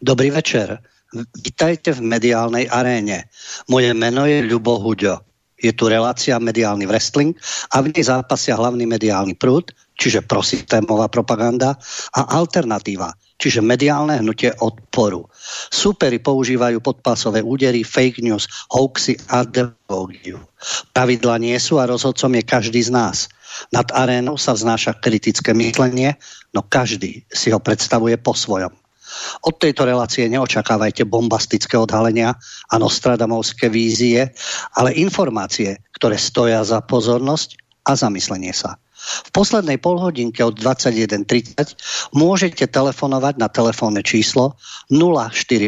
Dobrý večer. Vítajte v mediálnej aréne. Moje meno je Ľubo Huďo. Je tu relácia Mediálny wrestling a v nej zápasia hlavný mediálny prúd, čiže prosystémová propaganda, a alternatíva, čiže mediálne hnutie odporu. Súperi používajú podpásové údery, fake news, hoaxy a demagógiu. Pravidlá nie sú a rozhodcom je každý z nás. Nad arénou sa vznáša kritické myslenie, no každý si ho predstavuje po svojom. Od tejto relácie neočakávajte bombastické odhalenia a nostradamovské vízie, ale informácie, ktoré stoja za pozornosť a zamyslenie sa. V poslednej polhodinke od 21.30 môžete telefonovať na telefónne číslo 048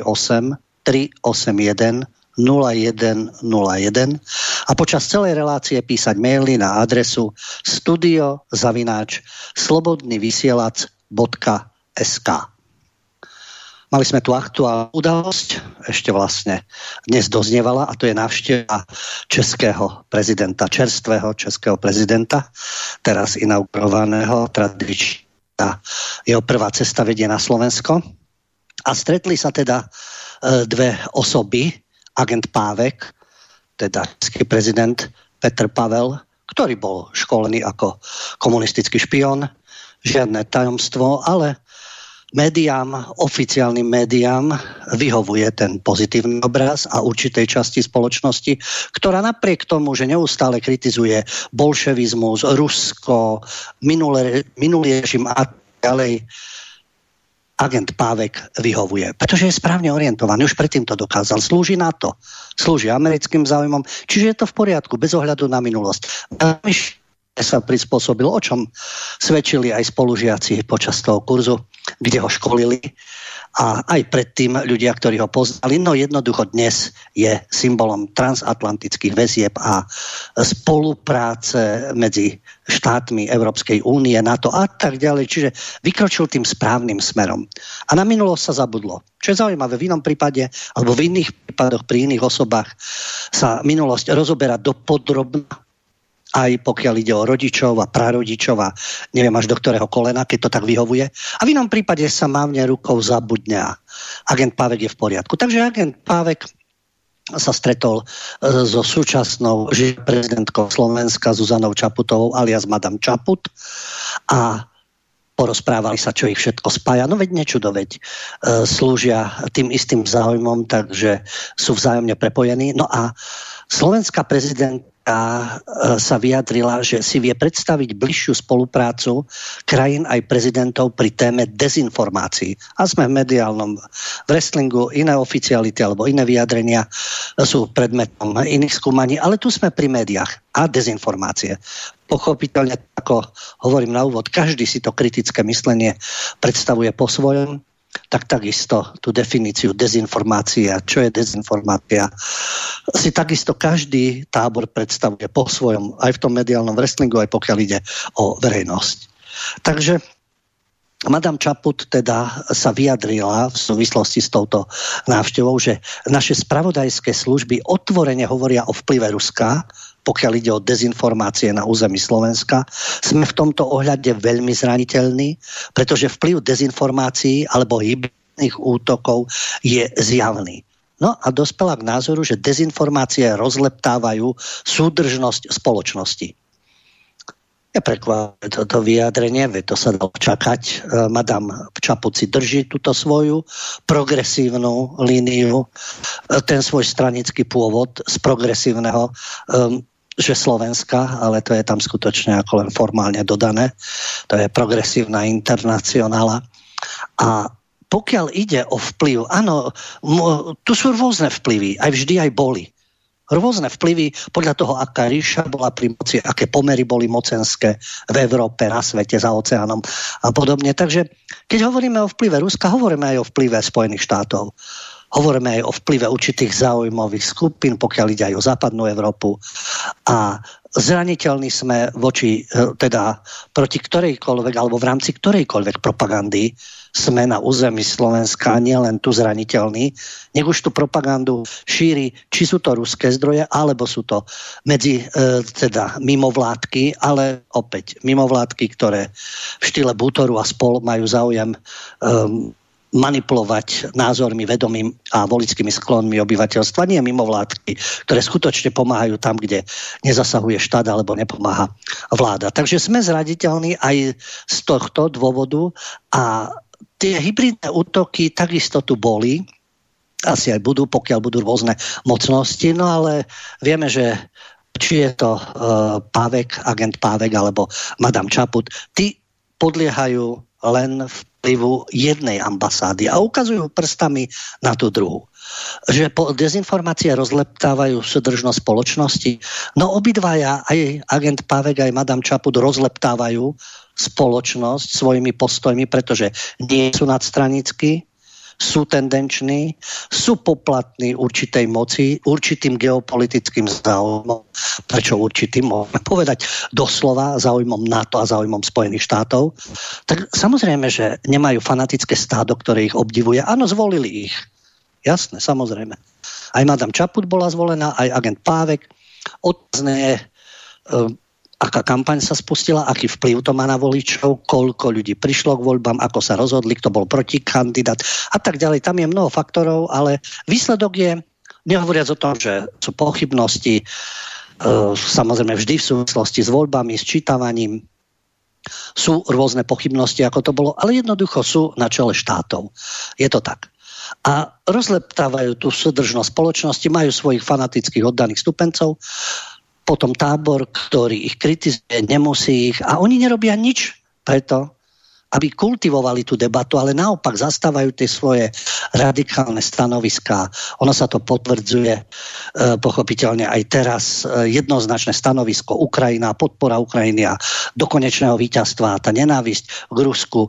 381 0101 a počas celej relácie písať maily na adresu studio@slobodnyvysielac.sk. Mali sme tu aktuálnu udalosť, ešte vlastne dnes doznievala, a to je návšteva českého prezidenta, čerstvého českého prezidenta, teraz inaugurovaného tradičná. Jeho prvá cesta vedie na Slovensko. A stretli sa teda dve osoby, agent Pávek, teda český prezident Petr Pavel, ktorý bol školený ako komunistický špión, žiadne tajomstvo, ale médiám, oficiálnym médiám vyhovuje ten pozitívny obraz a určitej časti spoločnosti, ktorá napriek tomu, že neustále kritizuje bolševizmus, Rusko, minulý režim a ďalej, agent Pávek vyhovuje. Pretože je správne orientovaný, už predtým to dokázal. Slúži NATO, slúži americkým záujmom, čiže je to v poriadku, bez ohľadu na minulosť. Sa prispôsobil, o čom svedčili aj spolužiaci počas toho kurzu, kde ho školili, a aj predtým ľudia, ktorí ho poznali. No jednoducho dnes je symbolom transatlantických väzieb a spolupráce medzi štátmi Európskej únie, NATO a tak ďalej. Čiže vykročil tým správnym smerom. A na minulosť sa zabudlo. Čo je zaujímavé, v inom prípade, alebo v iných prípadoch pri iných osobách sa minulosť rozoberá dopodrobna, aj pokiaľ ide o rodičov a prarodičov a neviem až do ktorého kolena, keď to tak vyhovuje. A v inom prípade sa mávne rukou zabudne a agent Pávek je v poriadku. Takže agent Pávek sa stretol so súčasnou prezidentkou Slovenska Zuzanou Čaputovou alias Madame Čaput a porozprávali sa, čo ich všetko spája. No veď nečudo, veď slúžia tým istým záujmom, takže sú vzájomne prepojení. No a slovenská prezidentka sa vyjadrila, že si vie predstaviť bližšiu spoluprácu krajín aj prezidentov pri téme dezinformácií. A sme v mediálnom wrestlingu, iné oficiality alebo iné vyjadrenia sú predmetom iných skúmaní, ale tu sme pri médiách a dezinformácie. Pochopiteľne, ako hovorím na úvod, každý si to kritické myslenie predstavuje po svojom, tak takisto tú definíciu dezinformácia, čo je dezinformácia, si takisto každý tábor predstavuje po svojom, aj v tom mediálnom wrestlingu, aj pokiaľ ide o verejnosť. Takže Madame Čaput teda sa vyjadrila v súvislosti s touto návštevou, že naše spravodajské služby otvorene hovoria o vplyve Ruska, pokiaľ ide o dezinformácie na území Slovenska. Sme v tomto ohľade veľmi zraniteľní, pretože vplyv dezinformácií alebo hybridných útokov je zjavný. No a dospela k názoru, že dezinformácie rozleptávajú súdržnosť spoločnosti. Je prekvapivé toto vyjadrenie, veď to sa dalo čakať. Madame Čaput si drží túto svoju progresívnu líniu, ten svoj stranický pôvod z progresívneho, že Slovenska, ale to je tam skutočne ako len formálne dodané. To je progresívna internacionála. A pokiaľ ide o vplyv, áno, tu sú rôzne vplyvy, aj vždy aj boli. Rôzne vplyvy podľa toho, aká ríša bola pri moci, aké pomery boli mocenské v Európe, na svete, za oceánom a podobne. Takže keď hovoríme o vplyve Ruska, hovoríme aj o vplyve Spojených štátov. Hovoríme aj o vplyve určitých záujmových skupín, pokiaľ ide aj o západnú Európu. A zraniteľní sme voči, teda proti ktorejkoľvek, alebo v rámci ktorejkoľvek propagandy sme na území Slovenska nielen tu zraniteľní, nech už tú propagandu šíri, či sú to ruské zdroje, alebo sú to teda mimovládky, ale opäť mimovládky, ktoré v štýle Bútoru a spol majú záujem manipulovať názormi, vedomím a volickými sklonmi obyvateľstva, nie mimovládky, ktoré skutočne pomáhajú tam, kde nezasahuje štát alebo nepomáha vláda. Takže sme zraditeľní aj z tohto dôvodu a tie hybridné útoky takisto tu boli, asi aj budú, pokiaľ budú rôzne mocnosti, no ale vieme, že či je to Pávek, agent Pávek alebo Madame Čaput, tí podliehajú len vplyvu jednej ambasády a ukazujú prstami na tú druhú. Že dezinformácie rozleptávajú súdržnosť spoločnosti. No obidvaja, aj agent Pávek, aj Madame Čaput rozleptávajú spoločnosť svojimi postojmi, pretože nie sú nadstranickí, sú tendenční, sú poplatní určitej moci, určitým geopolitickým záujmom, prečo určitým, môžeme povedať doslova záujmom NATO a záujmom Spojených štátov, tak samozrejme, že nemajú fanatické stádo, ktoré ich obdivuje. Áno, zvolili ich. Jasné, samozrejme. Aj Madame Čaput bola zvolená, aj agent Pávek. Otázne je, aká kampaň sa spustila, aký vplyv to má na voličov, koľko ľudí prišlo k voľbám, ako sa rozhodli, kto bol protikandidát a tak ďalej. Tam je mnoho faktorov, ale výsledok je, nehovoriac o tom, že sú pochybnosti, samozrejme vždy v súvislosti s voľbami, s čítavaním, sú rôzne pochybnosti, ako to bolo, ale jednoducho sú na čele štátov. Je to tak. A rozleptávajú tú súdržnosť spoločnosti, majú svojich fanatických oddaných stupencov, potom tábor, ktorý ich kritizuje, nemusí ich a oni nerobia nič preto, aby kultivovali tú debatu, ale naopak zastávajú tie svoje radikálne stanoviská. Ono sa to potvrdzuje pochopiteľne aj teraz. Jednoznačné stanovisko Ukrajina, podpora Ukrajiny a do konečného víťazstva, tá nenávisť k Rusku,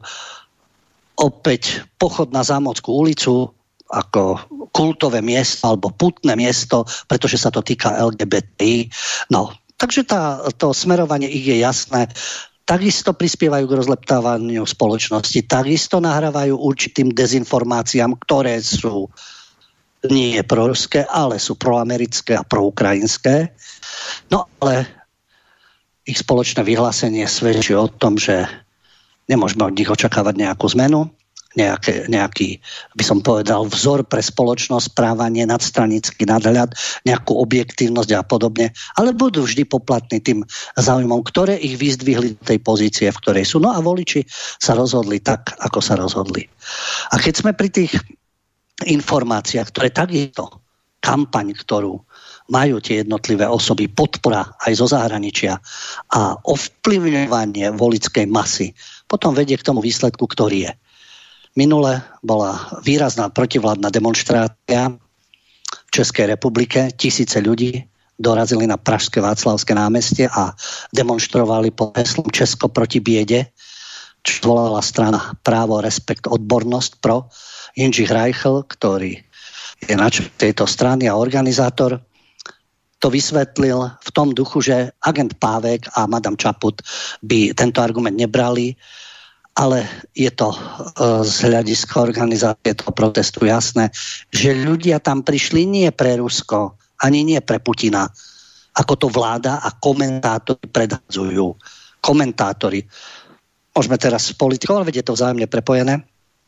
opäť pochod na Zámockú ulicu ako kultové miesto alebo putné miesto, pretože sa to týka LGBTI. No, takže to smerovanie ich je jasné. Takisto prispievajú k rozleptávaniu spoločnosti, takisto nahrávajú určitým dezinformáciám, ktoré sú nie proruské, ale sú proamerické a proukrajinské. No ale ich spoločné vyhlásenie svedčí o tom, že nemôžeme od nich očakávať nejakú zmenu, nejaký, by som povedal, vzor pre spoločnosť, správanie, nadstranický nadhľad, nejakú objektívnosť a podobne, ale budú vždy poplatní tým záujmom, ktoré ich vyzdvihli do tej pozície, v ktorej sú. No a voliči sa rozhodli tak, ako sa rozhodli. A keď sme pri tých informáciách, ktoré takisto kampaň, ktorú majú tie jednotlivé osoby, podpora aj zo zahraničia a ovplyvňovanie voličskej masy, potom vedie k tomu výsledku, ktorý je. Minule bola výrazná protivládna demonštrácia v Českej republike. Tisíce ľudí dorazili na Pražské Václavské námestie a demonštrovali pod heslom Česko proti biede, čo volala strana Právo, respekt, odbornosť pro. Jindřich Reichl, ktorý je na čele tejto strany a organizátor, to vysvetlil v tom duchu, že agent Pávek a Madame Čaput by tento argument nebrali, ale je to z hľadiska organizácie toho protestu jasné, že ľudia tam prišli nie pre Rusko, ani nie pre Putina, ako to vláda a komentátori predhadzujú. Komentátori. Môžeme teraz s politikou, ale je to vzájomne prepojené.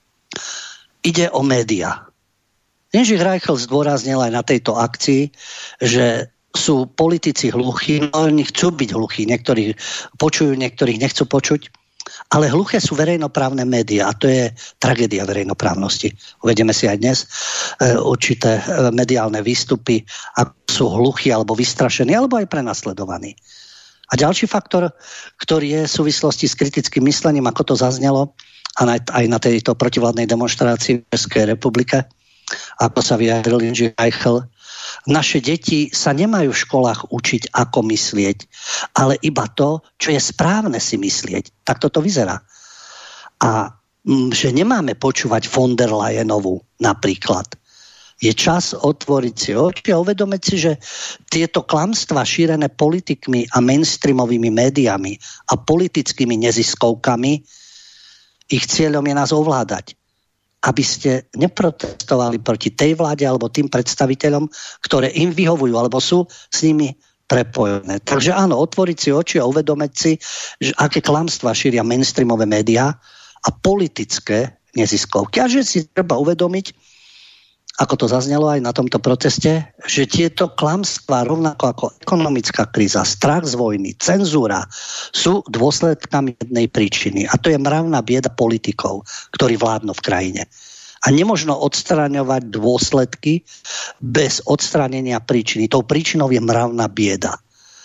Ide o médiá. Jindřich Reichl zdôraznil aj na tejto akcii, že sú politici hluchí, no oni chcú byť hluchí, niektorí počujú, niektorých nechcú počuť. Ale hluché sú verejnoprávne médiá a to je tragédia verejnoprávnosti. Uvedeme si aj dnes určité mediálne výstupy, ako sú hluchí alebo vystrašení, alebo aj prenasledovaní. A ďalší faktor, ktorý je v súvislosti s kritickým myslením, ako to zaznelo aj na tejto protivládnej demonštrácii v Českej republike, ako sa vyjadril Jindřich Reichl, naše deti sa nemajú v školách učiť, ako myslieť, ale iba to, čo je správne si myslieť. Tak toto vyzerá. A že nemáme počúvať von der Leyenovú napríklad. Je čas otvoriť si oči a uvedomiť si, že tieto klamstvá šírené politikmi a mainstreamovými médiami a politickými neziskovkami, ich cieľom je nás ovládať. Aby ste neprotestovali proti tej vláde alebo tým predstaviteľom, ktoré im vyhovujú alebo sú s nimi prepojené. Takže áno, otvoriť si oči a uvedomiť si, že aké klamstvá šíria mainstreamové médiá a politické neziskovky. A že si treba uvedomiť, ako to zaznelo aj na tomto proteste, že tieto klamstvá, rovnako ako ekonomická kríza, strach z vojny, cenzúra, sú dôsledkami jednej príčiny. A to je mravná bieda politikov, ktorí vládnu v krajine. A nemožno odstraňovať dôsledky bez odstránenia príčiny. Tou príčinou je mravná bieda.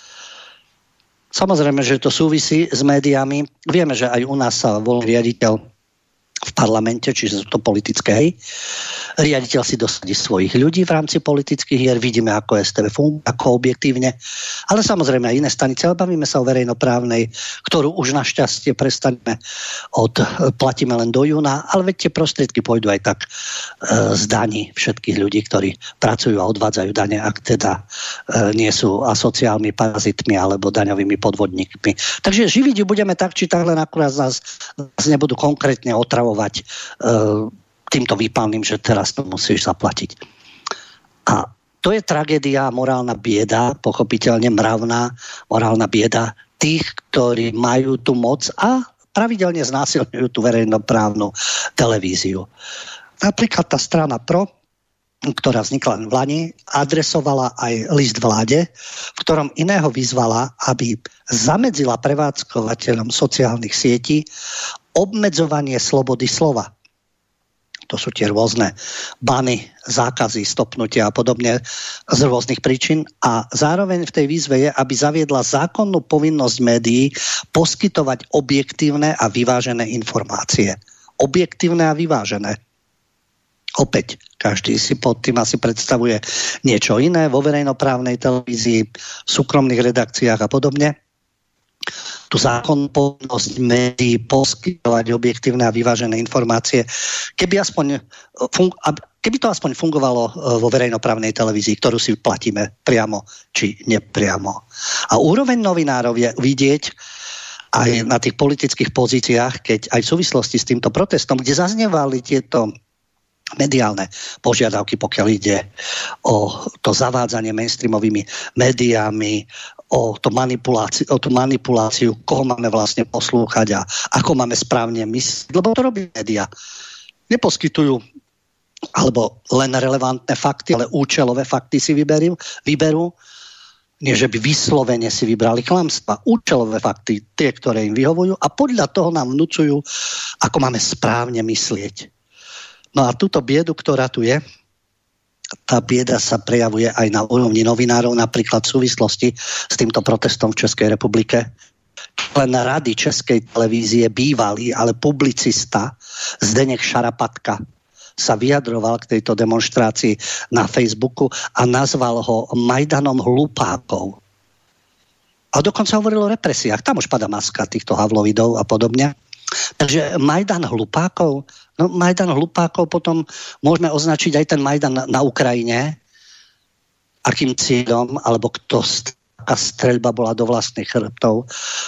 Samozrejme, že to súvisí s médiami. Vieme, že aj u nás sa volí riaditeľ v parlamente, čiže sú to politické, hej. Riaditeľ si dosadí svojich ľudí v rámci politických hier, vidíme, ako STV funguje, ako objektívne, ale samozrejme aj iné stanice, ale bavíme sa o verejnoprávnej, ktorú už našťastie platíme len do júna, ale veď tie prostriedky pôjdu aj tak z daní všetkých ľudí, ktorí pracujú a odvádzajú dane, ak teda nie sú asociálnymi parazitmi alebo daňovými podvodníkmi. Takže živiť ju budeme tak, či tak, len akurát nás nebudú konkrétne otravovať týmto výpalným, že teraz to musíš zaplatiť. A to je tragédia, morálna bieda, pochopiteľne mravná morálna bieda tých, ktorí majú tú moc a pravidelne znásilňujú tú verejnoprávnu televíziu. Napríklad tá strana PRO, ktorá vznikla len v Lani, adresovala aj list vláde, v ktorom iného vyzvala, aby zamedzila prevádzkovateľom sociálnych sietí obmedzovanie slobody slova. To sú tie rôzne bany, zákazy, stopnutia a podobne z rôznych príčin. A zároveň v tej výzve je, aby zaviedla zákonnú povinnosť médií poskytovať objektívne a vyvážené informácie. Objektívne a vyvážené. Opäť, každý si pod tým asi predstavuje niečo iné vo verejnoprávnej televízii, v súkromných redakciách a podobne. Tú zákonnú povinnosť médií poskytovať objektívne a vyvážené informácie. Keby to aspoň fungovalo vo verejnoprávnej televízii, ktorú si platíme priamo či nepriamo. A úroveň novinárov je vidieť aj na tých politických pozíciách, keď aj v súvislosti s týmto protestom, kde zaznievali tieto mediálne požiadavky, pokiaľ ide o to zavádzanie mainstreamovými médiami, o tú manipuláciu, koho máme vlastne poslúchať a ako máme správne myslieť, lebo to robí médiá. Neposkytujú alebo len relevantné fakty, ale účelové fakty si vyberú, nie že by vyslovene si vybrali klamstva. Účelové fakty, tie, ktoré im vyhovujú a podľa toho nám vnúcujú, ako máme správne myslieť. No a túto biedu, ktorá tu je, tá bieda sa prejavuje aj na úrovni novinárov, napríklad v súvislosti s týmto protestom v Českej republike. Len rady Českej televízie bývalý, ale publicista Zdeněk Šarapatka sa vyjadroval k tejto demonštrácii na Facebooku a nazval ho Majdanom hlupákov. A dokonca hovoril o represiách. Tam už padá maska týchto havlovidov a podobne. Takže Majdan hlupákov, Majdan hlupákov potom môžeme označiť aj ten Majdan na Ukrajine, akým cieľom, alebo taká streľba bola do vlastných chrbtov,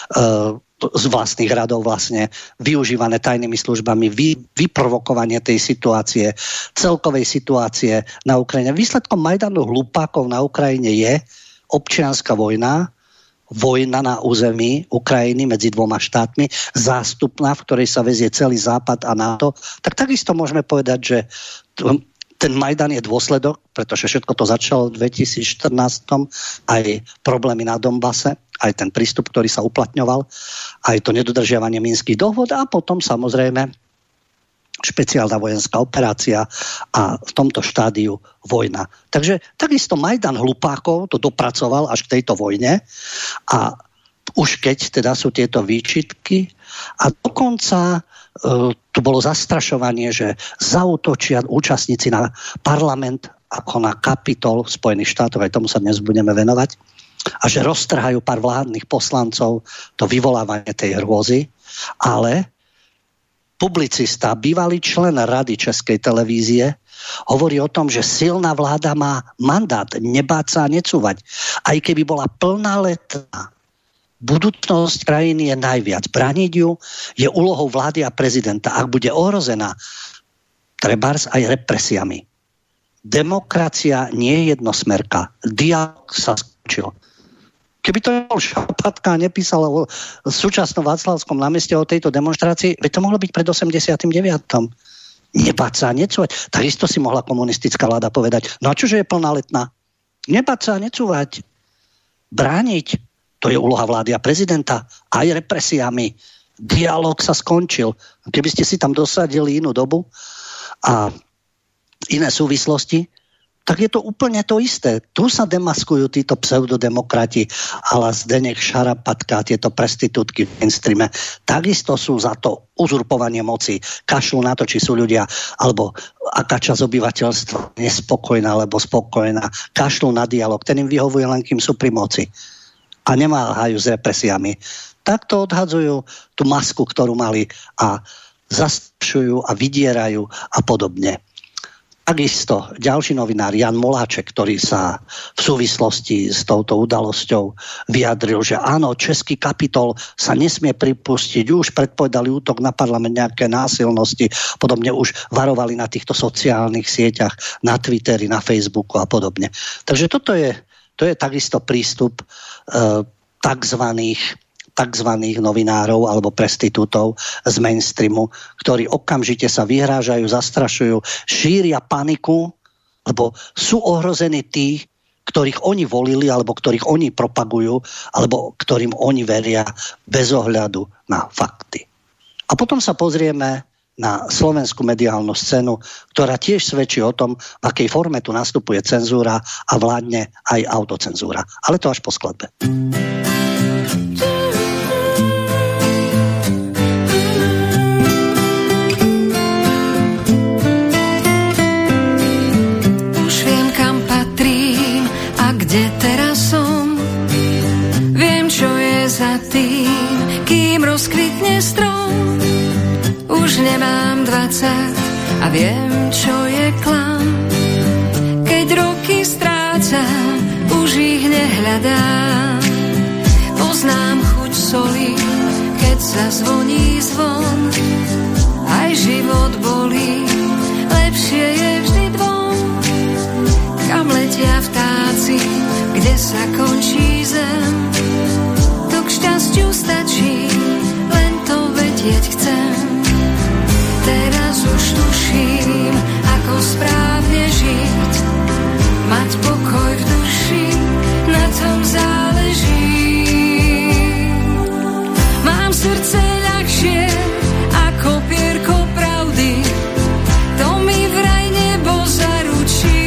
z vlastných radov vlastne, využívané tajnými službami, vyprovokovanie tej situácie, celkovej situácie na Ukrajine. Výsledkom Majdanu hlupákov na Ukrajine je občianska vojna na území Ukrajiny medzi dvoma štátmi, zástupná, v ktorej sa vezie celý Západ a NATO, tak takisto môžeme povedať, že ten Majdan je dôsledok, pretože všetko to začalo v 2014, aj problémy na Donbase, aj ten prístup, ktorý sa uplatňoval, aj to nedodržiavanie minských dohôd a potom samozrejme špeciálna vojenská operácia a v tomto štádiu vojna. Takže takisto Majdan hlupákov to dopracoval až k tejto vojne a už keď teda sú tieto výčitky a dokonca tu bolo zastrašovanie, že zaútočia účastníci na parlament ako na kapitol Spojených štátov, aj tomu sa dnes budeme venovať, a že roztrhajú pár vládnych poslancov, to vyvolávanie tej hrôzy, ale publicista, bývalý člen Rady Českej televízie, hovorí o tom, že silná vláda má mandát nebáť sa a necúvať. Aj keby bola plná letná, budúcnosť krajiny je najviac. Brániť ju je úlohou vlády a prezidenta. Ak bude ohrozená, trebárs aj represiami. Demokracia nie je jednosmerka. Dialóg sa skončil. Keby to bol Šarapatka a nepísal o súčasnom Václavskom námestí o tejto demonštrácii, by to mohlo byť pred 89. Nebáť sa a necúvať. Takisto si mohla komunistická vláda povedať, no a čože je plná Letná? Nebáť sa a necúvať. Brániť. To je úloha vlády a prezidenta. Aj represiami. Dialóg sa skončil. Keby ste si tam dosadili inú dobu a iné súvislosti, tak je to úplne to isté. Tu sa demaskujú títo pseudodemokrati ala Zdeněk, Šarapatka, tieto prostitútky v mainstreame. Takisto sú za to uzurpovanie moci. Kašľú na to, či sú ľudia, alebo aká časť obyvateľstva nespokojná alebo spokojná. Kašľú na dialog. Ten im vyhovuje len, kým sú pri moci. A nemáhajú s represiami. Takto odhadzujú tú masku, ktorú mali a zastrašujú a vydierajú a podobne. Takisto ďalší novinár Jan Moláček, ktorý sa v súvislosti s touto udalosťou vyjadril, že áno, český kapitol sa nesmie pripustiť, už predpovedali útok na parlament, nejaké násilnosti, podobne už varovali na týchto sociálnych sieťach, na Twitteri, na Facebooku a podobne. Takže to je takisto prístup takzvaných novinárov alebo prostitútov z mainstreamu, ktorí okamžite sa vyhrážajú, zastrašujú, šíria paniku, lebo sú ohrození tí, ktorých oni volili, alebo ktorých oni propagujú, alebo ktorým oni veria bez ohľadu na fakty. A potom sa pozrieme na slovenskú mediálnu scénu, ktorá tiež svedčí o tom, v akej forme tu nastupuje cenzúra a vládne aj autocenzúra. Ale to až po skladbe. Kde teraz som, viem, čo je za tým, kým rozkvitne strom. Už nemám 20 a viem, čo je klam. Keď roky strácam, už ich nehľadám. Poznám chuť soli, keď zazvoní zvon. Aj život bolí, lepšie je vždy dvom. Kam letia vtáci, kde sa končí zem. To k šťastiu stačí, len to vedieť chcem. Teraz už tuším, ako správne žiť. Mať pokoj v duši, na tom záleží. Mám srdce ľahšie, ako pierko pravdy. To mi vraj nebo zaručí.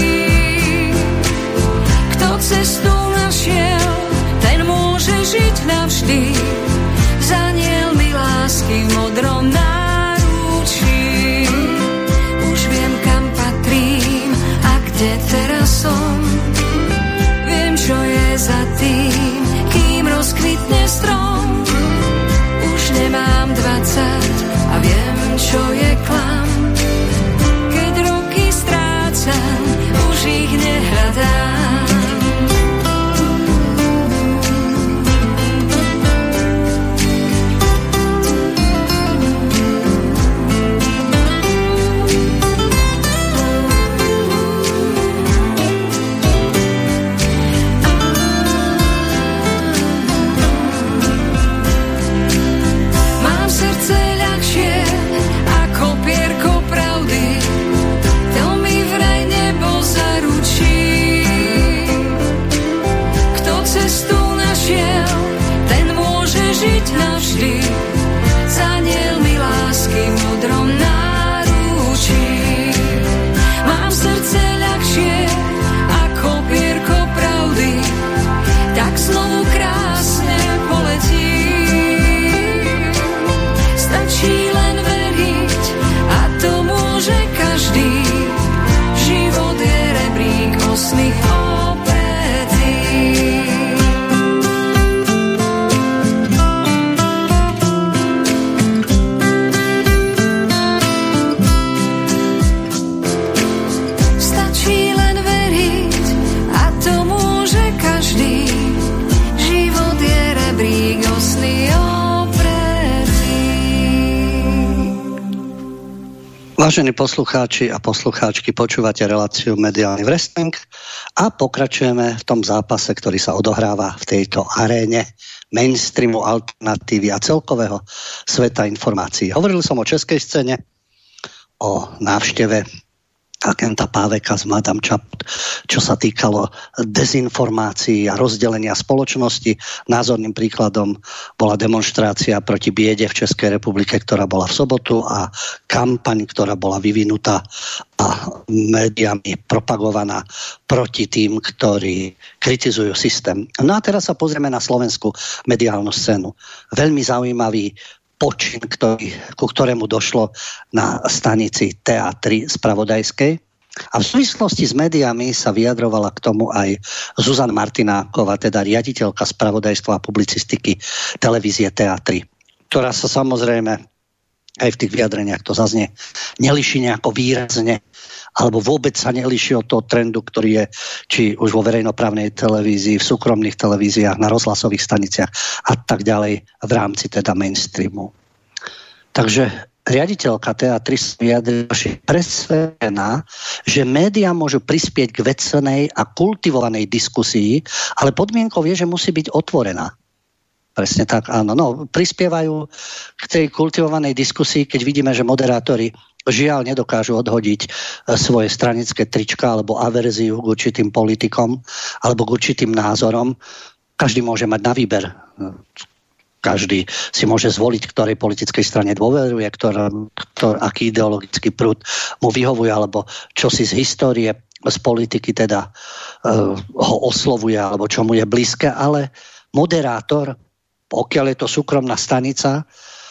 Cestu našiel, ten môže žiť navždy. Zaniel mi lásky v modrom náručí. Už viem, kam patrím a kde teraz som. Viem, čo je za tým, kým rozkvitne strom. Už nemám 20 a viem, čo je klam. Keď roky strácam, už ich nehľadám. Zaniel mi lásky v modrom náručí. Mám srdce ľahšie ako pierko pravdy, tak znovu krásne poletí. Stačí len veriť a to môže každý. Život je rebrík osmých obetí. Vážení poslucháči a poslucháčky, počúvate reláciu Mediálny wrestling a pokračujeme v tom zápase, ktorý sa odohráva v tejto aréne mainstreamu, alternatívy a celkového sveta informácií. Hovoril som o českej scéne, o návšteve agenta Páveka z Madame Chaput, čo sa týkalo dezinformácií a rozdelenia spoločnosti. Názorným príkladom bola demonštrácia proti biede v Českej republike, ktorá bola v sobotu, a kampaň, ktorá bola vyvinutá a médiami propagovaná proti tým, ktorí kritizujú systém. No a teraz sa pozrieme na slovenskú mediálnu scénu. Veľmi zaujímavý počin, ku ktorému došlo na stanici TA3 spravodajskej. A v súvislosti s médiami sa vyjadrovala k tomu aj Zuzana Martináková, teda riaditeľka spravodajstva a publicistiky televízie TA3, ktorá sa samozrejme aj v tých vyjadreniach to zaznie nelíši nejako výrazne, alebo vôbec sa nelíši od toho trendu, ktorý je či už vo verejnoprávnej televízii, v súkromných televíziách, na rozhlasových staniciach a tak ďalej v rámci teda mainstreamu. Takže riaditeľka TA3 vyjadrila, že presvedčená, že médiá môžu prispieť k vecnej a kultivovanej diskusii, ale podmienkou je, že musí byť otvorená. Presne tak, áno. No, prispievajú k tej kultivovanej diskusii, keď vidíme, že moderátori žiaľ nedokážu odhodiť svoje stranické trička alebo averziu k určitým politikom alebo k určitým názorom. Každý môže mať na výber. Každý si môže zvoliť, ktorej politickej strane dôveruje, aký ideologický prúd mu vyhovuje, alebo čo si z histórie, z politiky teda ho oslovuje, alebo čo mu je blízke. Ale moderátor, pokiaľ je to súkromná stanica,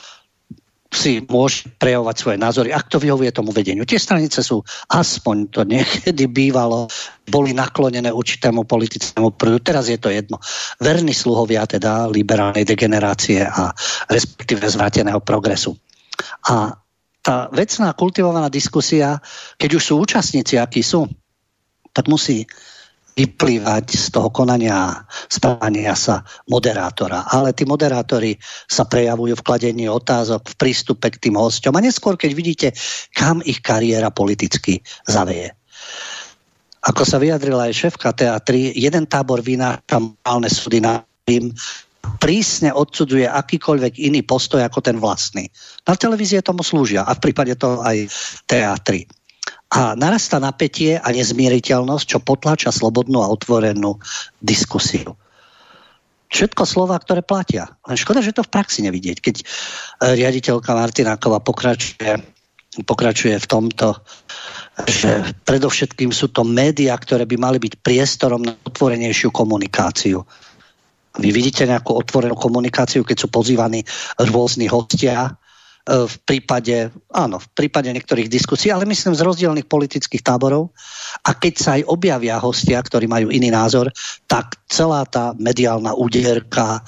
si môže prejavovať svoje názory, ak to vyhovuje tomu vedeniu. Tie stanice sú, aspoň to niekedy bývalo, boli naklonené určitému politickému prúdu. Teraz je to jedno. Verní sluhovia teda liberálnej degenerácie a respektíve zvráteného progresu. A tá vecná kultivovaná diskusia, keď už sú účastníci, akí sú, tak musí vyplývať z toho konania, správania sa moderátora. Ale tí moderátori sa prejavujú v kladení otázok, v prístupe k tým hosťom a neskôr, keď vidíte, kam ich kariéra politicky zaveje. Ako sa vyjadrila aj šéfka TA3, jeden tábor vynáša morálne súdy na tým, prísne odsudzuje akýkoľvek iný postoj ako ten vlastný. Na televízie tomu slúžia a v prípade toho aj TA3. A narastá napätie a nezmieriteľnosť, čo potláča slobodnú a otvorenú diskusiu. Všetko slová, ktoré platia. Len škoda, že to v praxi nevidieť. Keď riaditeľka Martináková pokračuje v tomto, že predovšetkým sú to médiá, ktoré by mali byť priestorom na otvorenejšiu komunikáciu. Vy vidíte nejakú otvorenú komunikáciu, keď sú pozývaní rôzni hostia, v prípade niektorých diskusí, ale myslím z rozdielnych politických táborov. A keď sa aj objavia hostia, ktorí majú iný názor, tak celá tá mediálna úderka,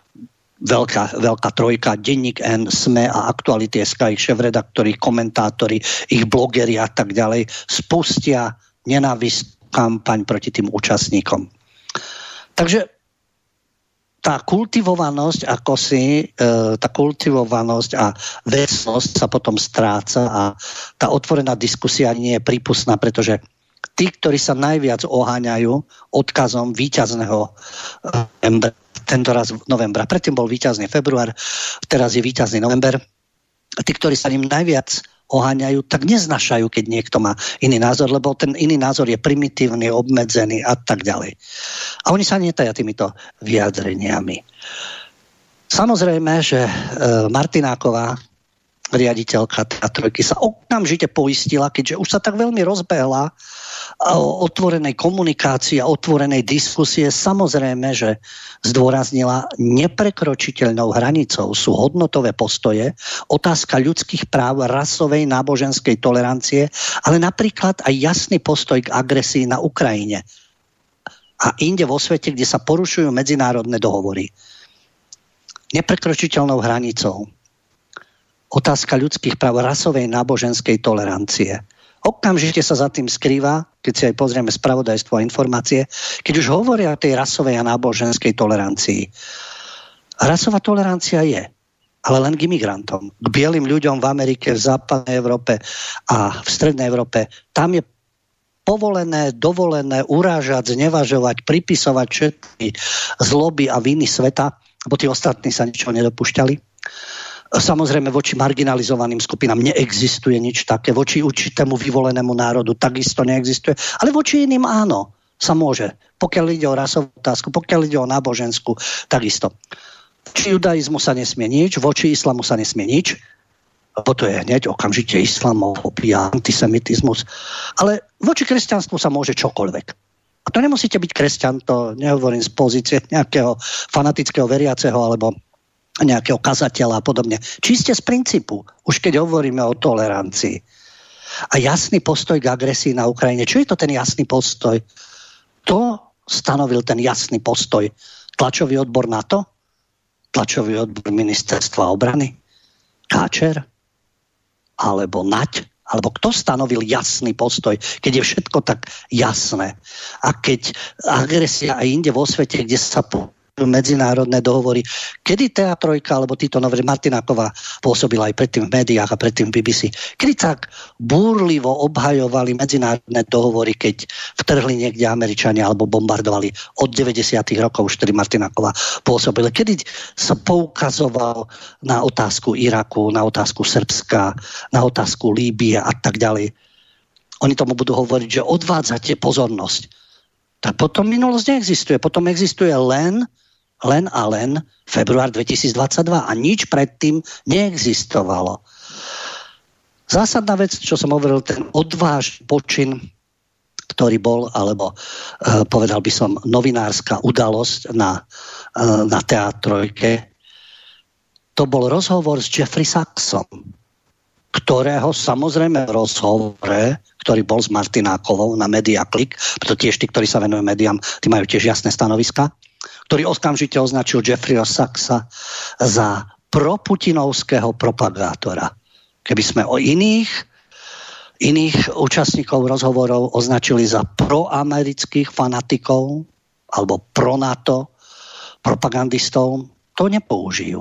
veľká trojka, Denník N, SME a Aktuality.sk, ich šéfredaktori, komentátori, ich blogeri a tak ďalej, spustia nenávistnú kampaň proti tým účastníkom. Takže tá kultivovanosť a vecnosť sa potom stráca a tá otvorená diskusia nie je prípustná, pretože tí, ktorí sa najviac oháňajú odkazom víťazného novembra, tento raz novembra, predtým bol víťazný február, teraz je víťazný november, tí, ktorí sa ním najviac oháňajú, tak neznašajú, keď niekto má iný názor, lebo ten iný názor je primitívny, obmedzený a tak ďalej. A oni sa netajia týmito vyjadreniami. Samozrejme, že Martináková, riaditeľka TA3, sa okamžite poistila, keďže už sa tak veľmi rozbehla o otvorenej komunikácii a otvorenej diskusie, samozrejme, že zdôraznila, neprekročiteľnou hranicou sú hodnotové postoje, otázka ľudských práv, rasovej, náboženskej tolerancie, ale napríklad aj jasný postoj k agresii na Ukrajine a inde vo svete, kde sa porušujú medzinárodné dohovory. Neprekročiteľnou hranicou otázka ľudských práv, rasovej, náboženskej tolerancie. Okamžite sa za tým skrýva, keď si aj pozrieme spravodajstvo a informácie, keď už hovoria o tej rasovej a náboženskej tolerancii. Rasová tolerancia je. ale len k imigrantom. K bielým ľuďom v Amerike, v západnej Európe a v strednej Európe. Tam je povolené, dovolené urážať, znevažovať, pripisovať všetky zloby a viny sveta, lebo tí ostatní sa ničoho nedopúšťali. Samozrejme, voči marginalizovaným skupinám neexistuje nič také, voči určitému vyvolenému národu takisto neexistuje, ale voči iným áno, sa môže. Pokiaľ ide o rasovú otázku, pokiaľ ide o náboženskú, takisto. Voči judaizmu sa nesmie nič, voči islamu sa nesmie nič, lebo to je hneď okamžite islamofóbia, antisemitizmus, ale voči kresťanstvu sa môže čokoľvek. A to nemusíte byť kresťan, to nehovorím z pozície nejakého fanatického veriaceho alebo nejakého kazateľa a podobne. Čiste z princípu, už keď hovoríme o tolerancii. A jasný postoj k agresii na Ukrajine. Čo je to ten jasný postoj? To stanovil ten jasný postoj tlačový odbor NATO? Tlačový odbor ministerstva obrany? Káčer? Alebo Naď? Alebo kto stanovil jasný postoj, keď je všetko tak jasné? A keď agresia aj inde vo svete, kde sa medzinárodné dohovory. Kedy TA3 alebo títo nové Martináková pôsobila aj predtým v médiách a predtým v BBC. Kedy tak búrlivo obhajovali medzinárodné dohovory, keď vtrhli niekde Američania alebo bombardovali od 90. rokov, už tedy Martináková pôsobila. Kedy sa poukazoval na otázku Iraku, na otázku Srbska, na otázku Líbie a tak ďalej. Oni tomu budú hovoriť, že odvádzate pozornosť. Tak potom minulosť neexistuje. Potom existuje len február 2022 a nič predtým neexistovalo. Zásadná vec, čo som hovoril, ten odvážny počin, ktorý bol, alebo povedal by som novinárska udalosť na TA3, to bol rozhovor s Jeffrey Sachsom, ktorého samozrejme v rozhovore, ktorý bol s Martinákovou na Mediaclick, preto tiež tí, ktorí sa venujú médiám, tí majú tiež jasné stanoviska, ktorý okamžite označil Jeffreyho Sachsa za proputinovského propagátora. Keby sme o iných účastníkov rozhovorov označili za proamerických fanatikov alebo pro NATO propagandistov, to nepoužijú.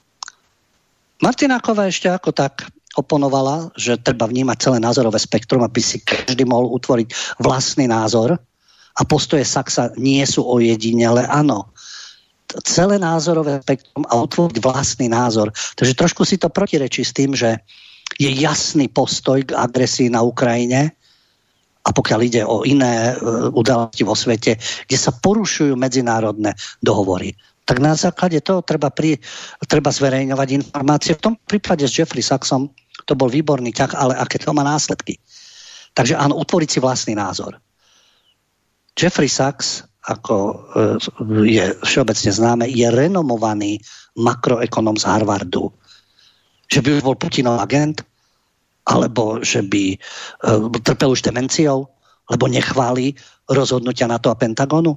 Martináková ešte ako tak oponovala, že treba vnímať celé názorové spektrum, aby si každý mohol utvoriť vlastný názor a postoje Sachsa nie sú ojedinele, áno. Celé názorové spektrum a utvoriť vlastný názor. Takže trošku si to protirečí s tým, že je jasný postoj k agresii na Ukrajine a pokiaľ ide o iné udalosti vo svete, kde sa porušujú medzinárodné dohovory. Tak na základe toho treba zverejňovať informácie. V tom prípade s Jeffrey Sachsom to bol výborný ťah, ale aké to má následky. Takže áno, utvoriť si vlastný názor. Jeffrey Sachs, ako je všeobecne známe, je renomovaný makroekonom z Harvardu. Že by už bol Putinov agent, alebo že by trpel už demenciou, lebo nechváli rozhodnutia NATO a Pentagonu.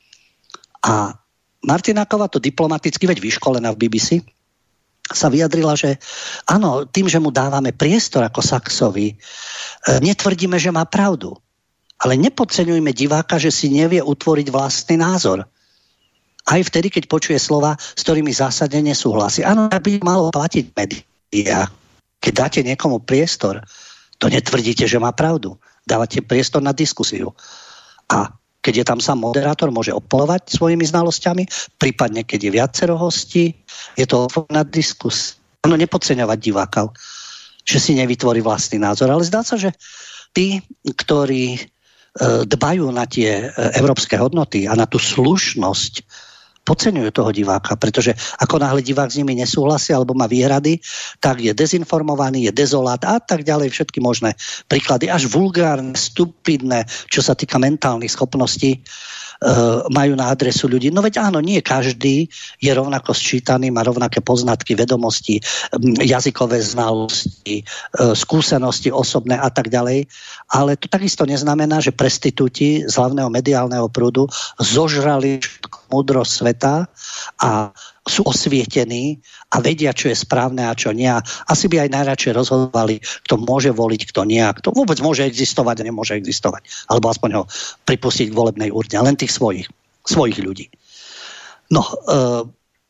A Martináková to diplomaticky, veď vyškolená v BBC, sa vyjadrila, že áno, tým, že mu dávame priestor ako Sachsovi, netvrdíme, že má pravdu. Ale nepodceňujme diváka, že si nevie utvoriť vlastný názor. Aj vtedy, keď počuje slova, s ktorými zásadne nesúhlasí. Áno, tak by malo platiť médiá. Keď dáte niekomu priestor, to netvrdíte, že má pravdu. Dávate priestor na diskusiu. A keď je tam sám moderátor, môže oponovať svojimi znalosťami, prípadne keď je viacero hostí, je to na diskusiu. Áno, nepodceňovať diváka, že si nevytvorí vlastný názor. Ale zdá sa, že tí, ktorí dbajú na tie európske hodnoty a na tú slušnosť, podceňujú toho diváka, pretože ako náhle divák s nimi nesúhlasí alebo má výhrady, tak je dezinformovaný, je dezolát a tak ďalej, všetky možné príklady, až vulgárne, stupidné, čo sa týka mentálnych schopností, majú na adresu ľudí. No veď áno, nie každý je rovnako sčítaný, má rovnaké poznatky, vedomosti, jazykové znalosti, skúsenosti osobné a tak ďalej. Ale to takisto neznamená, že prestitúti z hlavného mediálneho prúdu zožrali múdrosť sveta a sú osvietení a vedia, čo je správne a čo nie. Asi by aj najradšej rozhodovali, kto môže voliť, kto nie, kto vôbec môže existovať a nemôže existovať. Alebo aspoň ho pripustiť k volebnej urne. Len tých svojich ľudí. No,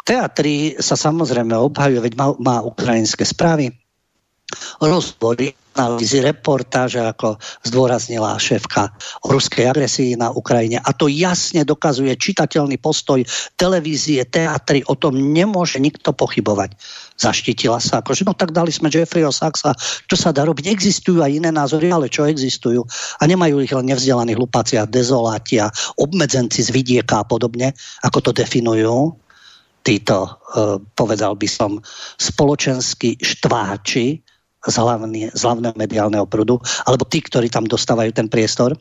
Teatri sa samozrejme obhajujú, veď má ukrajinské správy, rozbory, analýzy, reportáže, ako zdôraznila šéfka o ruskej agresii na Ukrajine. A to jasne dokazuje čitateľný postoj televízie, teatry, o tom nemôže nikto pochybovať. Zaštítila sa, akože no tak dali sme Jeffreyho Saxa, čo sa dá robiť. Existujú aj iné názory, ale čo existujú? A nemajú ich len nevzdelaní hlupáci a dezoláti a obmedzenci z vidieka a podobne, ako to definujú títo, povedal by som, spoločenskí štváči z hlavného mediálneho prúdu, alebo tí, ktorí tam dostávajú ten priestor.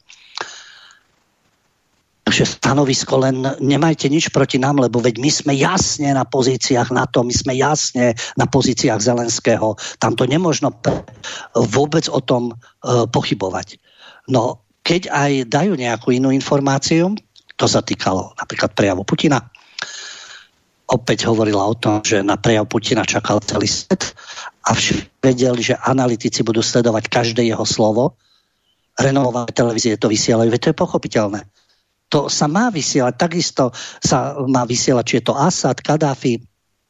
Takže stanovisko len nemajte nič proti nám, lebo veď my sme jasne na pozíciách NATO, my sme jasne na pozíciách Zelenského. Tam to nemožno vôbec o tom pochybovať. No, keď aj dajú nejakú inú informáciu, to sa týkalo napríklad prejavu Putina, opäť hovorila o tom, že na prejav Putina čakal celý svet a vedeli, že analytici budú sledovať každé jeho slovo. Renomované televízie to vysielajú, veď to je pochopiteľné. To sa má vysielať, takisto sa má vysielať, či je to Asad, Kadáfi,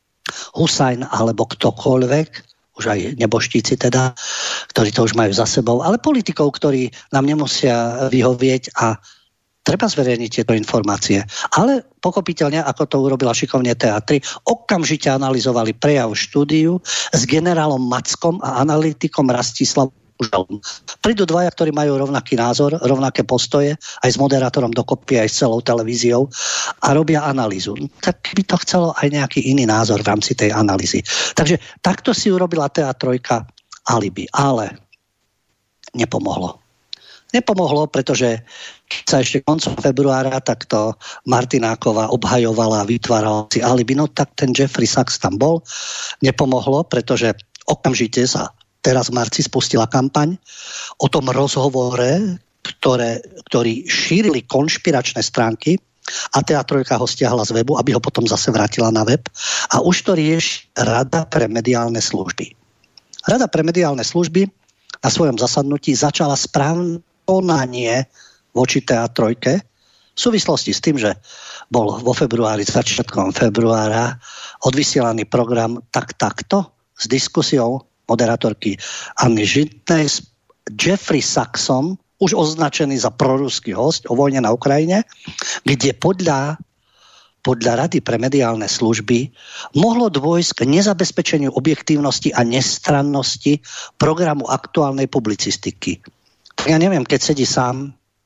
Husajn alebo ktokoľvek, už aj neboštíci teda, ktorí to už majú za sebou, ale politikov, ktorí nám nemusia vyhovieť a treba zverejniť tieto informácie. Ale pochopiteľne, ako to urobila šikovne teatri, okamžite analyzovali prejav štúdiu s generálom Mackom a analytikom Rastislavom Žalom. Prídu dvaja, ktorí majú rovnaký názor, rovnaké postoje, aj s moderátorom dokopy, aj s celou televíziou a robia analýzu. Tak by to chcelo aj nejaký iný názor v rámci tej analýzy. Takže takto si urobila TA3 alibi, ale nepomohlo. Nepomohlo, pretože keď sa ešte koncom februára takto Martináková obhajovala a vytvárala si alibi, no tak ten Jeffrey Sachs tam bol. Nepomohlo, pretože okamžite sa teraz v marci spustila kampaň o tom rozhovore, ktorí šírili konšpiračné stránky a TA3 ho stiahla z webu, aby ho potom zase vrátila na web. A už to rieši Rada pre mediálne služby. Rada pre mediálne služby na svojom zasadnutí začala správne konanie voči TA3 v súvislosti s tým, že bol vo februári, začiatkom februára odvysielaný program takto s diskusiou moderátorky Anny Žitnej s Jeffrey Sachsom, už označený za proruský host o vojne na Ukrajine, kde podľa Rady pre mediálne služby mohlo dôjsť k nezabezpečeniu objektívnosti a nestrannosti programu aktuálnej publicistiky. Ja neviem, keď sedí sám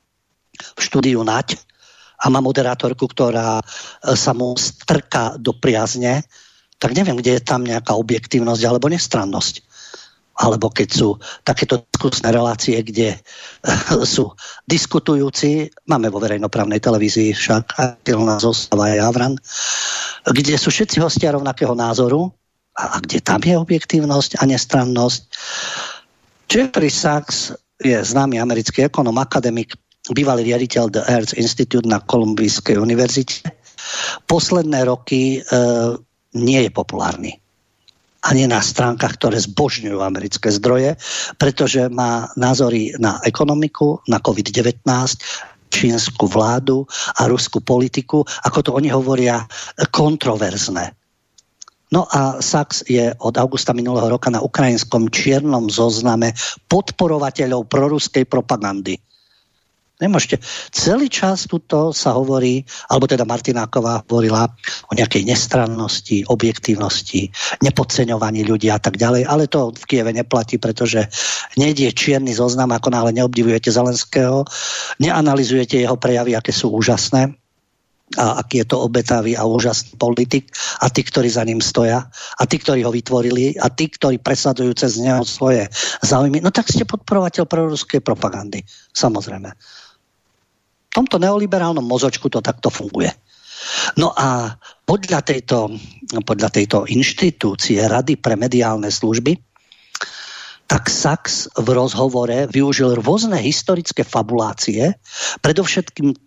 v štúdiu Naď a má moderátorku, ktorá sa mu strká do priazne, tak neviem, kde je tam nejaká objektívnosť alebo nestrannosť. Alebo keď sú takéto diskusné relácie, kde sú diskutujúci, máme vo verejnoprávnej televízii však Tilna Zostáva a Javran, kde sú všetci hostia rovnakého názoru a kde tam je objektívnosť a nestrannosť. Jeffrey Sachs je známy americký ekonom, akademik, bývalý riaditeľ The Earth Institute na Kolumbijskej univerzite. Posledné roky nie je populárny. Ani na stránkach, ktoré zbožňujú americké zdroje, pretože má názory na ekonomiku, na COVID-19, čínsku vládu a ruskú politiku, ako to oni hovoria, kontroverzné. No a Sachs je od augusta minulého roka na ukrajinskom čiernom zozname podporovateľov proruskej propagandy. Nemôžete. Celý čas tuto sa hovorí, alebo teda Martináková hovorila o nejakej nestrannosti, objektívnosti, nepodceňovaní ľudí a tak ďalej, ale to v Kieve neplatí, pretože nejde čierny zoznam, ako náhle neobdivujete Zelenského, neanalizujete jeho prejavy, aké sú úžasné a aký je to obetavý a úžasný politik a tí, ktorí za ním stoja a tí, ktorí ho vytvorili a tí, ktorí presadzujú cez neho svoje záujmy, no tak ste podporovateľ proruskej propagandy, samozrejme. V tomto neoliberálnom mozočku to takto funguje. No a podľa tejto inštitúcie Rady pre mediálne služby, tak Sachs v rozhovore využil rôzne historické fabulácie, predovšetkým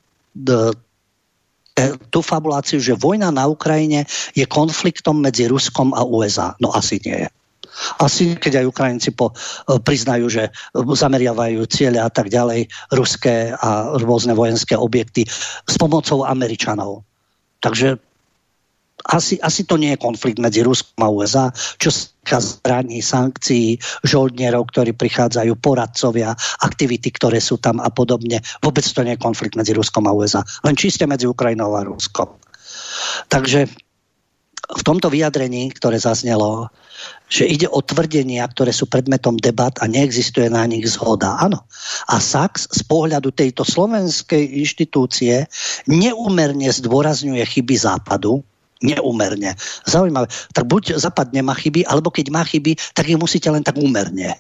tú fabuláciu, že vojna na Ukrajine je konfliktom medzi Ruskom a USA. No asi nie je. Asi keď aj Ukrajinci priznajú, že zameriavajú ciele a tak ďalej, ruské a rôzne vojenské objekty s pomocou Američanov. Takže Asi to nie je konflikt medzi Ruskom a USA, čo sa týka zbraní, sankcií, žoldnierov, ktorí prichádzajú, poradcovia, aktivity, ktoré sú tam a podobne. Vôbec to nie je konflikt medzi Ruskom a USA. Len čiste medzi Ukrajinou a Ruskom. Takže v tomto vyjadrení, ktoré zaznelo, že ide o tvrdenia, ktoré sú predmetom debat a neexistuje na nich zhoda. Áno. A Sachs z pohľadu tejto slovenskej inštitúcie neúmerne zdôrazňuje chyby Západu. Neúmerne. Zaujímavé. Tak buď Západ nemá chyby, alebo keď má chyby, tak ich musíte len tak úmerne.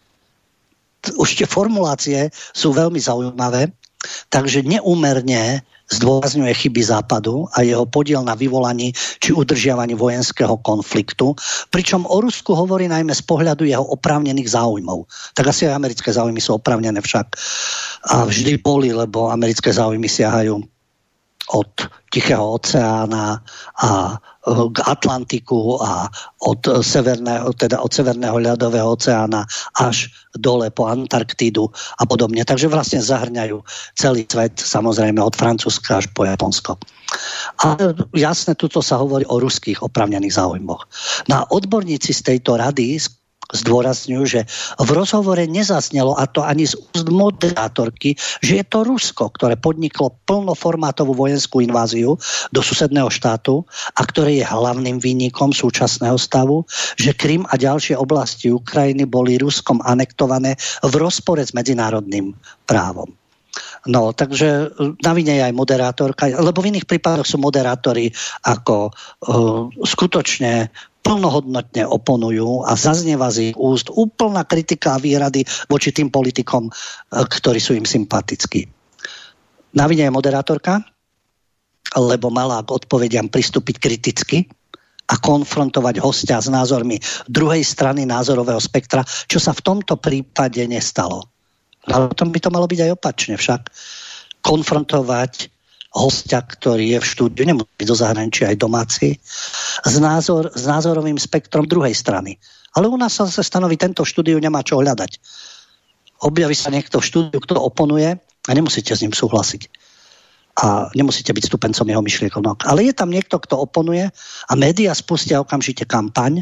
Už tie formulácie sú veľmi zaujímavé. Takže neúmerne zdôrazňuje chyby Západu a jeho podiel na vyvolaní či udržiavaní vojenského konfliktu, pričom o Rusku hovorí najmä z pohľadu jeho oprávnených záujmov. Tak asi aj americké záujmy sú oprávnené však. A vždy boli, lebo americké záujmy siahajú od Tichého oceána a k Atlantiku a od Severného ľadového oceána až dole po Antarktídu a podobne. Takže vlastne zahrňajú celý svet, samozrejme od Francúzska až po Japonsko. A jasne, tuto sa hovorí o ruských oprávnených záujmoch. No a odborníci z tejto rady zdôrazňujú, že v rozhovore nezaznelo, a to ani z úst moderátorky, že je to Rusko, ktoré podniklo plnoformátovú vojenskú inváziu do susedného štátu a ktoré je hlavným vinníkom súčasného stavu, že Krym a ďalšie oblasti Ukrajiny boli Ruskom anektované v rozpore s medzinárodným právom. No, takže na vine je aj moderátorka, lebo v iných prípadoch sú moderátori ako skutočne plnohodnotne oponujú a zaznieva z ich úst úplná kritika a výhrady voči tým politikom, ktorí sú im sympatickí. Na vine je moderátorka, lebo mala k odpovediam pristúpiť kriticky a konfrontovať hostia s názormi druhej strany názorového spektra, čo sa v tomto prípade nestalo. Ale potom by to malo byť aj opačne však. Konfrontovať hostia, ktorý je v štúdiu, nemusí byť do zahraničia, aj domáci, s názorovým spektrom druhej strany. Ale u nás sa stanoví, tento štúdiu nemá čo hľadať. Objaví sa niekto v štúdiu, kto oponuje a nemusíte s ním súhlasiť. A nemusíte byť stupencom jeho myšlienok. Ale je tam niekto, kto oponuje a médiá spustia okamžite kampaň,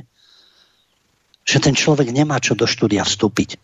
že ten človek nemá čo do štúdia vstúpiť.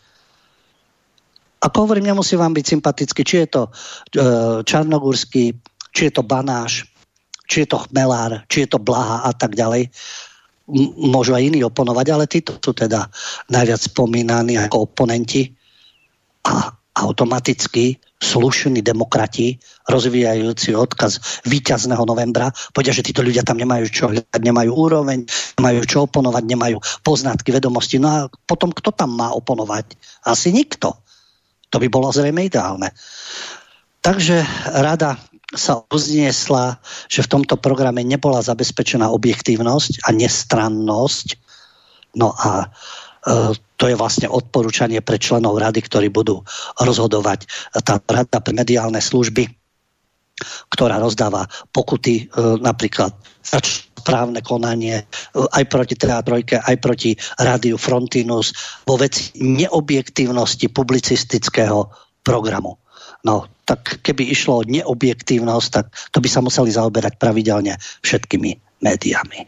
Ako hovorím, nemusí vám byť sympatický, či je to Čarnogurský, či je to Banáš, či je to Chmelár, či je to Blaha a tak ďalej. Môžu aj iní oponovať, ale títo sú teda najviac spomínaní ako oponenti a automaticky slušní demokrati, rozvíjajúci odkaz víťazného novembra, povedia, že títo ľudia tam nemajú čo hľadať, nemajú úroveň, nemajú čo oponovať, nemajú poznatky, vedomosti. No a potom kto tam má oponovať? Asi nikto. To by bolo zrejme ideálne. Takže rada sa uzniesla, že v tomto programe nebola zabezpečená objektívnosť a nestrannosť. No a to je vlastne odporúčanie pre členov rady, ktorí budú rozhodovať. Tá rada pre mediálne služby, ktorá rozdáva pokuty, napríklad za správne konanie aj proti TA3, aj proti rádiu Frontinus vo veci neobjektívnosti publicistického programu. No, tak keby išlo o neobjektívnosť, tak to by sa museli zaoberať pravidelne všetkými médiami.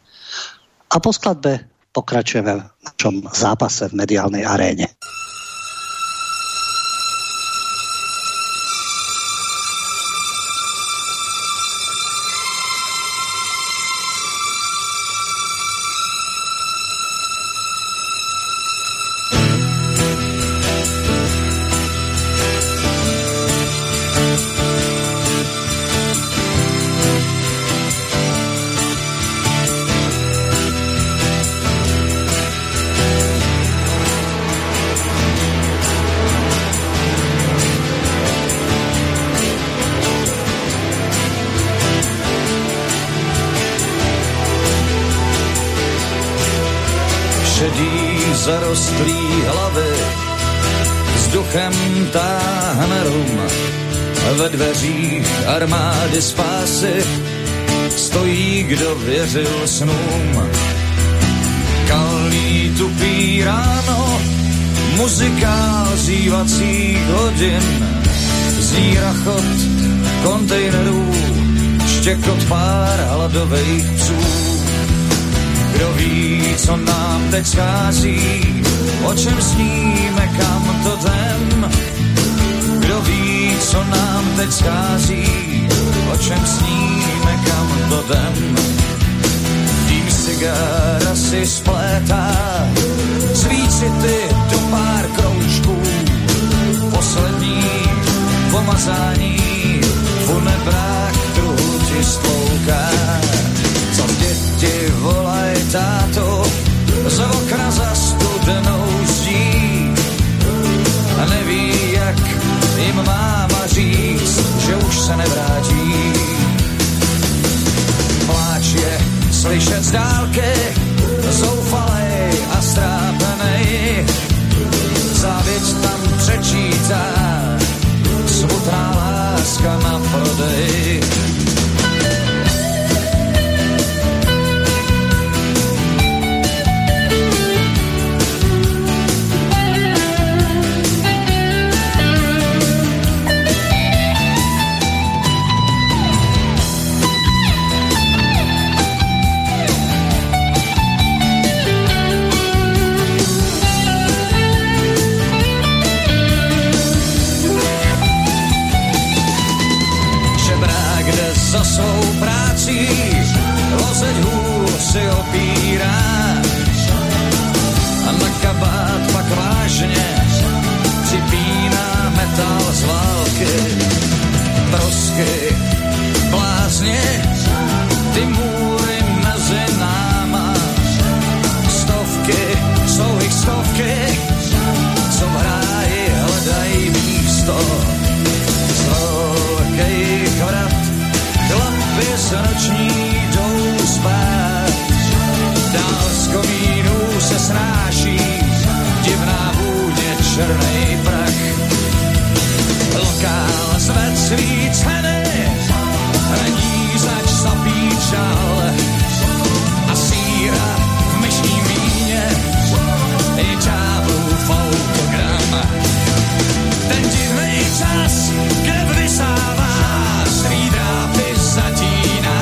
A po skladbe pokračujeme v našom zápase v mediálnej aréne. Zarostlý hlavy vzduchem táhne rum. Ve dveřích armády spásy stojí, kdo věřil snům. Kalí tupí ráno, muzika zívacích hodin, zní rachot kontejnerů, štěkot pár hladových psů. Kdo ví, co nám teď schází, o čem sníme, kam to jdem. Kdo ví, co nám teď schází, o čem sníme, kam to jdem. Dým cigara si splétá, svíci ty do pár kroužků, poslední pomazání v nebrách kruhu ti stlouká. Co děti volaj táto, z okna za studenou zdí a neví, jak jim máma říct, že už se nevrátí. Pláč je slyšet z dálky, zoufalej a strápenej, závěť tam přečítá, smutná láska na prodej. Za svou práci lozeť hůl si opíráš a na kabát pak vážně připíná metal z války. Trosky, blázně, ty můry mezi náma, stovky, jsou jich stovky, co v ráji hledají místo z velkých vrat. Chlapy z noční jdou spát, dál z komínů se snáší divná vůně, černej prach. Lokál zved svý ceny, hraní zač zapíčal a síra v myšním víně i ďáblův autogram. Ten divnej čas krev vysává, střídá zatíná,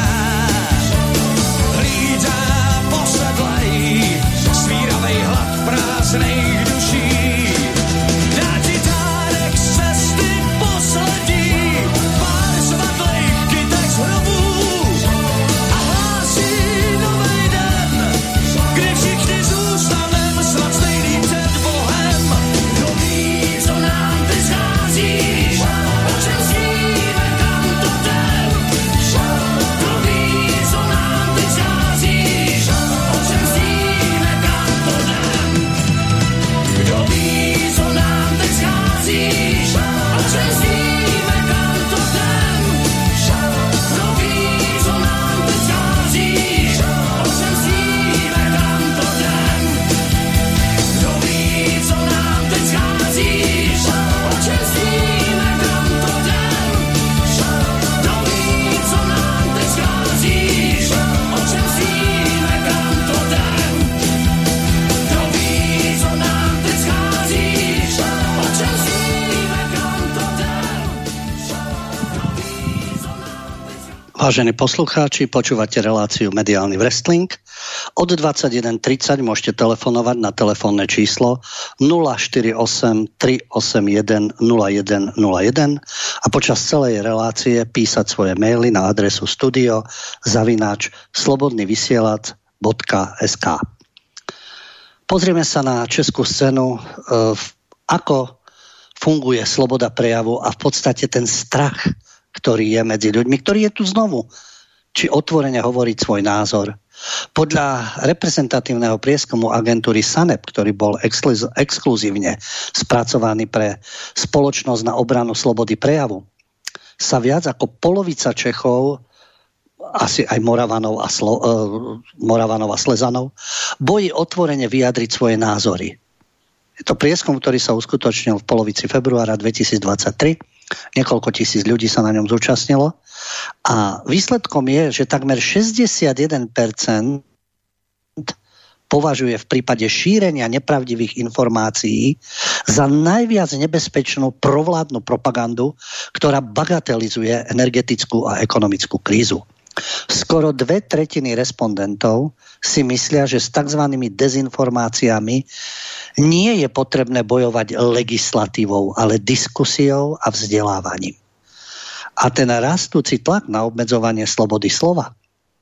hlídá posedlej, svíravej hlad prázdnej duší. Dá ti dárek z cesty poslední, pár svadlejch kytek z hrobů a hlásí novej den, kde všichni zůstanem snad stejný před Bohem. Kdo ví, co nám teď schází, o čem sníme, kam to jdem. Kdo ví, co nám teď schází, o čem sníme, kam to jdem. Kdo ví, co nám teď schází, o čem sníme, kam to jdem. Kdo ví, co nám teď schází, o čem sníme, kam to jdem. Kdo ví, co nám teď schází, o čem sníme, kam to jdem. Kdo ví, co nám teď schází, o čem sníme, kam to jdem. Kdo ví, co nám teď schází, o čem sníme, kam to jdem. Vážení poslucháči, počúvate reláciu Mediálny wrestling. Od 21.30 môžete telefonovať na telefónne číslo 048 381 0101 a počas celej relácie písať svoje maily na adresu studio@slobodnyvysielac.sk. Pozrieme sa na českú scénu, ako funguje sloboda prejavu a v podstate ten strach, ktorý je medzi ľuďmi, ktorý je tu znovu, či otvorene hovoriť svoj názor. Podľa reprezentatívneho prieskumu agentúry SANEP, ktorý bol exkluzívne spracovaný pre Spoločnosť na obranu slobody prejavu, sa viac ako polovica Čechov, asi aj Moravanov a Slezanov, bojí otvorene vyjadriť svoje názory. Je to prieskum, ktorý sa uskutočnil v polovici februára 2023. Niekoľko tisíc ľudí sa na ňom zúčastnilo. A výsledkom je, že takmer 61% považuje v prípade šírenia nepravdivých informácií za najviac nebezpečnú provládnu propagandu, ktorá bagatelizuje energetickú a ekonomickú krízu. Skoro 2/3 respondentov si myslia, že s tzv. Dezinformáciami nie je potrebné bojovať legislatívou, ale diskusiou a vzdelávaním. A ten rastúci tlak na obmedzovanie slobody slova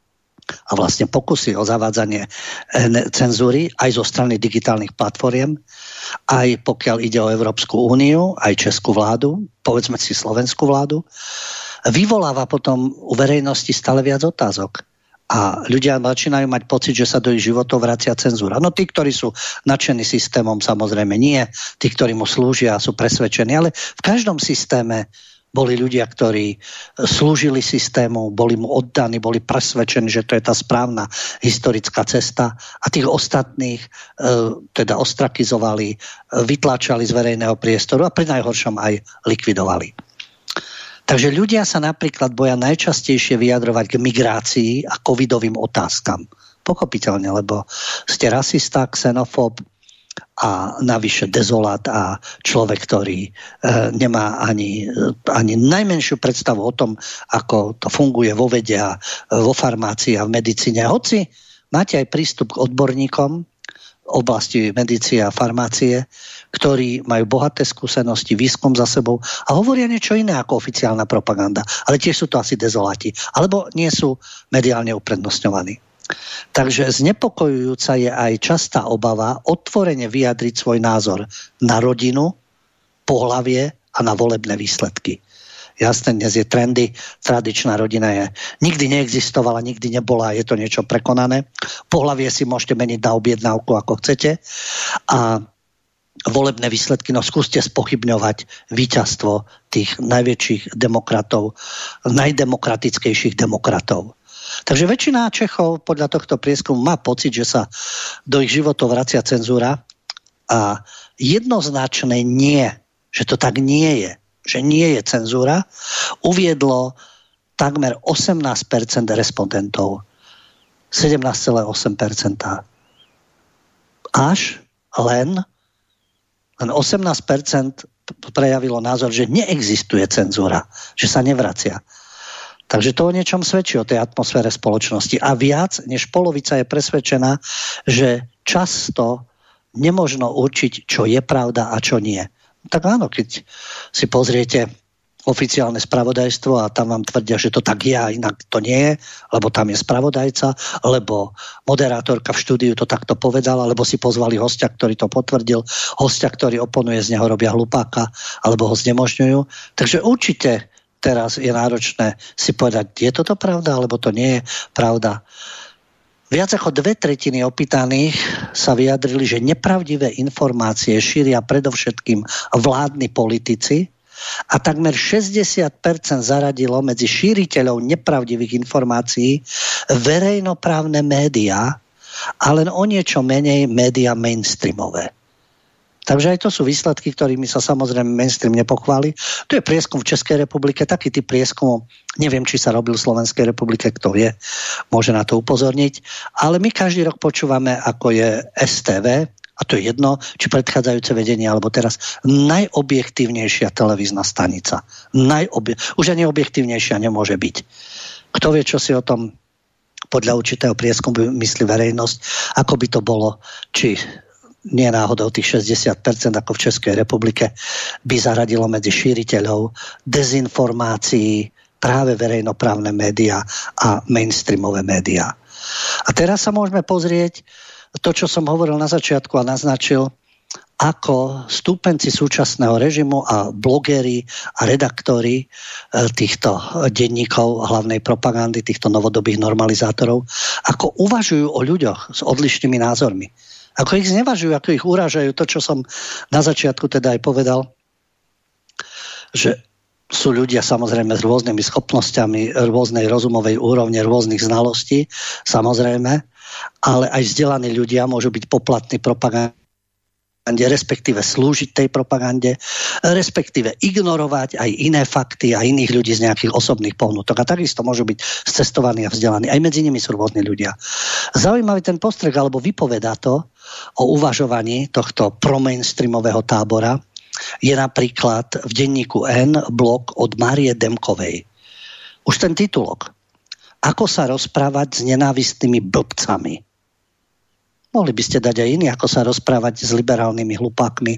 a vlastne pokusy o zavádzanie cenzúry aj zo strany digitálnych platform, aj pokiaľ ide o Európsku úniu, aj českú vládu, povedzme si slovenskú vládu, vyvoláva potom u verejnosti stále viac otázok. A ľudia začínajú mať pocit, že sa do ich životov vracia cenzúra. No tí, ktorí sú nadšení systémom, samozrejme nie. Tí, ktorí mu slúžia, sú presvedčení. Ale v každom systéme boli ľudia, ktorí slúžili systému, boli mu oddaní, boli presvedčení, že to je tá správna historická cesta. A tých ostatných teda ostrakizovali, vytláčali z verejného priestoru a pri najhoršom aj likvidovali. Takže ľudia sa napríklad boja najčastejšie vyjadrovať k migrácii a covidovým otázkam. Pochopiteľne, lebo ste rasista, xenofób a navyše dezolát a človek, ktorý nemá ani najmenšiu predstavu o tom, ako to funguje vo vede a vo farmácii a v medicíne. Hoci máte aj prístup k odborníkom oblasti medicíny a farmácie, ktorí majú bohaté skúsenosti, výskum za sebou a hovoria niečo iné ako oficiálna propaganda. Ale tiež sú to asi dezoláti. Alebo nie sú mediálne uprednostňovaní. Takže znepokojujúca je aj častá obava otvorene vyjadriť svoj názor na rodinu, pohlavie a na volebné výsledky. Jasné, dnes je trendy, tradičná rodina nikdy neexistovala, nikdy nebola, je to niečo prekonané. Pohlavie si môžete meniť na objednávku, ako chcete. A volebné výsledky, no skúste spochybňovať víťazstvo tých najväčších demokratov, najdemokratickejších demokratov. Takže väčšina Čechov podľa tohto prieskumu má pocit, že sa do ich životov vracia cenzúra a jednoznačné nie, že to tak nie je, že nie je cenzúra, uviedlo takmer 18% respondentov. 17,8%. Až len 18% prejavilo názor, že neexistuje cenzúra, že sa nevracia. Takže to o niečom svedčí o tej atmosfére spoločnosti. A viac než polovica je presvedčená, že často nemožno určiť, čo je pravda a čo nie. Tak áno, keď si pozriete oficiálne spravodajstvo a tam vám tvrdia, že to tak je a inak to nie je, lebo tam je spravodajca, lebo moderátorka v štúdiu to takto povedala, alebo si pozvali hostia, ktorý to potvrdil, hostia, ktorý oponuje, z neho robia hlupáka, alebo ho znemožňujú. Takže určite teraz je náročné si povedať, je toto pravda, alebo to nie je pravda. Viac ako 2/3 opýtaných sa vyjadrili, že nepravdivé informácie šíria predovšetkým vládni politici a takmer 60% zaradilo medzi šíriteľov nepravdivých informácií verejnoprávne médiá a len o niečo menej médiá mainstreamové. Takže aj to sú výsledky, ktorými sa samozrejme mainstream nepochváli. To je prieskum v Českej republike, taký typ prieskumu, neviem, či sa robil v Slovenskej republike, kto vie, môže na to upozorniť. Ale my každý rok počúvame, ako je STV, a to je jedno, či predchádzajúce vedenie, alebo teraz najobjektívnejšia televízna stanica. Už ani objektívnejšia nemôže byť. Kto vie, čo si o tom podľa určitého prieskumu myslí verejnosť, ako by to bolo, či nie náhodou tých 60%, ako v Českej republike, by zaradilo medzi šíriteľov dezinformácií práve verejnoprávne médiá a mainstreamové médiá. A teraz sa môžeme pozrieť to, čo som hovoril na začiatku a naznačil, ako stúpenci súčasného režimu a blogeri a redaktori týchto denníkov hlavnej propagandy, týchto novodobých normalizátorov, ako uvažujú o ľuďoch s odlišnými názormi. Ako ich znevažujú, ako ich urážajú, to, čo som na začiatku teda aj povedal, že sú ľudia samozrejme s rôznymi schopnosťami, rôznej rozumovej úrovne, rôznych znalostí, samozrejme, ale aj vzdelaní ľudia môžu byť poplatní propagandní respektíve slúžiť tej propagande, respektíve ignorovať aj iné fakty a iných ľudí z nejakých osobných pohnutok. A takisto môžu byť scestovaní a vzdelaní. Aj medzi nimi sú rôzni ľudia. Zaujímavý ten postreh, alebo vypovedá to o uvažovaní tohto promainstreamového tábora, je napríklad v denníku N blog od Márie Demkovej. Už ten titulok. Ako sa rozprávať s nenávistnými blbcami. Mohli by ste dať aj iný, ako sa rozprávať s liberálnymi hlupákmi,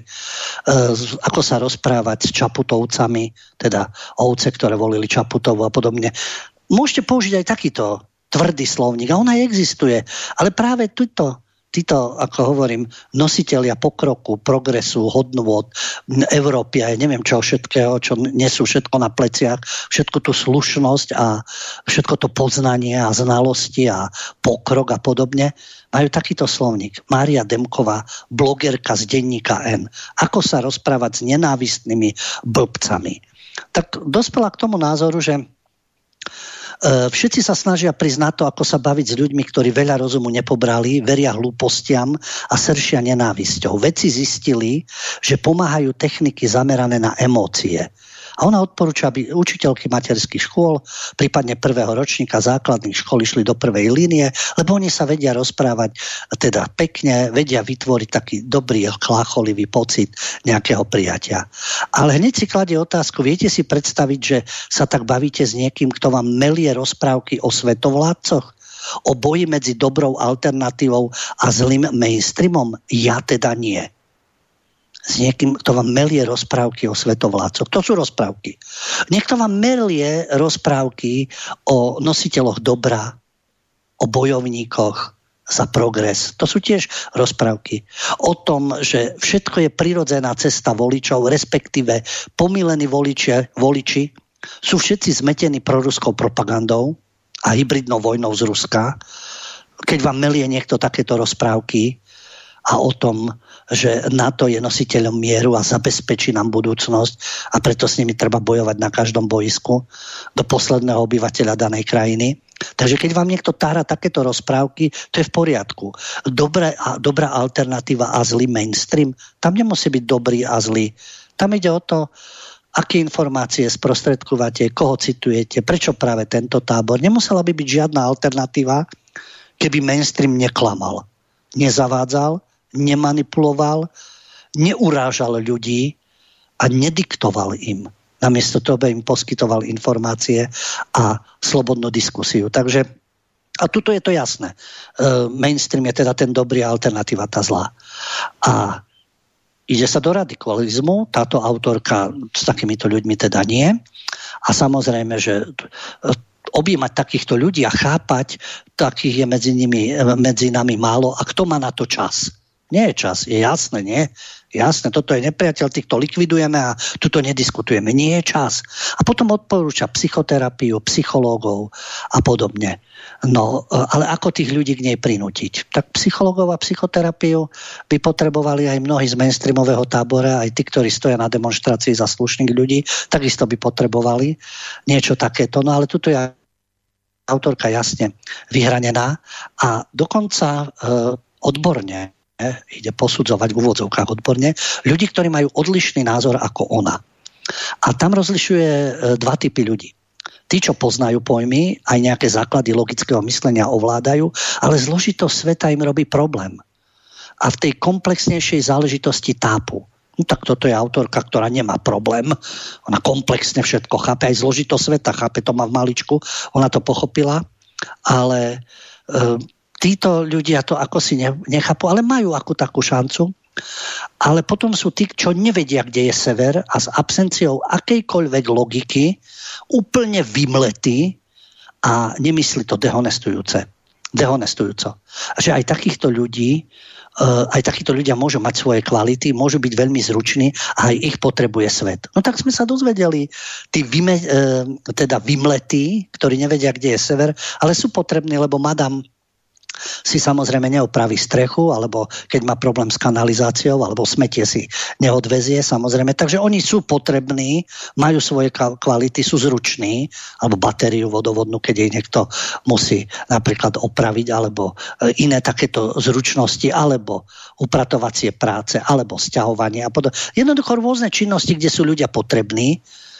ako sa rozprávať s Čaputovcami, teda ovce, ktoré volili Čaputovu a podobne. Môžete použiť aj takýto tvrdý slovník a on aj existuje. Ale práve títo, ako hovorím, nositelia pokroku, progresu, hodnôt Európy a ja neviem čo všetkého, čo nesú všetko na pleciach, všetko tú slušnosť a všetko to poznanie a znalosti a pokrok a podobne, majú takýto slovník. Mária Demková, blogerka z denníka N. Ako sa rozprávať s nenávistnými blbcami. Tak dospela k tomu názoru, že všetci sa snažia prísť na to, ako sa baviť s ľuďmi, ktorí veľa rozumu nepobrali, veria hlúpostiam a sršia nenávisťou. Vedci zistili, že pomáhajú techniky zamerané na emócie. A ona odporúča, aby učiteľky materských škôl, prípadne prvého ročníka základných škôl išli do prvej línie, lebo oni sa vedia rozprávať teda pekne, vedia vytvoriť taký dobrý, chlácholivý pocit nejakého prijatia. Ale hneď si kladie otázku, viete si predstaviť, že sa tak bavíte s niekým, kto vám melie rozprávky o svetovládcoch? O boji medzi dobrou alternatívou a zlým mainstreamom? Ja teda nie. S niekým, kto vám melie rozprávky o svetovládcoch. To sú rozprávky. Niekto vám melie rozprávky o nositeľoch dobra, o bojovníkoch za progres. To sú tiež rozprávky. O tom, že všetko je prirodzená cesta voličov, respektíve pomílení voliči sú všetci zmetení proruskou propagandou a hybridnou vojnou z Ruska. Keď vám melie niekto takéto rozprávky a o tom, že NATO je nositeľom mieru a zabezpečí nám budúcnosť a preto s nimi treba bojovať na každom boisku do posledného obyvateľa danej krajiny. Takže keď vám niekto tára takéto rozprávky, to je v poriadku. Dobrá alternatíva a zlý mainstream, tam nemusí byť dobrý a zlý. Tam ide o to, aké informácie sprostredkujete, koho citujete, prečo práve tento tábor. Nemusela by byť žiadna alternatíva, keby mainstream neklamal, nezavádzal, nemanipuloval, neurážal ľudí a nediktoval im. Namiesto toho by im poskytoval informácie a slobodnú diskusiu. Takže, a tuto je to jasné. Mainstream je teda ten dobrý a alternatíva tá zlá. A ide sa do radikalizmu. Táto autorka s takýmito ľuďmi teda nie. A samozrejme, že objímať takýchto ľudí a chápať, takých je medzi nami málo. A kto má na to čas? Nie je čas, je jasné, nie? Jasné, toto je nepriateľ, týchto likvidujeme a tuto nediskutujeme. Nie je čas. A potom odporúča psychoterapiu, psychológov a podobne. No, ale ako tých ľudí k nej prinútiť? Tak psychológov a psychoterapiu by potrebovali aj mnohí z mainstreamového tábora, aj tí, ktorí stoja na demonštrácii za slušných ľudí, takisto by potrebovali niečo takéto. No ale tuto je autorka jasne vyhranená a dokonca odborne ide posudzovať v úvodzovkách odborne ľudí, ktorí majú odlišný názor ako ona. A tam rozlišuje dva typy ľudí. Tí, čo poznajú pojmy, aj nejaké základy logického myslenia ovládajú, ale zložitosť sveta im robí problém. A v tej komplexnejšej záležitosti tápu. No tak toto je autorka, ktorá nemá problém. Ona komplexne všetko chápe, aj zložitosť sveta chápe, to má v maličku. Ona to pochopila, ale títo ľudia to ako si nechápu, ale majú akú takú šancu. Ale potom sú tí, čo nevedia, kde je sever a s absenciou akejkoľvek logiky úplne vymletí a nemyslí to dehonestujúco. A že aj takýchto ľudí, aj takíto ľudia môžu mať svoje kvality, môžu byť veľmi zruční a aj ich potrebuje svet. No tak sme sa dozvedeli, tí vymletí, ktorí nevedia, kde je sever, ale sú potrební, lebo madam si samozrejme neopraví strechu, alebo keď má problém s kanalizáciou, alebo smetie si neodvezie, samozrejme. Takže oni sú potrební, majú svoje kvality, sú zruční, alebo batériu vodovodnú, keď jej niekto musí napríklad opraviť, alebo iné takéto zručnosti, alebo upratovacie práce, alebo sťahovanie a podobne. Jednoducho rôzne činnosti, kde sú ľudia potrební,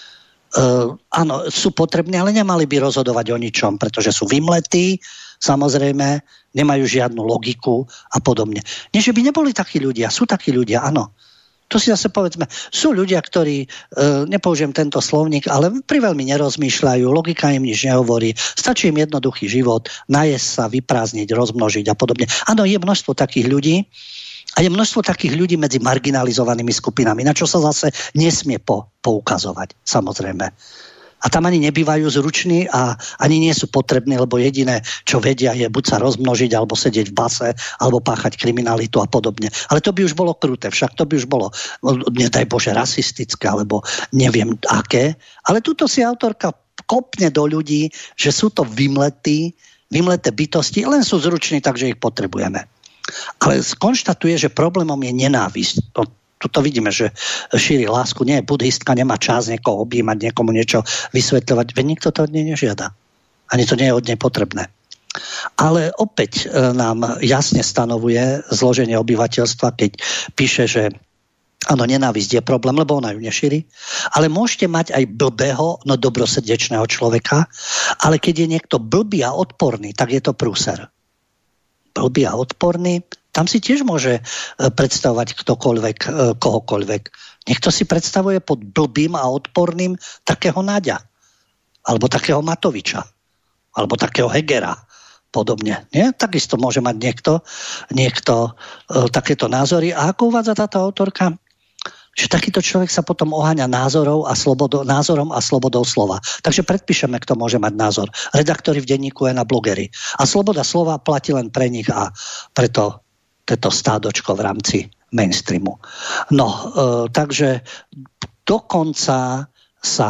áno, sú potrební, ale nemali by rozhodovať o ničom, pretože sú vymletí, samozrejme, nemajú žiadnu logiku a podobne. Nie, že by neboli takí ľudia, sú takí ľudia, áno. To si zase povedzme, sú ľudia, ktorí, nepoužijem tento slovník, ale priveľmi nerozmýšľajú, logika im nič nehovorí, stačí im jednoduchý život, najesť sa, vyprázdniť, rozmnožiť a podobne. Áno, je množstvo takých ľudí, a je množstvo takých ľudí medzi marginalizovanými skupinami, na čo sa zase nesmie poukazovať, samozrejme. A tam ani nebývajú zruční a ani nie sú potrební, lebo jediné, čo vedia, je buď sa rozmnožiť, alebo sedieť v base, alebo páchať kriminalitu a podobne. Ale to by už bolo kruté, však to by už bolo, nedaj Bože, rasistické, alebo neviem aké. Ale tuto si autorka kopne do ľudí, že sú to vymleté bytosti, len sú zruční, takže ich potrebujeme. Ale skonštatuje, že problémom je nenávisť. Tuto vidíme, že šíri lásku. Nie, buddhistka nemá čas niekoho objímať, niekomu niečo vysvetľovať. Veď nikto to od nej nežiada. Ani to nie je od nej potrebné. Ale opäť nám jasne stanovuje zloženie obyvateľstva, keď píše, že áno, nenávisť je problém, lebo ona ju nešíri. Ale môžete mať aj blbého, no dobrosrdečného človeka, ale keď je niekto blbý a odporný, tak je to prúser. Blbý a odporný, tam si tiež môže predstavovať ktokoľvek, kohokoľvek. Niekto si predstavuje pod blbým a odporným takého Naďa, alebo takého Matoviča, alebo takého Hegera, podobne. Nie? Takisto môže mať niekto takéto názory. A ako uvádza táto autorka? Že takýto človek sa potom oháňa názorom a slobodou slova. Takže predpíšeme, kto môže mať názor. Redaktori v denníku a blogery. A sloboda slova platí len pre nich a preto toto stádočko v rámci mainstreamu. No, takže dokonca sa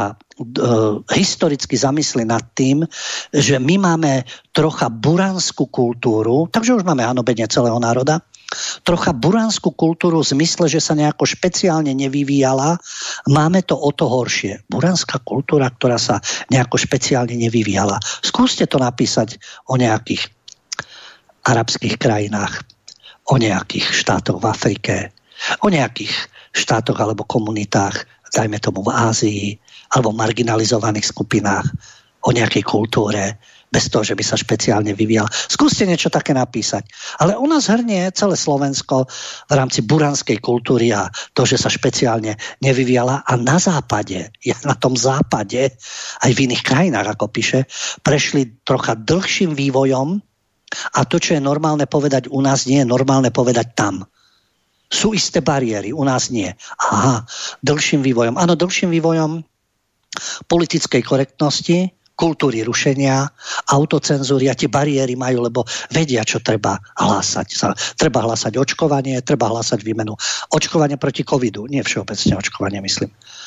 historicky zamyslí nad tým, že my máme trocha buranskú kultúru, takže už máme hanobenie celého národa, trocha buranskú kultúru v zmysle, že sa nejako špeciálne nevyvíjala, máme to o to horšie. Buranská kultúra, ktorá sa nejako špeciálne nevyvíjala. Skúste to napísať o nejakých arabských krajinách, o nejakých štátoch v Afrike, o nejakých štátoch alebo komunitách, dajme tomu v Ázii, alebo v marginalizovaných skupinách, o nejakej kultúre, bez toho, že by sa špeciálne vyvíjal. Skúste niečo také napísať. Ale u nás hrnie celé Slovensko v rámci buranskej kultúry a to, že sa špeciálne nevyvíjala. A na západe, na tom západe, aj v iných krajinách, ako píše, prešli trocha dlhším vývojom a to, čo je normálne povedať u nás, nie je normálne povedať tam. Sú isté bariéry, u nás nie. Aha, dlhším vývojom. Áno, dlhším vývojom politickej korektnosti, kultúry rušenia, autocenzúry a tie bariéry majú, lebo vedia, čo treba hlásať. Treba hlásať očkovanie, treba hlásať výmenu. Očkovanie proti covidu, nie všeobecne očkovanie, myslím.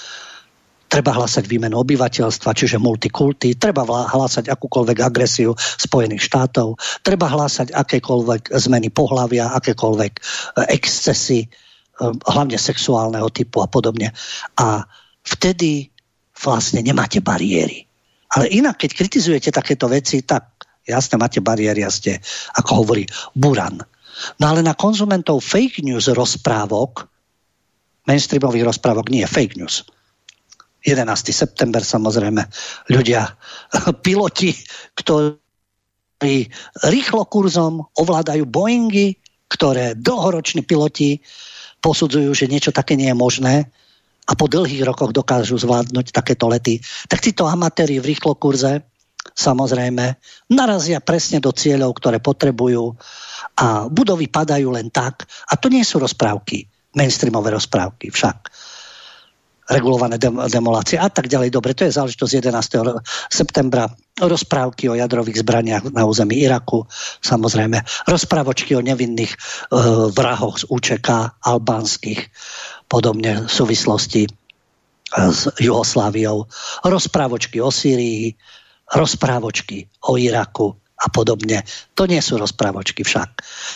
Treba hlásať výmenu obyvateľstva, čiže multikulty, treba hlásať akúkoľvek agresiu Spojených štátov, treba hlásať akékoľvek zmeny pohlavia, akékoľvek excesy, hlavne sexuálneho typu a podobne. A vtedy vlastne nemáte bariéry. Ale inak, keď kritizujete takéto veci, tak jasne máte bariéry a ste, ako hovorí, buran. No ale na konzumentov fake news rozprávok, mainstreamových rozprávok nie, fake news. 11. september, samozrejme, ľudia, piloti, ktorí rýchlo kurzom ovládajú Boeingy, ktoré dlhoroční piloti posudzujú, že niečo také nie je možné, a po dlhých rokoch dokážu zvládnuť takéto lety, tak títo amatéri v rýchlokurze samozrejme narazia presne do cieľov, ktoré potrebujú a budovy padajú len tak. A to nie sú rozprávky, mainstreamové rozprávky však. Regulované demolácie a tak ďalej. Dobre, to je záležitosť 11. septembra. Rozprávky o jadrových zbraniach na území Iraku, samozrejme. Rozprávočky o nevinných vrahoch z UČK, albánskych, podobne v súvislosti s Jugosláviou. Rozprávočky o Sýrii, rozprávočky o Iraku a podobne. To nie sú rozprávočky však.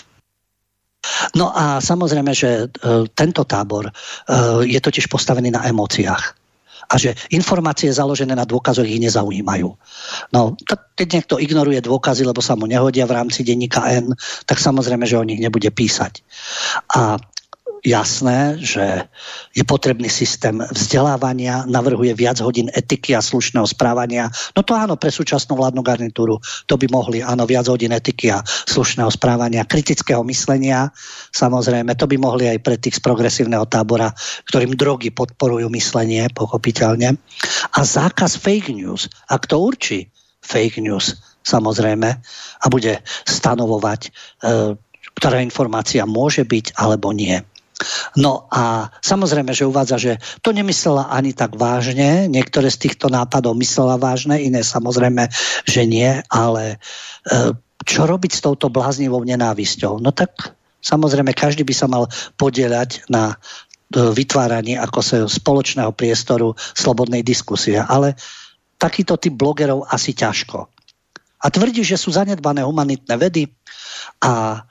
No a samozrejme, že tento tábor je totiž postavený na emóciách. A že informácie založené na dôkazoch ich nezaujímajú. No, keď niekto ignoruje dôkazy, lebo sa mu nehodia v rámci denníka N, tak samozrejme, že o nich nebude písať. A jasné, že je potrebný systém vzdelávania, navrhuje viac hodín etiky a slušného správania. No to áno, pre súčasnú vládnu garnitúru to by mohli, áno, viac hodín etiky a slušného správania, kritického myslenia, samozrejme, to by mohli aj pre tých z progresívneho tábora, ktorým drogy podporujú myslenie, pochopiteľne. A zákaz fake news, ak to určí fake news, samozrejme, a bude stanovovať, ktorá informácia môže byť alebo nie. No a samozrejme, že uvádza, že to nemyslela ani tak vážne, niektoré z týchto nápadov myslela vážne, iné samozrejme, že nie, ale čo robiť s touto bláznivou nenávisťou? No tak samozrejme, každý by sa mal podieľať na vytváraní ako spoločného priestoru slobodnej diskusie, ale takýto typ blogerov asi ťažko. A tvrdí, že sú zanedbané humanitné vedy a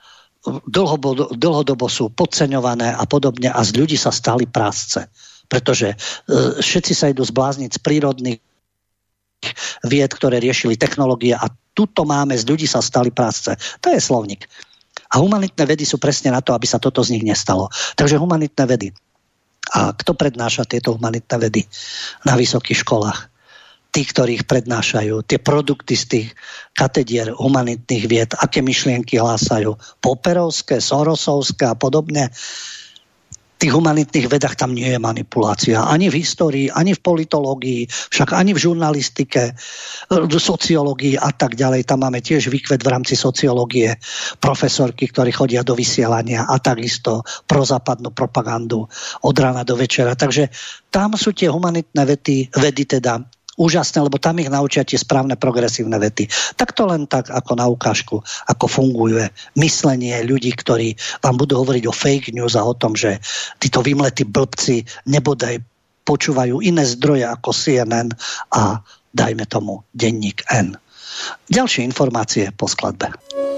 dlhodobo sú podceňované a podobne a z ľudí sa stali prásce. Pretože všetci sa idú zblázniť z prírodných vied, ktoré riešili technológie a tuto máme, z ľudí sa stali prásce. To je slovník. A humanitné vedy sú presne na to, aby sa toto z nich nestalo. Takže humanitné vedy. A kto prednáša tieto humanitné vedy na vysokých školách? Tí, ktorí ich prednášajú, tie produkty z tých katedier humanitných vied, aké myšlienky hlásajú, Popperovské, Sorosovské a podobne. V tých humanitných vedách tam nie je manipulácia. Ani v histórii, ani v politológii, však ani v žurnalistike, v sociológii a tak ďalej. Tam máme tiež výkvet v rámci sociológie profesorky, ktorí chodia do vysielania a takisto prozápadnú propagandu od rána do večera. Takže tam sú tie humanitné vedy teda úžasné, lebo tam ich naučia tie správne progresívne vety. Tak to len tak ako na ukážku, ako funguje myslenie ľudí, ktorí vám budú hovoriť o fake news a o tom, že títo vymletí blbci nebodaj počúvajú iné zdroje ako CNN a dajme tomu denník N. Ďalšie informácie po skladbe.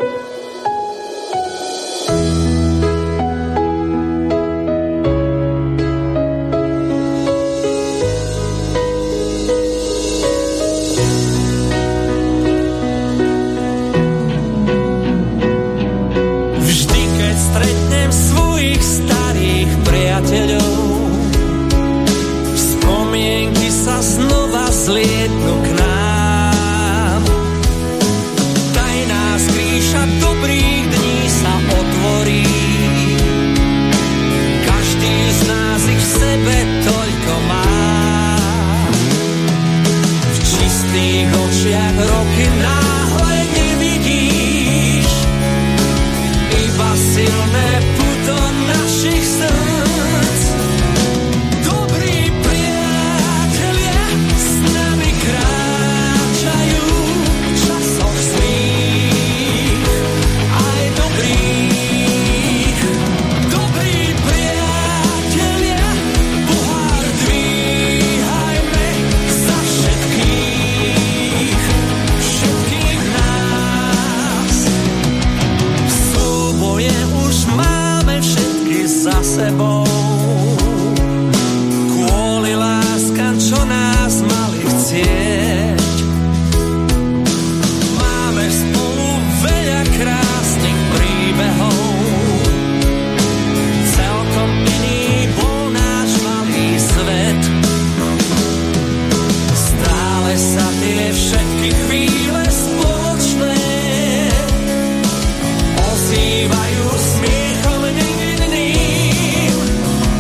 Spomienky sa znova zlietnú k nám. Tajná skrýša dobrých dní sa otvorí. Každý z nás ich v sebe toľko má. V čistých očiach roky náhle nevidíš. Iba silné puto našich srdc. Sebou kvôli láskam, čo nás mali chcieť. Máme spolu veľa krásnych príbehov. Celkom iný bol náš malý svet. Stále sa tie všetky chvíle spoločné ozývajú smiechom.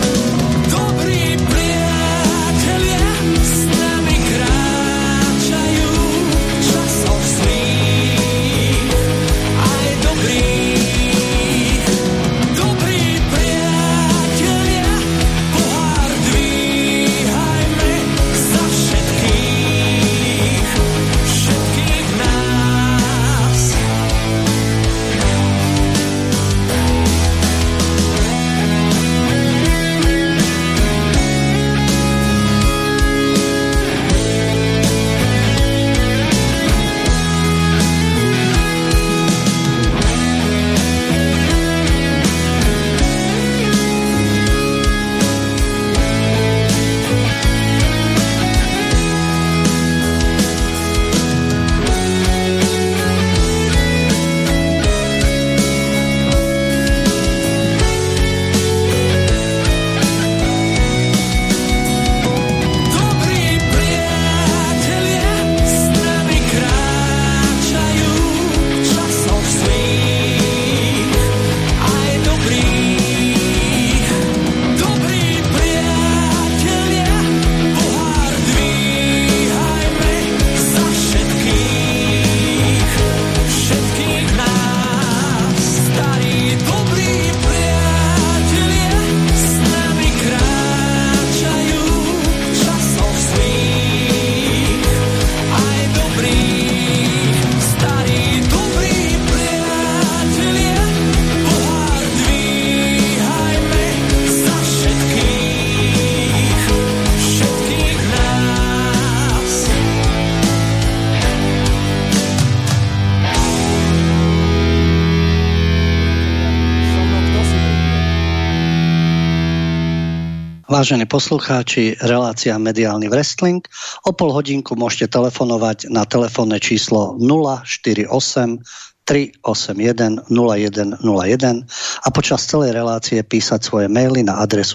Vážení poslucháči, relácia Mediálny wrestling. O pol hodinku môžete telefonovať na telefónne číslo 048 381 0101 a počas celej relácie písať svoje maily na adresu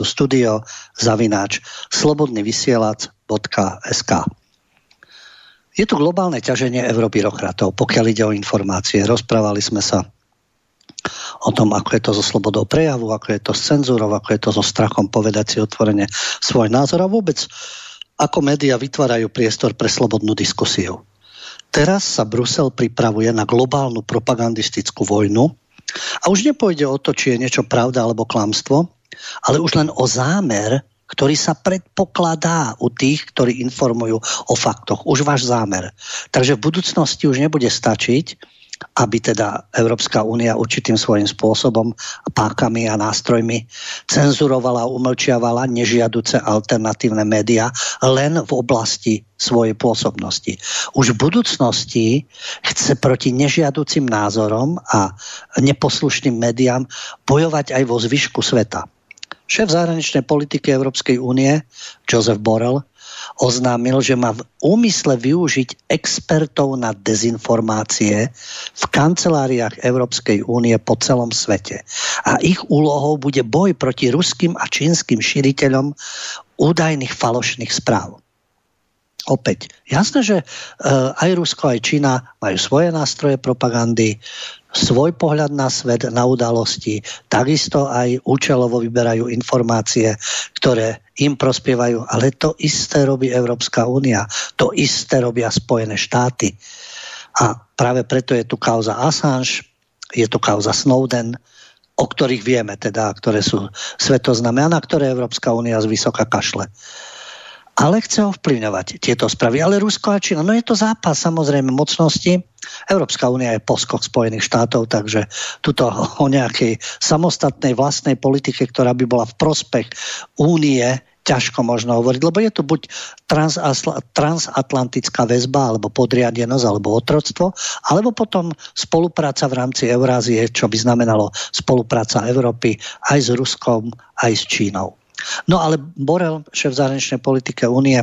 studio@slobodnyvysielac.sk. Je tu globálne ťaženie eurobyrokratov, pokiaľ ide o informácie. Rozprávali sme sa o tom, ako je to so slobodou prejavu, ako je to s cenzúrou, ako je to so strachom povedať si otvorene svoj názor a vôbec ako médiá vytvárajú priestor pre slobodnú diskusiu. Teraz sa Brusel pripravuje na globálnu propagandistickú vojnu a už nepôjde o to, či je niečo pravda alebo klamstvo, ale už len o zámer, ktorý sa predpokladá u tých, ktorí informujú o faktoch. Už váš zámer. Takže v budúcnosti už nebude stačiť, aby teda Európska únia určitým svojím spôsobom, pákami a nástrojmi cenzurovala a umlčiavala nežiaduce alternatívne médiá len v oblasti svojej pôsobnosti. Už v budúcnosti chce proti nežiaducim názorom a neposlušným médiám bojovať aj vo zvyšku sveta. Šéf zahraničnej politiky Európskej únie Joseph Borrell oznámil, že má v úmysle využiť expertov na dezinformácie v kanceláriách Európskej únie po celom svete. A ich úlohou bude boj proti ruským a čínskym šíriteľom údajných falošných správ. Opäť, jasné, že aj Rusko, aj Čína majú svoje nástroje propagandy, svoj pohľad na svet, na udalosti, takisto aj účelovo vyberajú informácie, ktoré im prospievajú, ale to isté robí Európska únia, to isté robia Spojené štáty. A práve preto je tu kauza Assange, je tu kauza Snowden, o ktorých vieme teda, ktoré sú svetoznáme a na ktoré Európska únia zvysoka kašle. Ale chce ovplyvňovať tieto správy. Ale Rusko a Čína, no je to zápas samozrejme mocnosti. Európska únia je poskok Spojených štátov, takže tuto o nejakej samostatnej vlastnej politike, ktorá by bola v prospech únie, ťažko možno hovoriť, lebo je to buď transatlantická väzba, alebo podriadenosť, alebo otroctvo, alebo potom spolupráca v rámci Eurázie, čo by znamenalo spolupráca Európy aj s Ruskom, aj s Čínou. No ale Borrell, šéf zahraničnej politiky únie,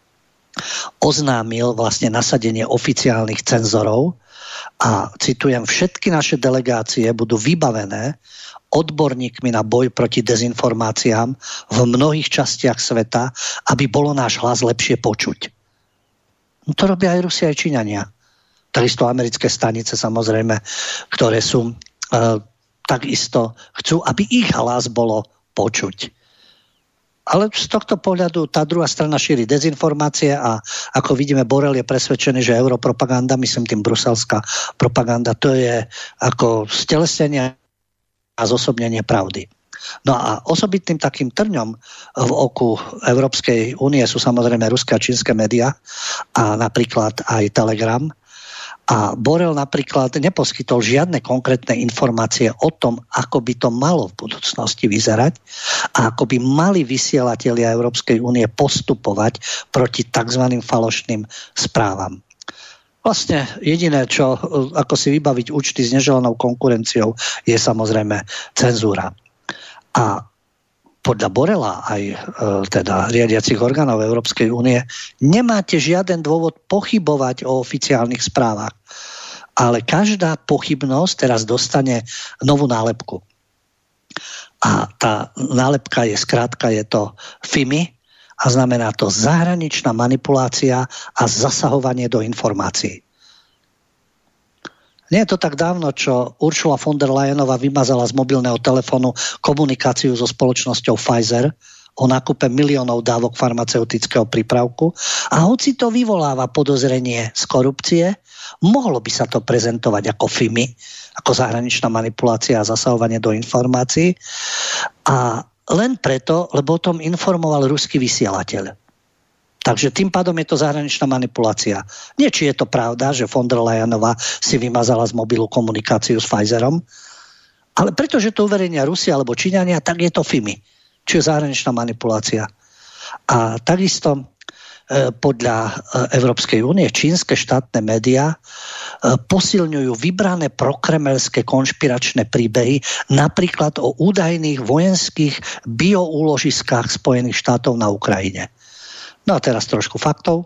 oznámil vlastne nasadenie oficiálnych cenzorov a citujem, všetky naše delegácie budú vybavené odborníkmi na boj proti dezinformáciám v mnohých častiach sveta, aby bolo náš hlas lepšie počuť. No to robia aj Rusia, aj Číňania. Takisto americké stanice samozrejme, ktoré sú takisto chcú, aby ich hlas bolo počuť. Ale z tohto pohľadu tá druhá strana šíri dezinformácie a ako vidíme, Borrell je presvedčený, že europropaganda, myslím tým bruselská propaganda, to je ako stelesnenie a zosobnenie pravdy. No a osobitným takým trňom v oku Európskej únie sú samozrejme ruské a čínske médiá a napríklad aj Telegram. A Borrell napríklad neposkytol žiadne konkrétne informácie o tom, ako by to malo v budúcnosti vyzerať a ako by mali vysielatelia Európskej únie postupovať proti tzv. Falošným správam. Vlastne jediné, čo ako si vybaviť účty s neželanou konkurenciou, je samozrejme cenzúra. A podľa Borrella aj teda riadiacich orgánov Európskej únie nemáte žiaden dôvod pochybovať o oficiálnych správach. Ale každá pochybnosť teraz dostane novú nálepku. A tá nálepka je skrátka, je to FIMI a znamená to zahraničná manipulácia a zasahovanie do informácií. Nie je to tak dávno, čo Ursula von der Leyenová vymazala z mobilného telefónu komunikáciu so spoločnosťou Pfizer o nákupe miliónov dávok farmaceutického prípravku a hoci to vyvoláva podozrenie z korupcie, mohlo by sa to prezentovať ako FIMI, ako zahraničná manipulácia a zasahovanie do informácií a len preto, lebo o tom informoval ruský vysielateľ. Takže tým pádom je to zahraničná manipulácia. Nie, či je to pravda, že von der Leyenová si vymazala z mobilu komunikáciu s Pfizerom, ale pretože to uverejnia Rusia alebo Číňania, tak je to FIMI, či je zahraničná manipulácia. A takisto podľa Európskej únie čínske štátne médiá posilňujú vybrané prokremelské konšpiračné príbehy, napríklad o údajných vojenských bioúložiskách Spojených štátov na Ukrajine. No a teraz trošku faktov.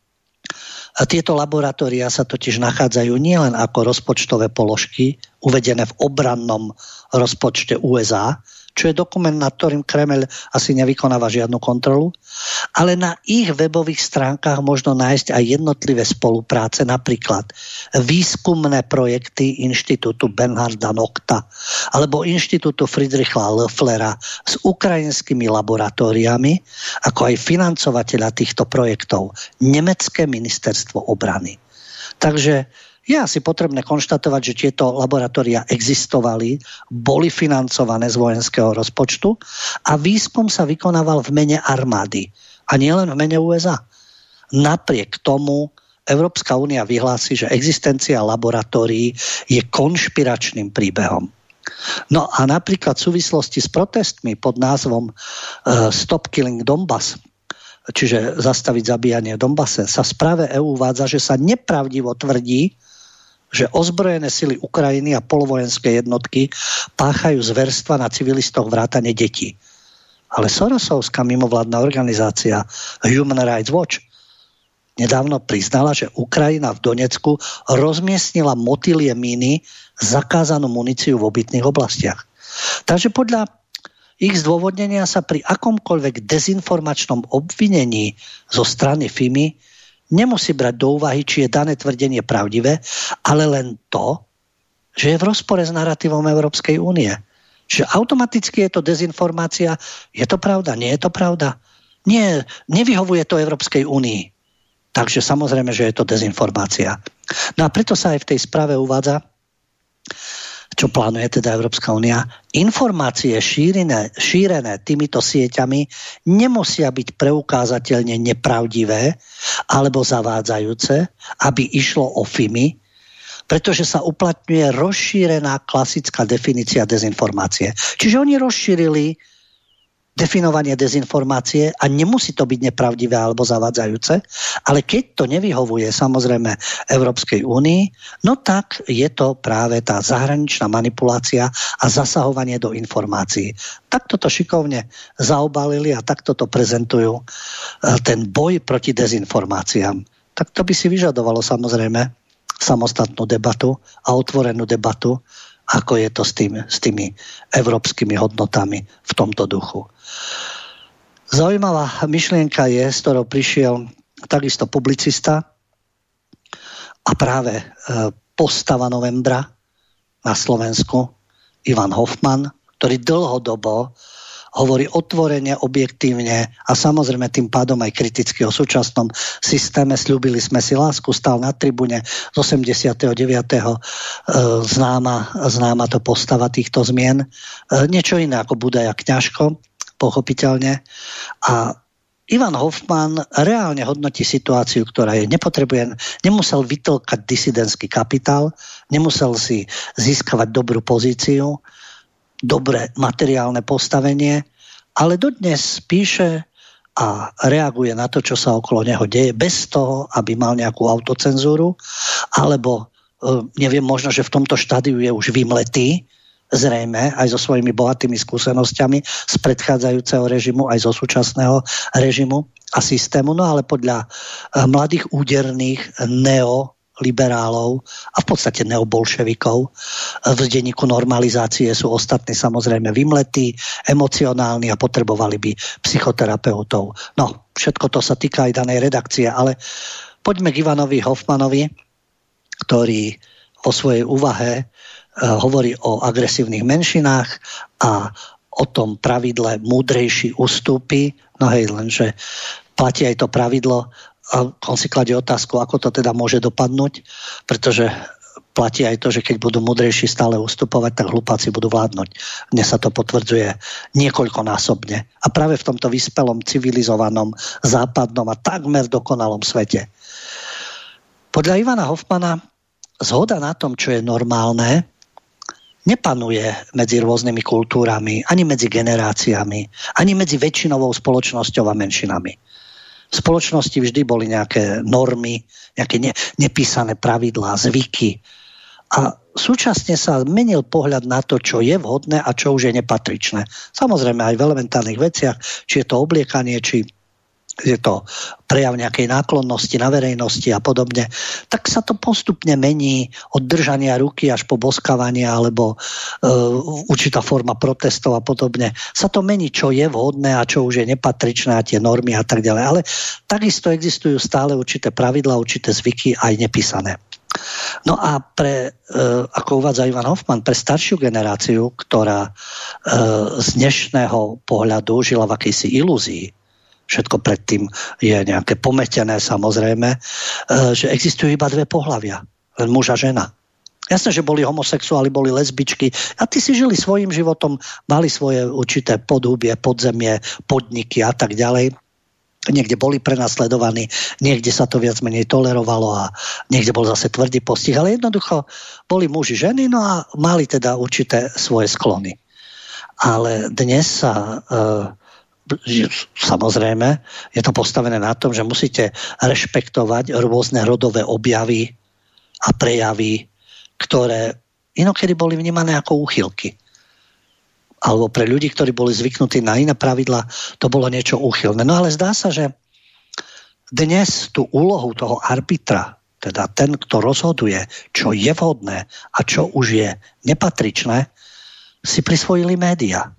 A tieto laboratória sa totiž nachádzajú nielen ako rozpočtové položky uvedené v obrannom rozpočte USA, čo je dokument, nad ktorým Kremeľ asi nevykonáva žiadnu kontrolu, ale na ich webových stránkach možno nájsť aj jednotlivé spolupráce, napríklad výskumné projekty Inštitútu Bernharda Nockta alebo Inštitútu Friedricha Loefflera s ukrajinskými laboratóriami, ako aj financovateľa týchto projektov, Nemecké ministerstvo obrany. Takže je asi potrebné konštatovať, že tieto laboratória existovali, boli financované z vojenského rozpočtu a výskum sa vykonával v mene armády a nielen v mene USA. Napriek tomu Európska únia vyhlási, že existencia laboratórií je konšpiračným príbehom. No a napríklad v súvislosti s protestmi pod názvom Stop Killing Donbass, čiže zastaviť zabíjanie v Donbase, sa v správe EÚ uvádza, že sa nepravdivo tvrdí, že ozbrojené sily Ukrajiny a polovojenské jednotky páchajú zverstva na civilistoch vrátane detí. Ale Sorosovská mimovládna organizácia Human Rights Watch nedávno priznala, že Ukrajina v Donecku rozmiestnila motýlie míny, zakázanú muníciu v obytných oblastiach. Takže podľa ich zdôvodnenia sa pri akomkoľvek dezinformačnom obvinení zo strany FIMI nemusí brať do úvahy, či je dané tvrdenie pravdivé, ale len to, že je v rozpore s naratívom Európskej únie. Čiže automaticky je to dezinformácia. Je to pravda? Nie je to pravda? Nie, nevyhovuje to Európskej únii. Takže samozrejme, že je to dezinformácia. No a preto sa aj v tej správe uvádza, čo plánuje teda Európska únia, informácie šírené týmito sieťami nemusia byť preukázateľne nepravdivé alebo zavádzajúce, aby išlo o FIMI, pretože sa uplatňuje rozšírená klasická definícia dezinformácie. Čiže oni rozšírili definovanie dezinformácie a nemusí to byť nepravdivé alebo zavádzajúce, ale keď to nevyhovuje samozrejme Európskej únii, no tak je to práve tá zahraničná manipulácia a zasahovanie do informácií. Takto to šikovne zaobalili a takto to prezentujú ten boj proti dezinformáciám. Tak to by si vyžadovalo samozrejme samostatnú debatu a otvorenú debatu, ako je to s tými európskymi hodnotami v tomto duchu. Zaujímavá myšlienka je, s ktorou prišiel takisto publicista a práve postava novembra na Slovensku Ivan Hoffman, ktorý dlhodobo hovorí otvorene, objektívne a samozrejme tým pádom aj kriticky o súčasnom systéme. Sľúbili sme si lásku, stál na tribúne z 89. Známa to postava týchto zmien. Niečo iné ako Budaj a Kňažko, pochopiteľne. A Ivan Hoffman reálne hodnotí situáciu, ktorá je nepotrebuje, nemusel vytlkať disidentský kapitál, nemusel si získavať dobrú pozíciu, dobré materiálne postavenie, ale dodnes píše a reaguje na to, čo sa okolo neho deje, bez toho, aby mal nejakú autocenzúru, alebo neviem, možno, že v tomto štádiu je už vymletý, zrejme aj so svojimi bohatými skúsenosťami z predchádzajúceho režimu, aj zo súčasného režimu a systému, no ale podľa mladých úderných neoliberálov a v podstate neobolševikov v denníku Normalizácie sú ostatní samozrejme vymletí, emocionálni a potrebovali by psychoterapeutov. No, všetko to sa týka aj danej redakcie, ale poďme k Ivanovi Hoffmanovi, ktorý vo svojej úvahe hovorí o agresívnych menšinách a o tom pravidle múdrejší ustúpi. No hej, lenže platí aj to pravidlo a on si kladie otázku, ako to teda môže dopadnúť, pretože platí aj to, že keď budú múdrejší stále ustupovať, tak hlupáci budú vládnuť. Dnes sa to potvrdzuje niekoľkonásobne. A práve v tomto vyspelom, civilizovanom, západnom a takmer dokonalom svete. Podľa Ivana Hoffmana zhoda na tom, čo je normálne, nepanuje medzi rôznymi kultúrami, ani medzi generáciami, ani medzi väčšinovou spoločnosťou a menšinami. V spoločnosti vždy boli nejaké normy, nejaké nepísané pravidlá, zvyky. A súčasne sa menil pohľad na to, čo je vhodné a čo už je nepatričné. Samozrejme aj v elementárnych veciach, či je to obliekanie, či je to prejav nejakej náklonnosti na verejnosti a podobne, tak sa to postupne mení od držania ruky až po boskávanie alebo určitá forma protestov a podobne. Sa to mení, čo je vhodné a čo už je nepatričné a tie normy a tak ďalej. Ale takisto existujú stále určité pravidlá, určité zvyky aj nepísané. No a ako uvádza Ivan Hoffman, pre staršiu generáciu, ktorá z dnešného pohľadu žila v akejsi ilúzii, všetko predtým je nejaké pometené samozrejme, že existujú iba dve pohlavia, len muž a žena. Jasné, že boli homosexuáli, boli lesbičky a tí si žili svojím životom, mali svoje určité podhubie, podzemie, podniky a tak ďalej. Niekde boli prenasledovaní, niekde sa to viac menej tolerovalo a niekde bol zase tvrdý postih, ale jednoducho boli muži, ženy, no a mali teda určité svoje sklony. Ale dnes sa samozrejme je to postavené na tom, že musíte rešpektovať rôzne rodové objavy a prejavy, ktoré inokedy boli vnímané ako úchylky. Alebo pre ľudí, ktorí boli zvyknutí na iné pravidlá, to bolo niečo úchylné. No ale zdá sa, že dnes tú úlohu toho arbitra, teda ten, kto rozhoduje, čo je vhodné a čo už je nepatričné, si prisvojili médiá.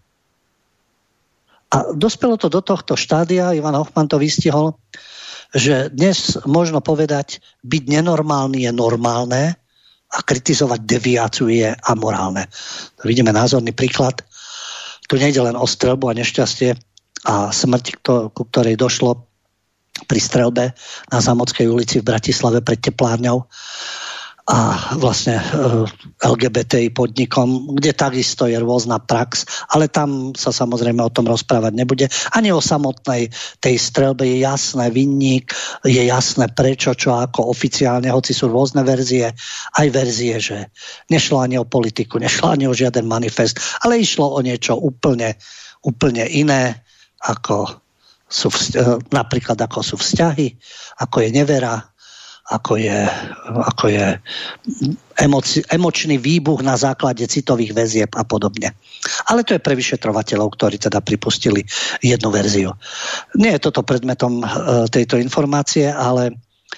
A dospelo to do tohto štádia, Ivan Hoffman to vystihol, že dnes možno povedať, byť nenormálny je normálne a kritizovať deviáciu je amorálne. Vidíme názorný príklad. Tu nejde len o streľbu a nešťastie a smrť, ku ktorej došlo pri streľbe na Zámodskej ulici v Bratislave pred teplárňou a vlastne LGBTI podnikom, kde takisto je rôzna prax, ale tam sa samozrejme o tom rozprávať nebude. Ani o samotnej tej streľbe je jasné, vinník, je jasné prečo, čo ako oficiálne, hoci sú rôzne verzie, aj verzie, že nešlo ani o politiku, nešlo ani o žiaden manifest, ale išlo o niečo úplne iné, ako sú napríklad ako sú vzťahy, ako je nevera, ako je emočný výbuch na základe citových väzieb a podobne. Ale to je pre vyšetrovateľov, ktorí teda pripustili jednu verziu. Nie je toto predmetom tejto informácie, ale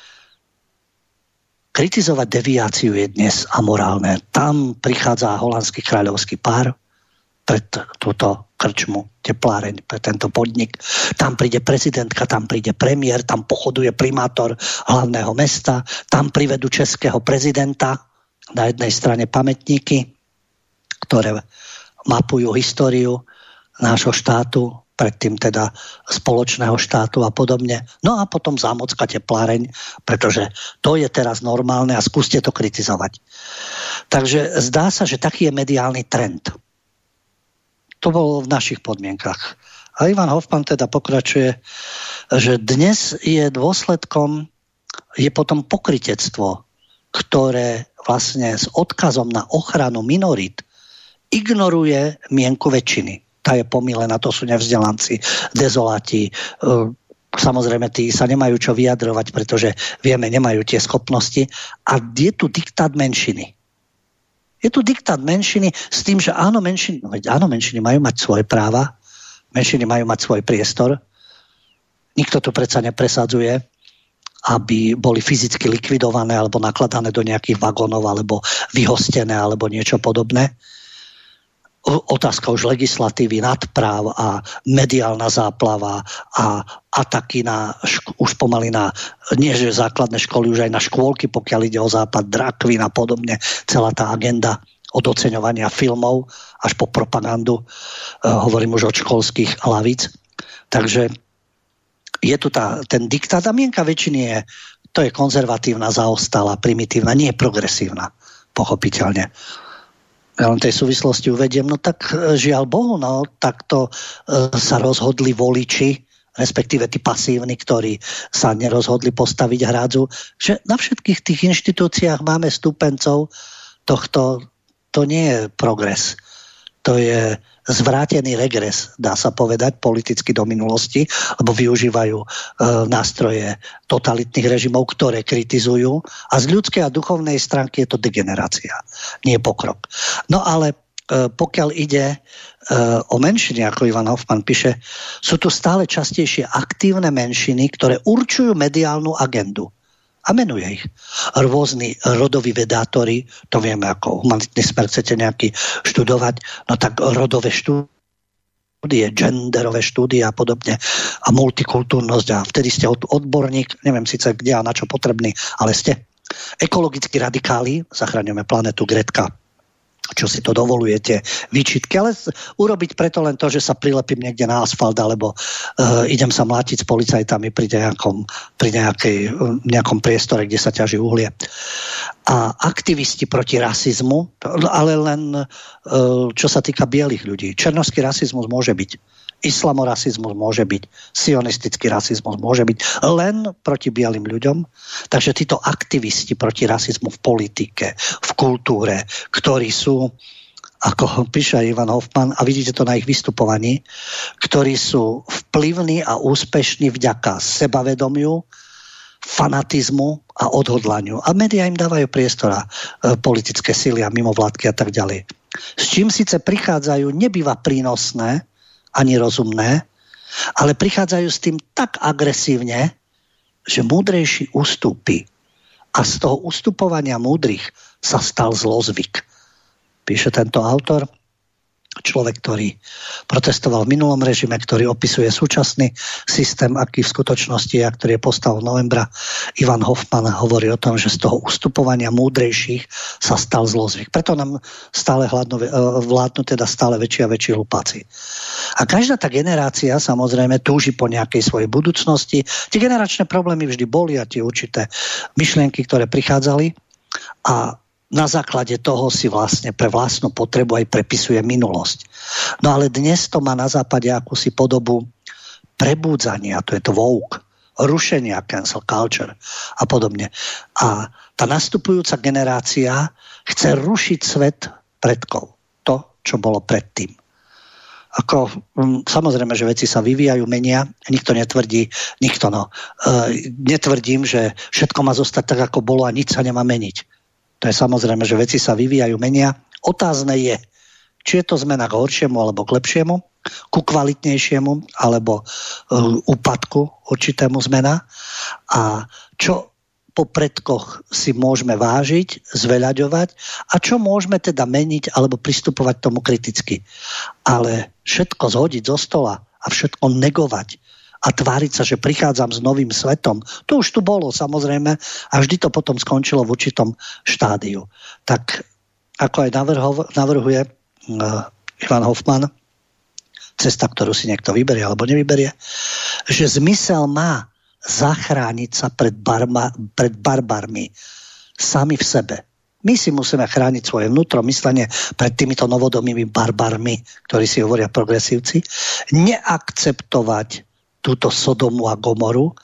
kritizovať deviáciu je dnes amorálne. Tam prichádza holandský kráľovský pár pred túto krčmu, tepláreň, pre tento podnik. Tam príde prezidentka, tam príde premiér, tam pochoduje primátor hlavného mesta, tam privedú českého prezidenta, na jednej strane pamätníky, ktoré mapujú históriu nášho štátu, predtým teda spoločného štátu a podobne. No a potom zámocká tepláreň, pretože to je teraz normálne a skúste to kritizovať. Takže zdá sa, že taký je mediálny trend. To bolo v našich podmienkach. A Ivan Hoffman teda pokračuje, že dnes je dôsledkom, je potom pokrytectvo, ktoré vlastne s odkazom na ochranu minorít ignoruje mienku väčšiny. Tá je pomílená, to sú nevzdelanci, dezoláti. Samozrejme, tí sa nemajú čo vyjadrovať, pretože vieme, nemajú tie schopnosti. A je tu diktát menšiny. Je tu diktát menšiny s tým, že áno, menšiny majú mať svoje práva, menšiny majú mať svoj priestor. Nikto tu predsa nepresadzuje, aby boli fyzicky likvidované alebo nakladané do nejakých vagónov alebo vyhostené alebo niečo podobné. Otázka už legislatívy, nadpráv a mediálna záplava a ataky už pomaly na, nie že základné školy, už aj na škôlky, pokiaľ ide o západ, drakvín a podobne, celá tá agenda od oceňovania filmov až po propagandu, hovorím už od školských lavíc. Takže je tu ten diktát a mienka väčšiny to je konzervatívna, zaostalá, primitívna, nie je progresívna, pochopiteľne. Ja len tej súvislosti uvediem, no tak žiaľ Bohu, no takto sa rozhodli voliči, respektíve tí pasívni, ktorí sa nerozhodli postaviť hrádzu, že na všetkých tých inštitúciách máme stúpencov tohto, to nie je progres, to je zvrátený regres, dá sa povedať, politicky do minulosti, lebo využívajú nástroje totalitných režimov, ktoré kritizujú. A z ľudskej a duchovnej stránky je to degenerácia, nie pokrok. No ale pokiaľ ide o menšiny, ako Ivan Hoffman píše, sú tu stále častejšie aktívne menšiny, ktoré určujú mediálnu agendu. A menuje ich. Rôzni rodoví vedátori, to vieme, ako humanitný smer chcete nejaký študovať, no tak rodové štúdie, genderové štúdie a podobne a multikultúrnosť a vtedy ste odborník, neviem síce kde a na čo potrebný, ale ste ekologickí radikáli, zachraňujeme planetu Gretka, čo si to dovolujete, výčitky, ale urobiť preto len to, že sa prilepím niekde na asfalt, alebo idem sa mlátiť s policajtami pri nejakom priestore, kde sa ťaží uhlie. A aktivisti proti rasizmu, ale len čo sa týka bielých ľudí. Černovský rasizmus môže byť. Islamorasizmus môže byť, sionistický rasizmus môže byť len proti bielým ľuďom. Takže títo aktivisti proti rasizmu v politike, v kultúre, ktorí sú, ako píše Ivan Hoffman, a vidíte to na ich vystupovaní, ktorí sú vplyvní a úspešní vďaka sebavedomiu, fanatizmu a odhodlaniu. A médiá im dávajú priestor a politické síly a mimovládky a tak ďalej. S čím síce prichádzajú, nebýva prínosné, ani rozumné, ale prichádzajú s tým tak agresívne, že múdrejší ustúpi. A z toho ustupovania múdrych sa stal zlozvyk. Píše tento autor, človek, ktorý protestoval v minulom režime, ktorý opisuje súčasný systém, aký v skutočnosti je, a ktorý je postav novembra. Ivan Hoffman hovorí o tom, že z toho ustupovania múdrejších sa stal zlozvyk. Preto nám stále vládnu teda stále väčší a väčší hlupáci. A každá tá generácia samozrejme túži po nejakej svojej budúcnosti. Tie generačné problémy vždy boli a tie určité myšlienky, ktoré prichádzali, a na základe toho si vlastne pre vlastnú potrebu aj prepisuje minulosť. No ale dnes to má na západe akúsi podobu prebúdzania, to je to woke, rušenia, cancel culture a podobne. A tá nastupujúca generácia chce rušiť svet predkov. To, čo bolo predtým. Samozrejme, že veci sa vyvíjajú, menia. Netvrdím, že všetko má zostať tak, ako bolo a nič sa nemá meniť. To je samozrejme, že veci sa vyvíjajú, menia. Otázne je, či je to zmena k horšiemu alebo k lepšiemu, ku kvalitnejšiemu alebo úpadku určitému zmena. A čo po predkoch si môžeme vážiť, zveľaďovať a čo môžeme teda meniť alebo pristupovať tomu kriticky. Ale všetko zhodiť zo stola a všetko negovať a tváriť sa, že prichádzam s novým svetom. To už tu bolo, samozrejme, a vždy to potom skončilo v určitom štádiu. Tak, ako aj navrhuje Ivan Hoffman, cesta, ktorú si niekto vyberie alebo nevyberie, že zmysel má zachrániť sa pred barbarmi sami v sebe. My si musíme chrániť svoje vnútro, myslenie pred týmito novodomými barbarmi, ktorí si hovoria progresívci, neakceptovať túto Sodomu a Gomoru,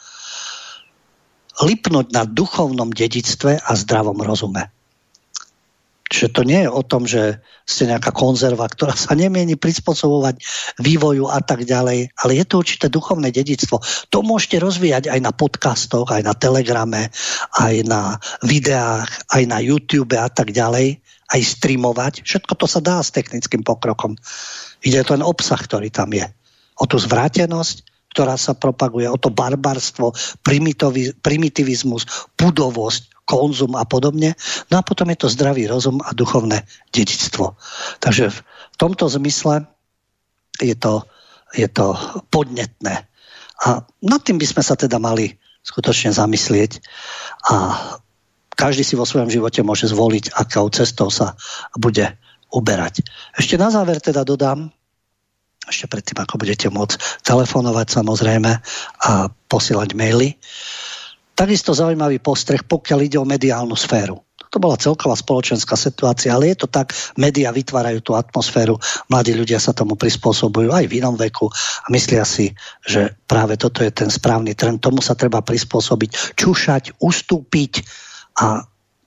lipnúť na duchovnom dedičstve a zdravom rozume. Čiže to nie je o tom, že ste nejaká konzerva, ktorá sa nemieni prispôsobovať vývoju a tak ďalej, ale je to určité duchovné dedičstvo. To môžete rozvíjať aj na podcastoch, aj na Telegrame, aj na videách, aj na YouTube a tak ďalej, aj streamovať. Všetko to sa dá s technickým pokrokom. Ide to len obsah, ktorý tam je. O tú zvrátenosť, ktorá sa propaguje, o to barbarstvo, primitivizmus, pudovosť, konzum a podobne. No a potom je to zdravý rozum a duchovné dedičstvo. Takže v tomto zmysle je to podnetné. A nad tým by sme sa teda mali skutočne zamyslieť a každý si vo svojom živote môže zvoliť, akou cestou sa bude uberať. Ešte na záver teda dodám, ešte predtým, ako budete môcť telefonovať samozrejme a posielať maily. Takisto zaujímavý postreh, pokiaľ ide o mediálnu sféru. To bola celková spoločenská situácia, ale je to tak, médiá vytvárajú tú atmosféru, mladí ľudia sa tomu prispôsobujú aj v inom veku a myslia si, že práve toto je ten správny trend, tomu sa treba prispôsobiť, čušať, ustúpiť a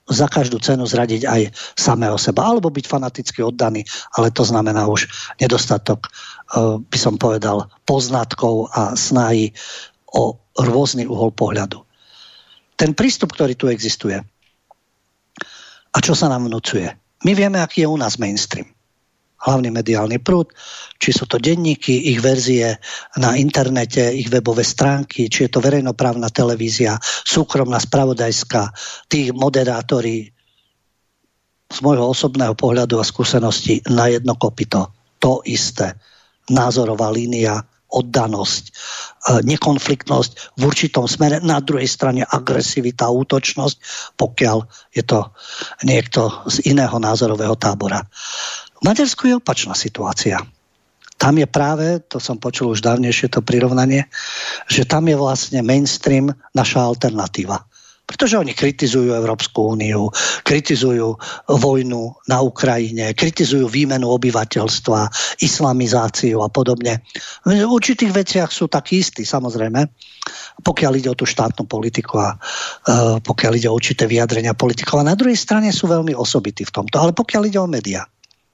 za každú cenu zradiť aj samého seba, alebo byť fanaticky oddaný, ale to znamená už nedostatok, by som povedal, poznatkov a snahy o rôzny uhol pohľadu. Ten prístup, ktorý tu existuje a čo sa nám vnúcuje. My vieme, aký je u nás mainstream. Hlavný mediálny prúd, či sú to denníky, ich verzie na internete, ich webové stránky, či je to verejnoprávna televízia, súkromná, spravodajská, tí moderátori z môjho osobného pohľadu a skúsenosti na jedno kopyto. To isté. Názorová línia, oddanosť, nekonfliktnosť v určitom smere, na druhej strane agresivita, útočnosť, pokiaľ je to niekto z iného názorového tábora. V Maďarsku je opačná situácia. Tam je práve, to som počul už dávnejšie to prirovnanie, že tam je vlastne mainstream naša alternatíva. Pretože oni kritizujú Európsku úniu, kritizujú vojnu na Ukrajine, kritizujú výmenu obyvateľstva, islamizáciu a podobne. V určitých veciach sú takí istí, samozrejme, pokiaľ ide o tú štátnu politiku a pokiaľ ide o určité vyjadrenia politikov. A na druhej strane sú veľmi osobití v tomto. Ale pokiaľ ide o médiá,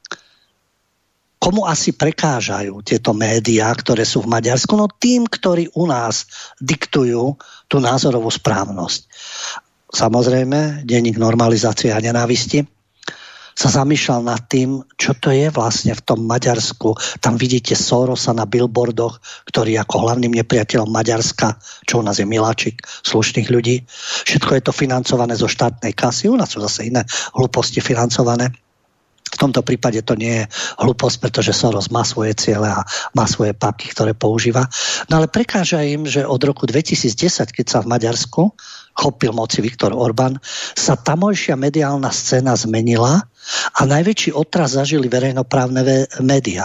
komu asi prekážajú tieto médiá, ktoré sú v Maďarsku? No tým, ktorí u nás diktujú tú názorovú správnosť. Samozrejme, denník Normalizácie a nenávisti sa zamýšľal nad tým, čo to je vlastne v tom Maďarsku. Tam vidíte Sorosa na billboardoch, ktorý ako hlavným nepriateľom Maďarska, čo u nás je miláčik slušných ľudí. Všetko je to financované zo štátnej kasy. U nás sú zase iné hlúposti financované. V tomto prípade to nie je hlúposť, pretože Soros má svoje ciele a má svoje páky, ktoré používa. No ale prekáža im, že od roku 2010, keď sa v Maďarsku chopil moci Viktor Orbán, sa tamojšia mediálna scéna zmenila a najväčší otras zažili verejnoprávne médiá.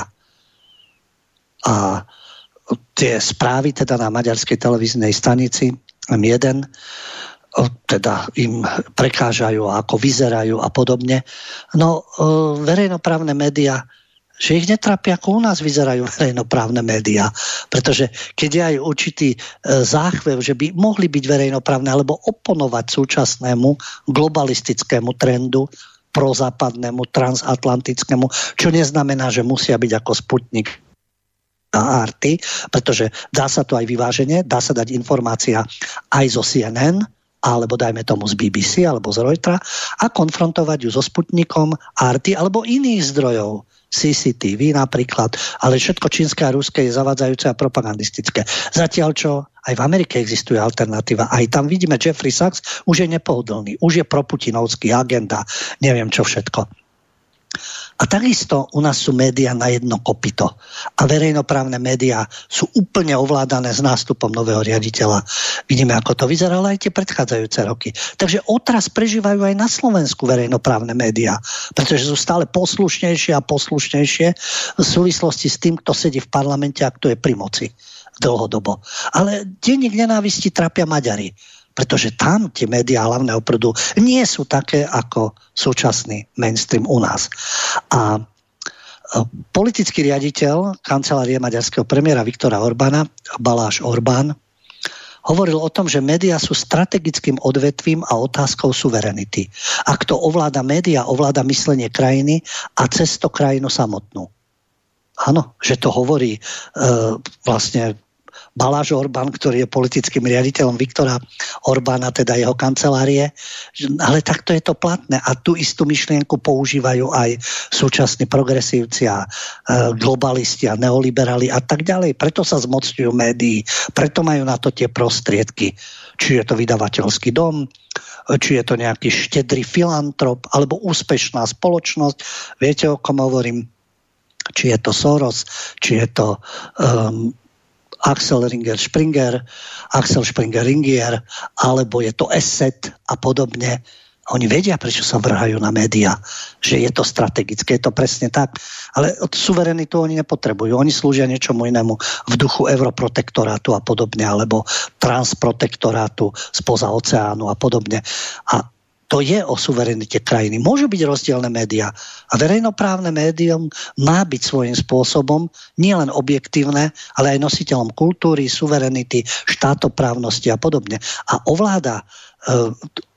A tie správy teda na maďarskej televíznej stanici M1 teda im prekážajú, ako vyzerajú a podobne. No, verejnoprávne médiá, že ich netrápia, ako u nás vyzerajú verejnoprávne médiá. Pretože keď je aj určitý záchvev, že by mohli byť verejnoprávne, alebo oponovať súčasnému globalistickému trendu, prozápadnému, transatlantickému, čo neznamená, že musia byť ako Sputnik a RT, pretože dá sa to aj vyváženie, dá sa dať informácia aj zo CNN, alebo dajme tomu z BBC alebo z Reutera a konfrontovať ju so Sputnikom, RT alebo iných zdrojov, CCTV napríklad, ale všetko čínske a ruské je zavádzajúce a propagandistické. Zatiaľ čo aj v Amerike existuje alternatíva. Aj tam vidíme, Jeffrey Sachs už je nepohodlný, už je proputinovský agenda, neviem čo všetko. A takisto u nás sú médiá na jedno kopyto. A verejnoprávne médiá sú úplne ovládané s nástupom nového riaditeľa. Vidíme, ako to vyzeralo aj tie predchádzajúce roky. Takže otras prežívajú aj na Slovensku verejnoprávne médiá, pretože sú stále poslušnejšie a poslušnejšie v súvislosti s tým, kto sedí v parlamente a kto je pri moci dlhodobo. Ale denník nenávisti trápia Maďari, pretože tam tie médiá hlavného prúdu nie sú také ako súčasný mainstream u nás. A politický riaditeľ kancelárie maďarského premiéra Viktora Orbána, Balázs Orbán, hovoril o tom, že médiá sú strategickým odvetvím a otázkou suverenity. A kto ovláda médiá, ovláda myslenie krajiny a cez to krajinu samotnú. Áno, že to hovorí vlastne Balázs Orbán, ktorý je politickým riaditeľom Viktora Orbána, teda jeho kancelárie. Ale takto je to platné. A tú istú myšlienku používajú aj súčasní progresívci a globalisti a neoliberali a tak ďalej. Preto sa zmocňujú médií, preto majú na to tie prostriedky. Či je to vydavateľský dom, či je to nejaký štedrý filantrop, alebo úspešná spoločnosť. Viete, o kom hovorím? Či je to Soros, či je to Axel Springer Ringier, alebo je to Asset a podobne. Oni vedia, prečo sa vrhajú na médiá, že je to strategické, je to presne tak. Ale od suverenitu oni nepotrebujú. Oni slúžia niečomu inému v duchu europrotektorátu a podobne, alebo transprotektorátu spoza oceánu a podobne. A to je o suverenite krajiny. Môžu byť rozdielne médiá. A verejnoprávne médium má byť svojím spôsobom nielen objektívne, ale aj nositeľom kultúry, suverenity, štátoprávnosti a podobne. A ovláda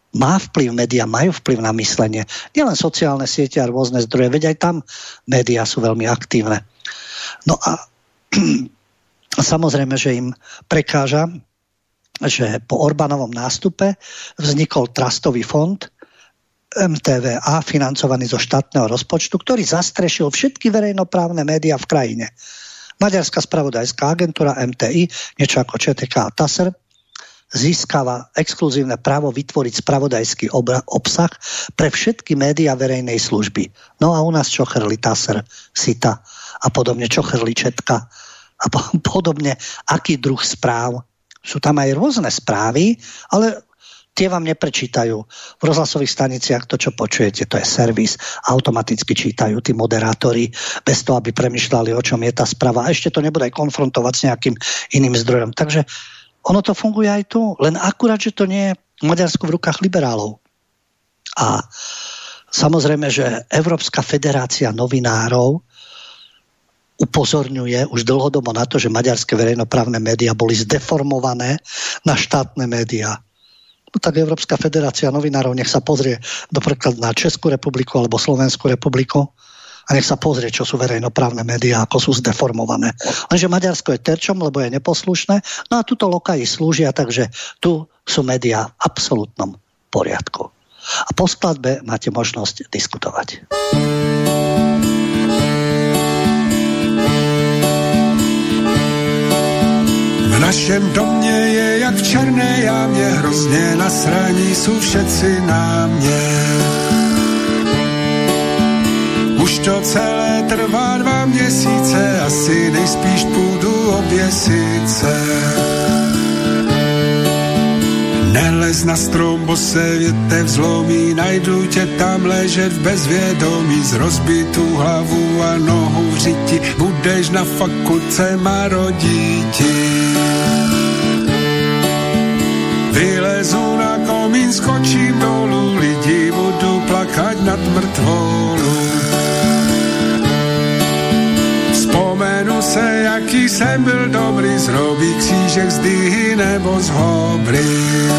má vplyv, médiá majú vplyv na myslenie. Nielen sociálne siete a rôzne zdroje, veď aj tam médiá sú veľmi aktívne. No a samozrejme, že im prekáža, že po Orbánovom nástupe vznikol trustový fond MTVA, financovaný zo štátneho rozpočtu, ktorý zastrešil všetky verejnoprávne médiá v krajine. Maďarská spravodajská agentúra MTI, niečo ako ČTK a TASR, získava exkluzívne právo vytvoriť spravodajský obsah pre všetky médiá verejnej služby. No a u nás čo chrli TASR, SITA a podobne, čo chrli ČETKA a podobne, aký druh správ. Sú tam aj rôzne správy, ale tie vám neprečítajú. V rozhlasových staniciach to, čo počujete, to je servis. Automaticky čítajú tí moderátori bez toho, aby premýšľali, o čom je tá správa. A ešte to nebude aj konfrontovať s nejakým iným zdrojom. Takže ono to funguje aj tu, len akurát, že to nie je v Maďarsku v rukách liberálov. A samozrejme, že Európska federácia novinárov upozorňuje už dlhodobo na to, že maďarské verejnoprávne médiá boli zdeformované na štátne médiá. No tak Európska federácia novinárov nech sa pozrie napríklad na Českú republiku alebo Slovenskú republiku a nech sa pozrie, čo sú verejnoprávne médiá, ako sú zdeformované. Lenže Maďarsko je terčom, lebo je neposlušné, no a tuto lokaji slúžia, takže tu sú médiá v absolútnom poriadku. A po skladbe máte možnosť diskutovať. V našem domě je jak v černé jámě, hrozně nasraní jsou všetci na mě. Už to celé trvá 2 měsíce, asi nejspíš půjdu oběsit se. Nelez na strom, bo se větev zlomí, najdu tě tam ležet v bezvědomí, z rozbitou hlavu a nohu v řiti, budeš na fakultce marodíti. Vylezu na komín, skočím dolů, lidi budu plakat nad mrtvolu. Vzpomenu se, jaký jsem byl dobrý, zrobí křížek z dyhy nebo z hobry.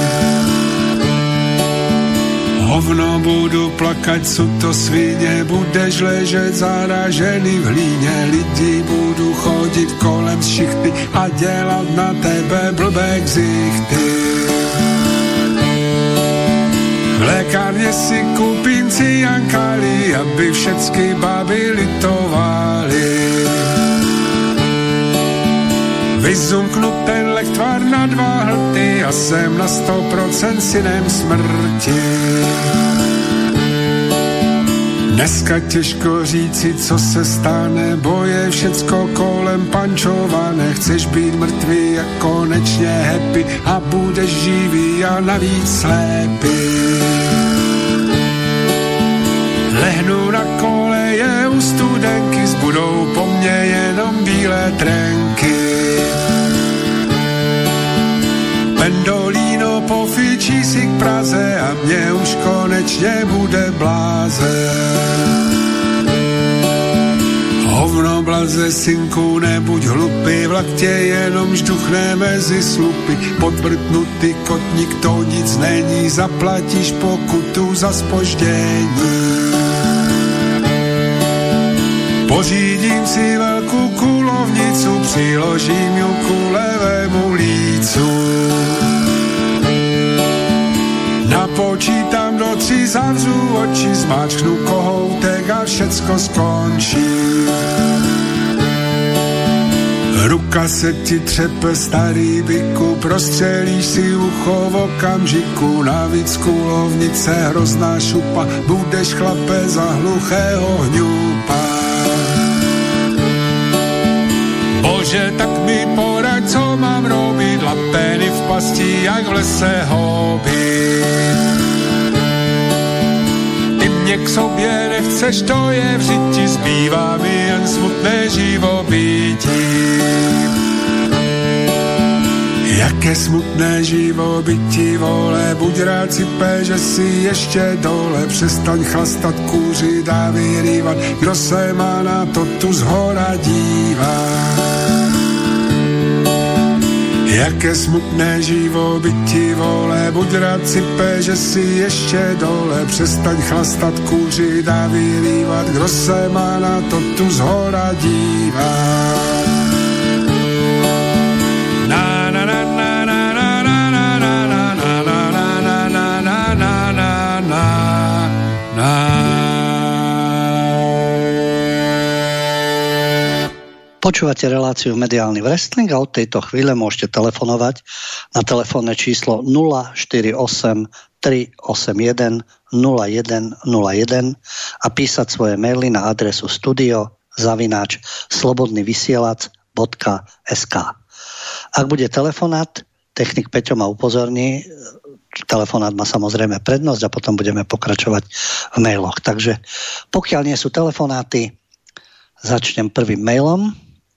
Hovno budu plakat, sú to svině, budeš ležet zaražený v hlíně, lidi budu chodit kolem šichty a dělat na tebe blbé ksichty. V lékárně si koupím ciankali, aby všecky baby litovali. Vyzumknu ten lektvar na 2 hlty a jsem na 100% synem smrti. Dneska těžko říci, co se stane, bo je všecko kolem pančované. Chceš být mrtvý a konečně happy a budeš živý a navíc slepý. Lehnu na koleje u studenky, zbudou po mně jenom bílé trenky. Pendolino pofičí si k Praze a mě už konečně bude bláze. Hovno blaze, synku, nebuď hlupý, vlak tě jenom žduchne mezi slupy. Podvrtnutý kotník, to nic není, zaplatíš pokutu za zpoždění. Pořídím si velkou kulovnicu, přiložím ju ku levému lícu. Napočítám do 3, zavřu oči, zmáčknu kohoutek a všecko skončí. Ruka se ti třepe, starý byku, prostřelíš si ucho v okamžiku, navíc kulovnice hrozná šupa, budeš chlape za hluchého hňupa. Bože, tak mi poraď, co mám robit, lapeny v pasti, jak v lese houby. Ty mě k sobě nechceš, to je v řiti, zbývá mi jen smutné živobytí. Jaké smutné živobytí, vole, buď rád si pé, že si ještě dole, přestaň chlastat, kouřit a vyrývat, kdo se má na to tu zhora dívá. Jaké smutné živobytí, vole, buď rád sype, že si ještě dole, přestaň chlastat, kouřit a vylívat, kdo se má na to tu zhora dívá. Na na na na na na na na na na na na na na na na. Počúvate reláciu Mediálny wrestling a od tejto chvíle môžete telefonovať na telefónne číslo 048 381 0101 a písať svoje maily na adresu studio@slobodnyvysielac.sk. Ak bude telefonát, technik Peťo ma upozorní, telefonát má samozrejme prednosť a potom budeme pokračovať v mailoch. Takže pokiaľ nie sú telefonáty, začnem prvým mailom.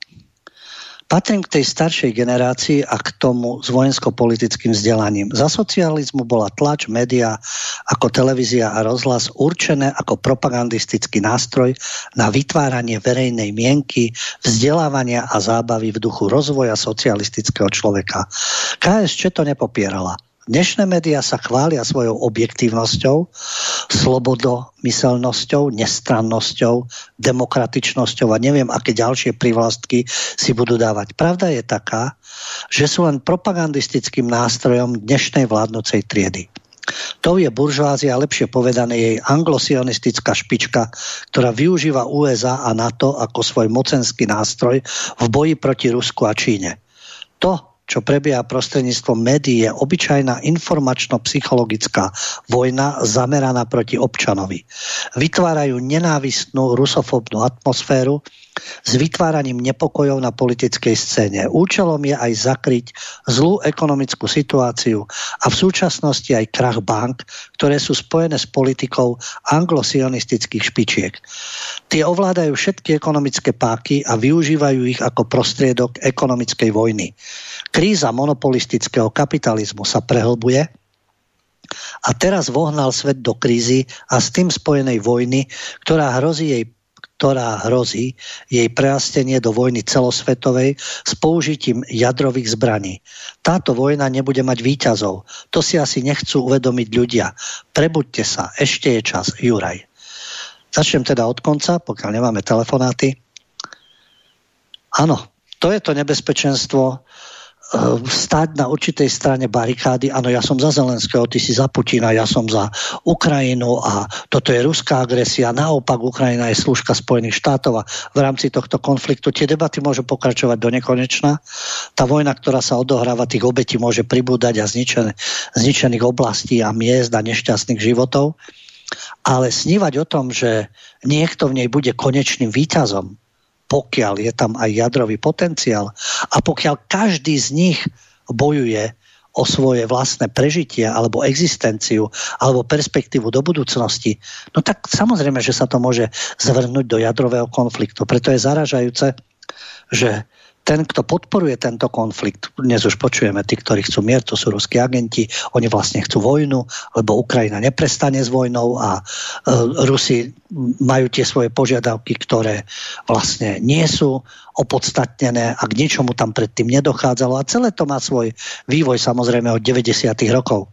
Patrím k tej staršej generácii a k tomu s vojensko-politickým vzdelaním. Za socializmu bola tlač, média ako televízia a rozhlas určené ako propagandistický nástroj na vytváranie verejnej mienky, vzdelávania a zábavy v duchu rozvoja socialistického človeka. KSČ to nepopierala. Dnešné médiá sa chvália svojou objektívnosťou, slobodomyselnosťou, nestrannosťou, demokratičnosťou a neviem, aké ďalšie privlastky si budú dávať. Pravda je taká, že sú len propagandistickým nástrojom dnešnej vládnocej triedy. To je buržoázia, lepšie povedané jej anglosionistická špička, ktorá využíva USA a NATO ako svoj mocenský nástroj v boji proti Rusku a Číne. To, čo prebieha prostredníctvom médií, je obyčajná informačno-psychologická vojna zameraná proti občanovi. Vytvárajú nenávistnú rusofóbnu atmosféru s vytváraním nepokojov na politickej scéne. Účelom je aj zakryť zlú ekonomickú situáciu a v súčasnosti aj krach bank, ktoré sú spojené s politikou anglosionistických špičiek. Tie ovládajú všetky ekonomické páky a využívajú ich ako prostriedok ekonomickej vojny. Kríza monopolistického kapitalizmu sa prehlbuje a teraz vohnal svet do krízy a s tým spojenej vojny, ktorá hrozí jej prerastenie do vojny celosvetovej s použitím jadrových zbraní. Táto vojna nebude mať víťazov. To si asi nechcú uvedomiť ľudia. Prebuďte sa, ešte je čas. Juraj. Začnem teda od konca, pokiaľ nemáme telefonáty. Áno, to je to nebezpečenstvo stáť na určitej strane barikády. Áno, ja som za Zelenského, ty si za Putina, ja som za Ukrajinu a toto je ruská agresia. Naopak, Ukrajina je slúžka Spojených štátov a v rámci tohto konfliktu tie debaty môžu pokračovať do nekonečna. Tá vojna, ktorá sa odohráva, tých obetí môže pribúdať a zničených oblastí a miest a nešťastných životov. Ale snívať o tom, že niekto v nej bude konečným víťazom, pokiaľ je tam aj jadrový potenciál a pokiaľ každý z nich bojuje o svoje vlastné prežitie alebo existenciu alebo perspektívu do budúcnosti, no tak samozrejme, že sa to môže zvrhnúť do jadrového konfliktu. Preto je zaražajúce, že ten, kto podporuje tento konflikt, dnes už počujeme, tí, ktorí chcú mier, to sú ruskí agenti, oni vlastne chcú vojnu, lebo Ukrajina neprestane s vojnou a Rusi majú tie svoje požiadavky, ktoré vlastne nie sú opodstatnené a k ničomu tam predtým nedochádzalo. A celé to má svoj vývoj samozrejme od 90. rokov.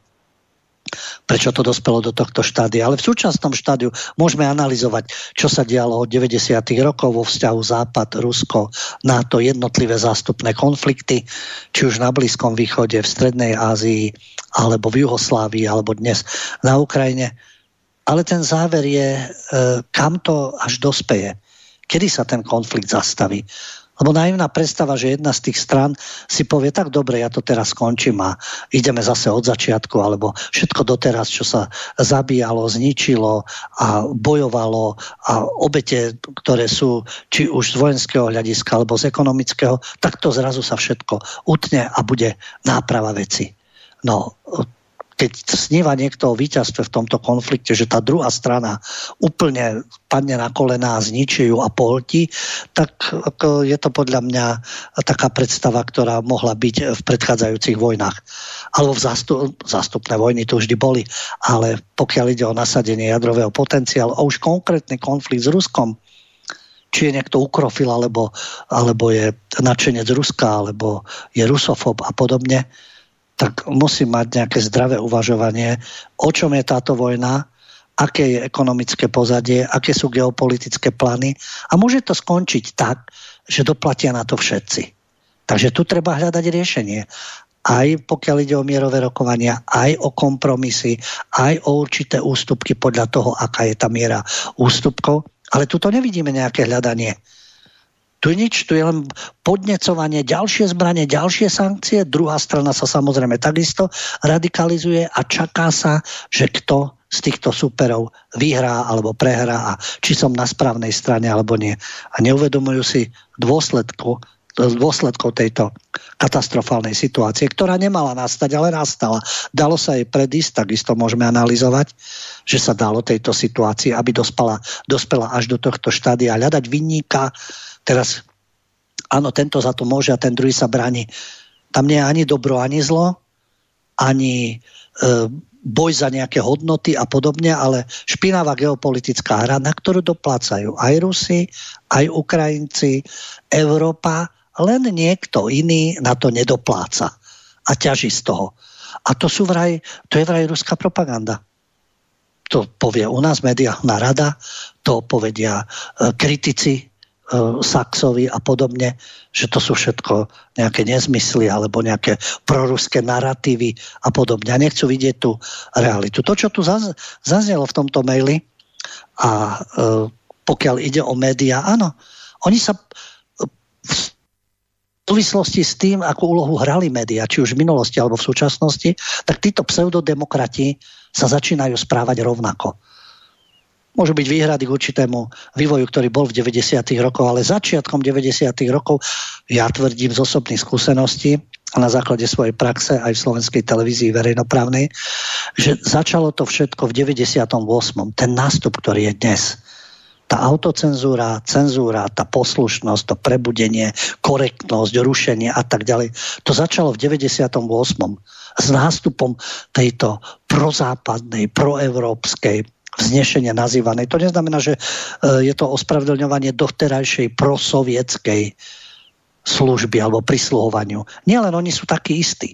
Prečo to dospelo do tohto štádia. Ale v súčasnom štádiu môžeme analyzovať, čo sa dialo od 90. rokov vo vzťahu Západ, Rusko, NATO, jednotlivé zástupné konflikty, či už na Blízkom východe, v Strednej Ázii, alebo v Juhoslávii, alebo dnes na Ukrajine. Ale ten záver je, kam to až dospeje. Kedy sa ten konflikt zastaví? Lebo naivná predstava, že jedna z tých strán si povie, tak dobre, ja to teraz skončím a ideme zase od začiatku, alebo všetko doteraz, čo sa zabíjalo, zničilo a bojovalo a obete, ktoré sú či už z vojenského hľadiska alebo z ekonomického, tak to zrazu sa všetko utne a bude náprava veci. No, keď sníva niekto o víťazstve v tomto konflikte, že tá druhá strana úplne padne na kolená a zničí ju a pohltí, tak je to podľa mňa taká predstava, ktorá mohla byť v predchádzajúcich vojnách. Alebo v zástupné vojny to vždy boli. Ale pokiaľ ide o nasadenie jadrového potenciálu a už konkrétny konflikt s Ruskom, či je niekto ukrofil, alebo je nadšenec Ruska, alebo je rusofób a podobne, tak musí mať nejaké zdravé uvažovanie, o čom je táto vojna, aké je ekonomické pozadie, aké sú geopolitické plány a môže to skončiť tak, že doplatia na to všetci. Takže tu treba hľadať riešenie. Aj pokiaľ ide o mierové rokovania, aj o kompromisy, aj o určité ústupky podľa toho, aká je tá miera ústupkov. Ale tu to nevidíme nejaké hľadanie. Tu je nič, tu je len podnecovanie, ďalšie zbranie, ďalšie sankcie. Druhá strana sa samozrejme takisto radikalizuje a čaká sa, že kto z týchto superov vyhrá alebo prehrá a či som na správnej strane alebo nie. A neuvedomujú si dôsledkov tejto katastrofálnej situácie, ktorá nemala nastať, ale nastala. Dalo sa jej predísť, takisto môžeme analyzovať, že sa dalo tejto situácii, aby dospela až do tohto štádia, hľadať vinníka. Teraz, áno, tento za to môže a ten druhý sa bráni. Tam nie je ani dobro, ani zlo, ani boj za nejaké hodnoty a podobne, ale špinavá geopolitická hra, na ktorú doplácajú aj Rusi, aj Ukrajinci, Európa, len niekto iný na to nedopláca a ťaží z toho. A to je vraj ruská propaganda. To povie u nás mediálna rada, to povedia kritici Saxovi a podobne, že to sú všetko nejaké nezmysly alebo nejaké proruské naratívy a podobne. A nechcú vidieť tú realitu. To, čo tu zaznelo v tomto maili a pokiaľ ide o médiá, áno, oni sa v súvislosti s tým, akú úlohu hrali médiá, či už v minulosti alebo v súčasnosti, tak títo pseudodemokrati sa začínajú správať rovnako. Môžu byť výhrady k určitému vývoju, ktorý bol v 90. rokoch, ale začiatkom 90. rokov, ja tvrdím z osobných skúseností a na základe svojej praxe aj v slovenskej televízii verejnoprávnej, že začalo to všetko v 98. Ten nástup, ktorý je dnes. Tá autocenzúra, cenzúra, tá poslušnosť, to prebudenie, korektnosť, rušenie a tak ďalej. To začalo v 98. s nástupom tejto prozápadnej, proeurópskej, vznešenia nazývanej. To neznamená, že je to ospravedlňovanie doterajšej prosovietskej služby alebo prisluhovaniu. Nielen oni sú takí istí.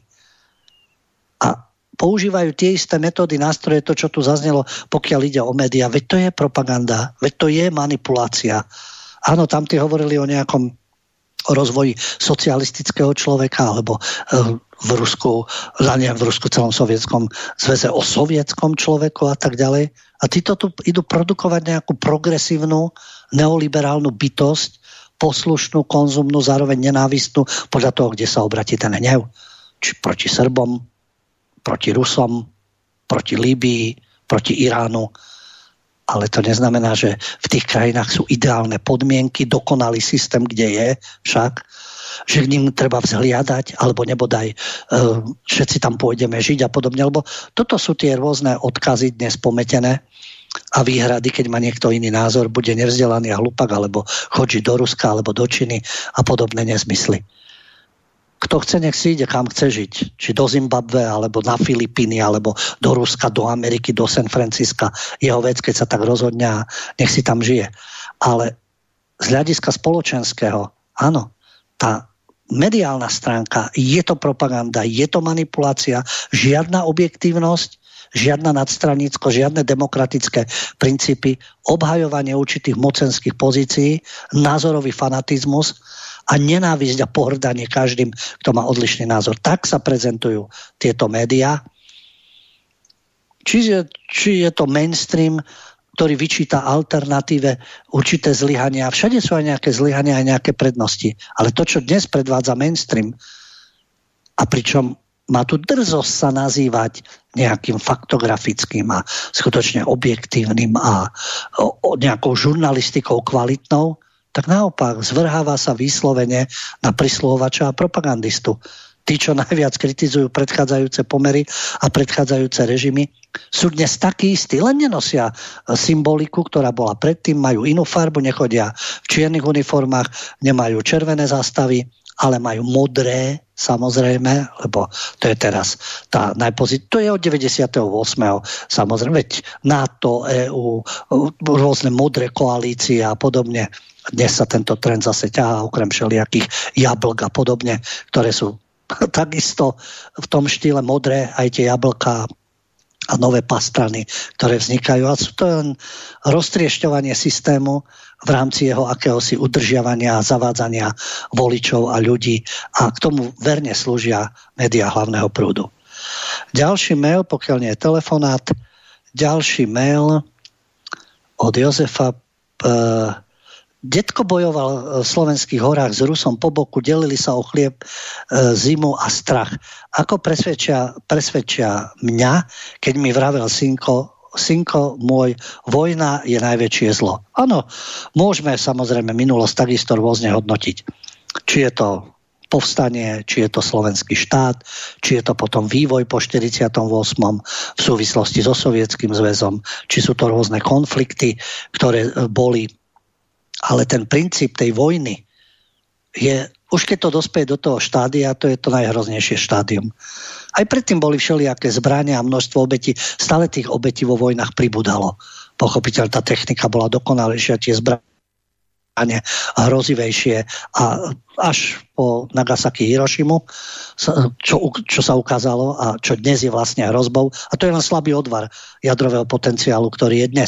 A používajú tie isté metódy, nástroje, to, čo tu zaznelo, pokiaľ ide o médiá. Veď to je propaganda, veď to je manipulácia. Áno, tam tí hovorili o nejakom rozvoji socialistického človeka, alebo v Rusku, celom sovietskom zväze o sovietskom človeku a tak ďalej. A títo tu idú produkovať nejakú progresívnu, neoliberálnu bytosť, poslušnú, konzumnú, zároveň nenávistnú, podľa toho, kde sa obratí ten hnev. Či proti Srbom, proti Rusom, proti Líbii, proti Iránu. Ale to neznamená, že v tých krajinách sú ideálne podmienky, dokonalý systém, kde je však, že k ním treba vzhliadať, alebo nebodaj všetci tam pôjdeme žiť a podobne. Lebo toto sú tie rôzne odkazy dnes pometené a výhrady, keď má niekto iný názor, bude nevzdelaný a hlupak, alebo chodí do Ruska, alebo do Číny a podobné nezmysly. Kto chce, nech si ide, kam chce žiť. Či do Zimbabwe, alebo na Filipíny, alebo do Ruska, do Ameriky, do San Francisca. Jeho vec, keď sa tak rozhodne a nech si tam žije. Ale z hľadiska spoločenského, áno, tá mediálna stránka, je to propaganda, je to manipulácia, žiadna objektívnosť, žiadna nadstranícko, žiadne demokratické princípy, obhajovanie určitých mocenských pozícií, názorový fanatizmus a nenávisť a pohrdanie každým, kto má odlišný názor. Tak sa prezentujú tieto médiá. Či je to mainstream, ktorý vyčíta alternatíve určité zlyhania. Všade sú aj nejaké zlyhania, aj nejaké prednosti. Ale to, čo dnes predvádza mainstream, a pričom má tu drzosť sa nazývať nejakým faktografickým a skutočne objektívnym a nejakou žurnalistikou kvalitnou, tak naopak zvrháva sa vyslovene na prisluhovača a propagandistu. Tí, čo najviac kritizujú predchádzajúce pomery a predchádzajúce režimy, sú dnes takí istí, len nenosia symboliku, ktorá bola predtým, majú inú farbu, nechodia v čiernych uniformách, nemajú červené zástavy, ale majú modré, samozrejme, lebo to je teraz tá to je od 98. Samozrejme, veď NATO, EU, rôzne modré koalície a podobne. Dnes sa tento trend zase ťahá, okrem všelijakých jablk a podobne, ktoré sú takisto v tom štýle modré, aj tie jablká a nové pastrany, ktoré vznikajú. A sú to len roztriešťovanie systému v rámci jeho akéhosi udržiavania a zavádzania voličov a ľudí. A k tomu verne slúžia médiá hlavného prúdu. Ďalší mail, pokiaľ nie je telefonát, ďalší mail od Jozefa. Detko bojoval v slovenských horách s Rusom po boku, delili sa o chlieb, zimu a strach. Ako presvedčia mňa, keď mi vravel synko môj, vojna je najväčšie zlo. Áno, môžeme samozrejme minulosť takisto rôzne hodnotiť. Či je to povstanie, či je to slovenský štát, či je to potom vývoj po 48. v súvislosti so Sovietským zväzom, či sú to rôzne konflikty, ktoré boli. Ale ten princíp tej vojny je, už keď to dospeje do toho štádia, to je to najhroznejšie štádium. Aj predtým boli všelijaké zbrania a množstvo obetí. Stále tých obetí vo vojnách pribudalo. Pochopiteľ, tá technika bola dokonalejšia, tie zbranie hrozivejšie a až po Nagasaki Hirošimu, čo sa ukázalo a čo dnes je vlastne hrozbou. A to je len slabý odvar jadrového potenciálu, ktorý je dnes.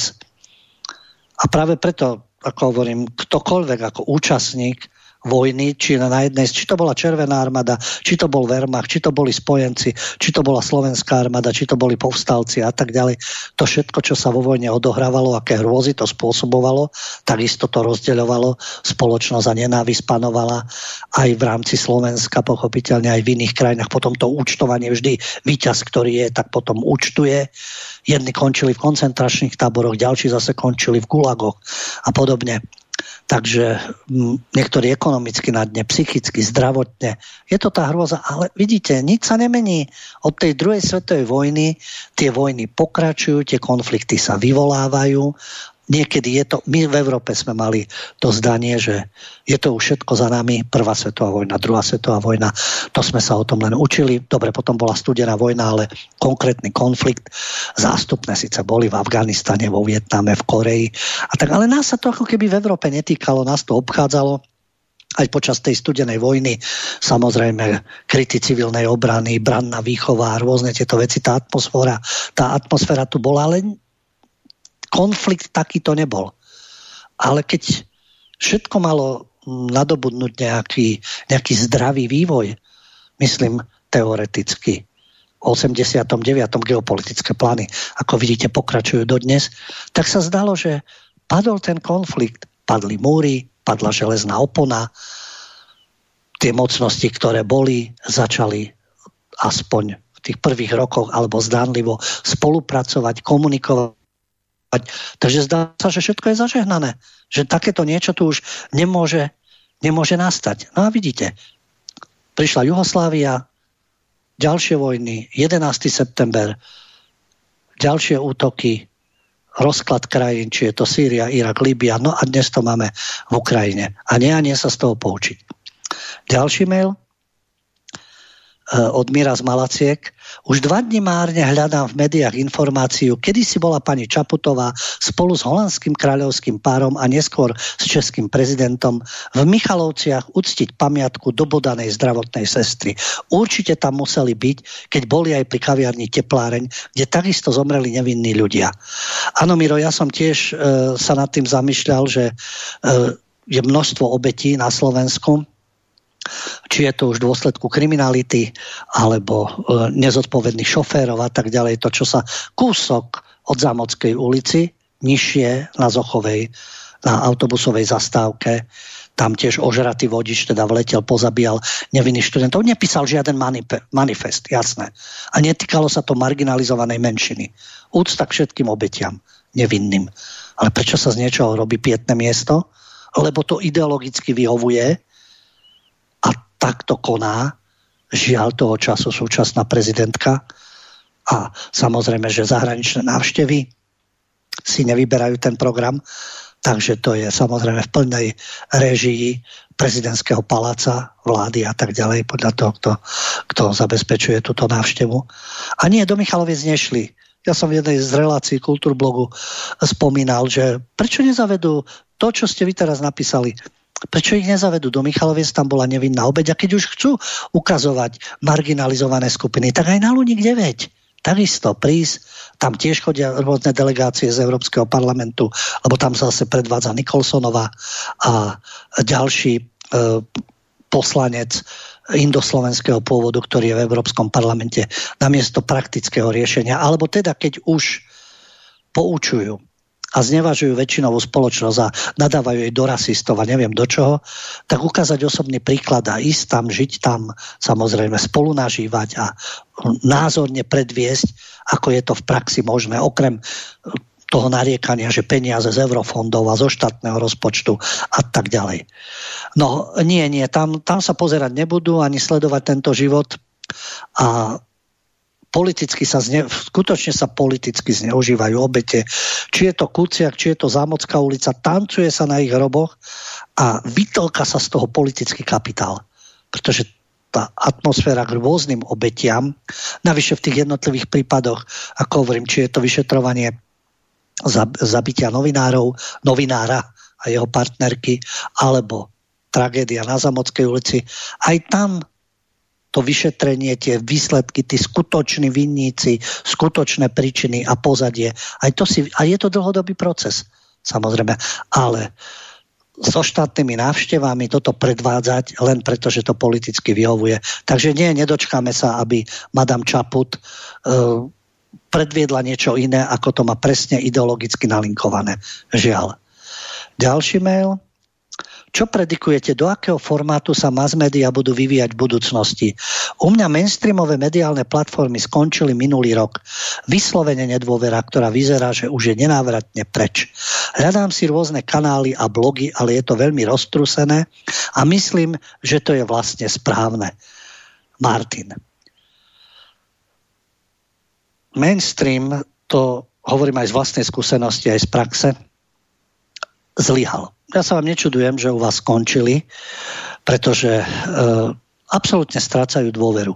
A práve preto, ako hovorím, ktokoľvek ako účastník vojny, či na jednej, či to bola Červená armáda, či to bol Wehrmacht, či to boli spojenci, či to bola Slovenská armáda, či to boli povstalci a tak ďalej. To všetko, čo sa vo vojne odohrávalo, aké hrôzy to spôsobovalo, takisto to rozdeľovalo, spoločnosť a nenávisť panovala aj v rámci Slovenska, pochopiteľne aj v iných krajinách. Potom to účtovanie vždy víťaz, ktorý je, tak potom účtuje. Jedni končili v koncentračných táboroch, ďalší zase končili v gulagoch a podobne. Takže niektorí ekonomicky na dne, psychicky, zdravotne. Je to tá hrôza, ale vidíte, nič sa nemení. Od tej druhej svetovej vojny tie vojny pokračujú, tie konflikty sa vyvolávajú. Niekedy je to, my v Európe sme mali to zdanie, že je to už všetko za nami, prvá svetová vojna, druhá svetová vojna, to sme sa o tom len učili. Dobre, potom bola studená vojna, ale konkrétny konflikt, zástupné síce boli v Afganistane, vo Vietname, v Koreji, a tak, ale nás sa to ako keby v Európe netýkalo, nás to obchádzalo. Aj počas tej studenej vojny, samozrejme, kryty civilnej obrany, branná výchova, rôzne tieto veci, tá atmosféra tu bola, ale konflikt takýto nebol. Ale keď všetko malo nadobudnúť nejaký zdravý vývoj, myslím teoreticky, v 89. geopolitické plány, ako vidíte, pokračujú dodnes, tak sa zdalo, že padol ten konflikt, padli múry, padla železná opona, tie mocnosti, ktoré boli, začali aspoň v tých prvých rokoch alebo zdánlivo spolupracovať, komunikovať. Takže zdá sa, že všetko je zažehnané. Že takéto niečo tu už nemôže nastať. No a vidíte, prišla Juhoslávia, ďalšie vojny, 11. september, ďalšie útoky, rozklad krajín, či je to Sýria, Irak, Líbia, no a dnes to máme v Ukrajine. A nie sa z toho poučiť. Ďalší mail od Mira z Malaciek. Už 2 dni márne hľadám v médiách informáciu, kedy si bola pani Čaputová spolu s holandským kráľovským párom a neskôr s českým prezidentom v Michalovciach uctiť pamiatku dobodanej zdravotnej sestry. Určite tam museli byť, keď boli aj pri kaviarni Tepláreň, kde takisto zomreli nevinní ľudia. Áno, Miro, ja som tiež sa nad tým zamýšľal, že je množstvo obetí na Slovensku, či je to už v dôsledku kriminality alebo nezodpovedných šoférov a tak ďalej, to, čo sa kúsok od Zámodskej ulici, nižšie na Zochovej, na autobusovej zastávke, tam tiež ožratý vodič teda vletel, pozabíjal nevinných študentov. Nepísal žiaden manifest, jasné. A netýkalo sa to marginalizovanej menšiny. Úcta k všetkým obetiam, nevinným. Ale prečo sa z niečoho robí pietné miesto? Lebo to ideologicky vyhovuje. Takto koná, žiaľ toho času, súčasná prezidentka. A samozrejme, že zahraničné návštevy si nevyberajú ten program, takže to je samozrejme v plnej réžii prezidentského paláca, vlády a tak ďalej, podľa toho, kto zabezpečuje túto návštevu. A nie, do Michaloviec nešli. Ja som v jednej z relácií Kultúrblogu spomínal, že prečo nezavedú to, čo ste vy teraz napísali, prečo ich nezavedú do Michaloviec, tam bola nevinná obeť, a keď už chcú ukazovať marginalizované skupiny, tak aj na Luník 9 takisto prísť, tam tiež chodia rôzne delegácie z Európskeho parlamentu, lebo tam zase predvádza Nikolsonová a ďalší poslanec indoslovenského pôvodu, ktorý je v Európskom parlamente, namiesto praktického riešenia, alebo teda keď už poučujú a znevažujú väčšinovú spoločnosť a nadávajú jej do rasistov a neviem do čoho, tak ukázať osobný príklad a ísť tam, žiť tam, samozrejme spolunažívať a názorne predviesť, ako je to v praxi možné, okrem toho nariekania, že peniaze z eurofondov a zo štátneho rozpočtu a tak ďalej. No nie, tam sa pozerať nebudú ani sledovať tento život a skutočne sa politicky zneužívajú obete. Či je to Kuciak, či je to Zámocká ulica, tancuje sa na ich hroboch a vytlka sa z toho politický kapitál. Pretože tá atmosféra k rôznym obetiam, navyše v tých jednotlivých prípadoch, ako hovorím, či je to vyšetrovanie zabitia novinára a jeho partnerky, alebo tragédia na Zámockej ulici, aj tam to vyšetrenie, tie výsledky, tí skutoční vinníci, skutočné príčiny a pozadie. A je to dlhodobý proces, samozrejme. Ale so štátnymi návštevami toto predvádzať len preto, že to politicky vyhovuje. Takže nedočkáme sa, aby Madame Čaput predviedla niečo iné, ako to má presne ideologicky nalinkované. Žiaľ. Ďalší mail. Čo predikujete, do akého formátu sa mass media budú vyvíjať v budúcnosti? U mňa mainstreamové mediálne platformy skončili minulý rok. Vyslovene nedôvera, ktorá vyzerá, že už je nenávratne preč. Hľadám si rôzne kanály a blogy, ale je to veľmi roztrúsené a myslím, že to je vlastne správne. Martin. Mainstream, to hovorím aj z vlastnej skúsenosti, aj z praxe, zlyhal. Ja sa vám nečudujem, že u vás skončili, pretože absolútne strácajú dôveru.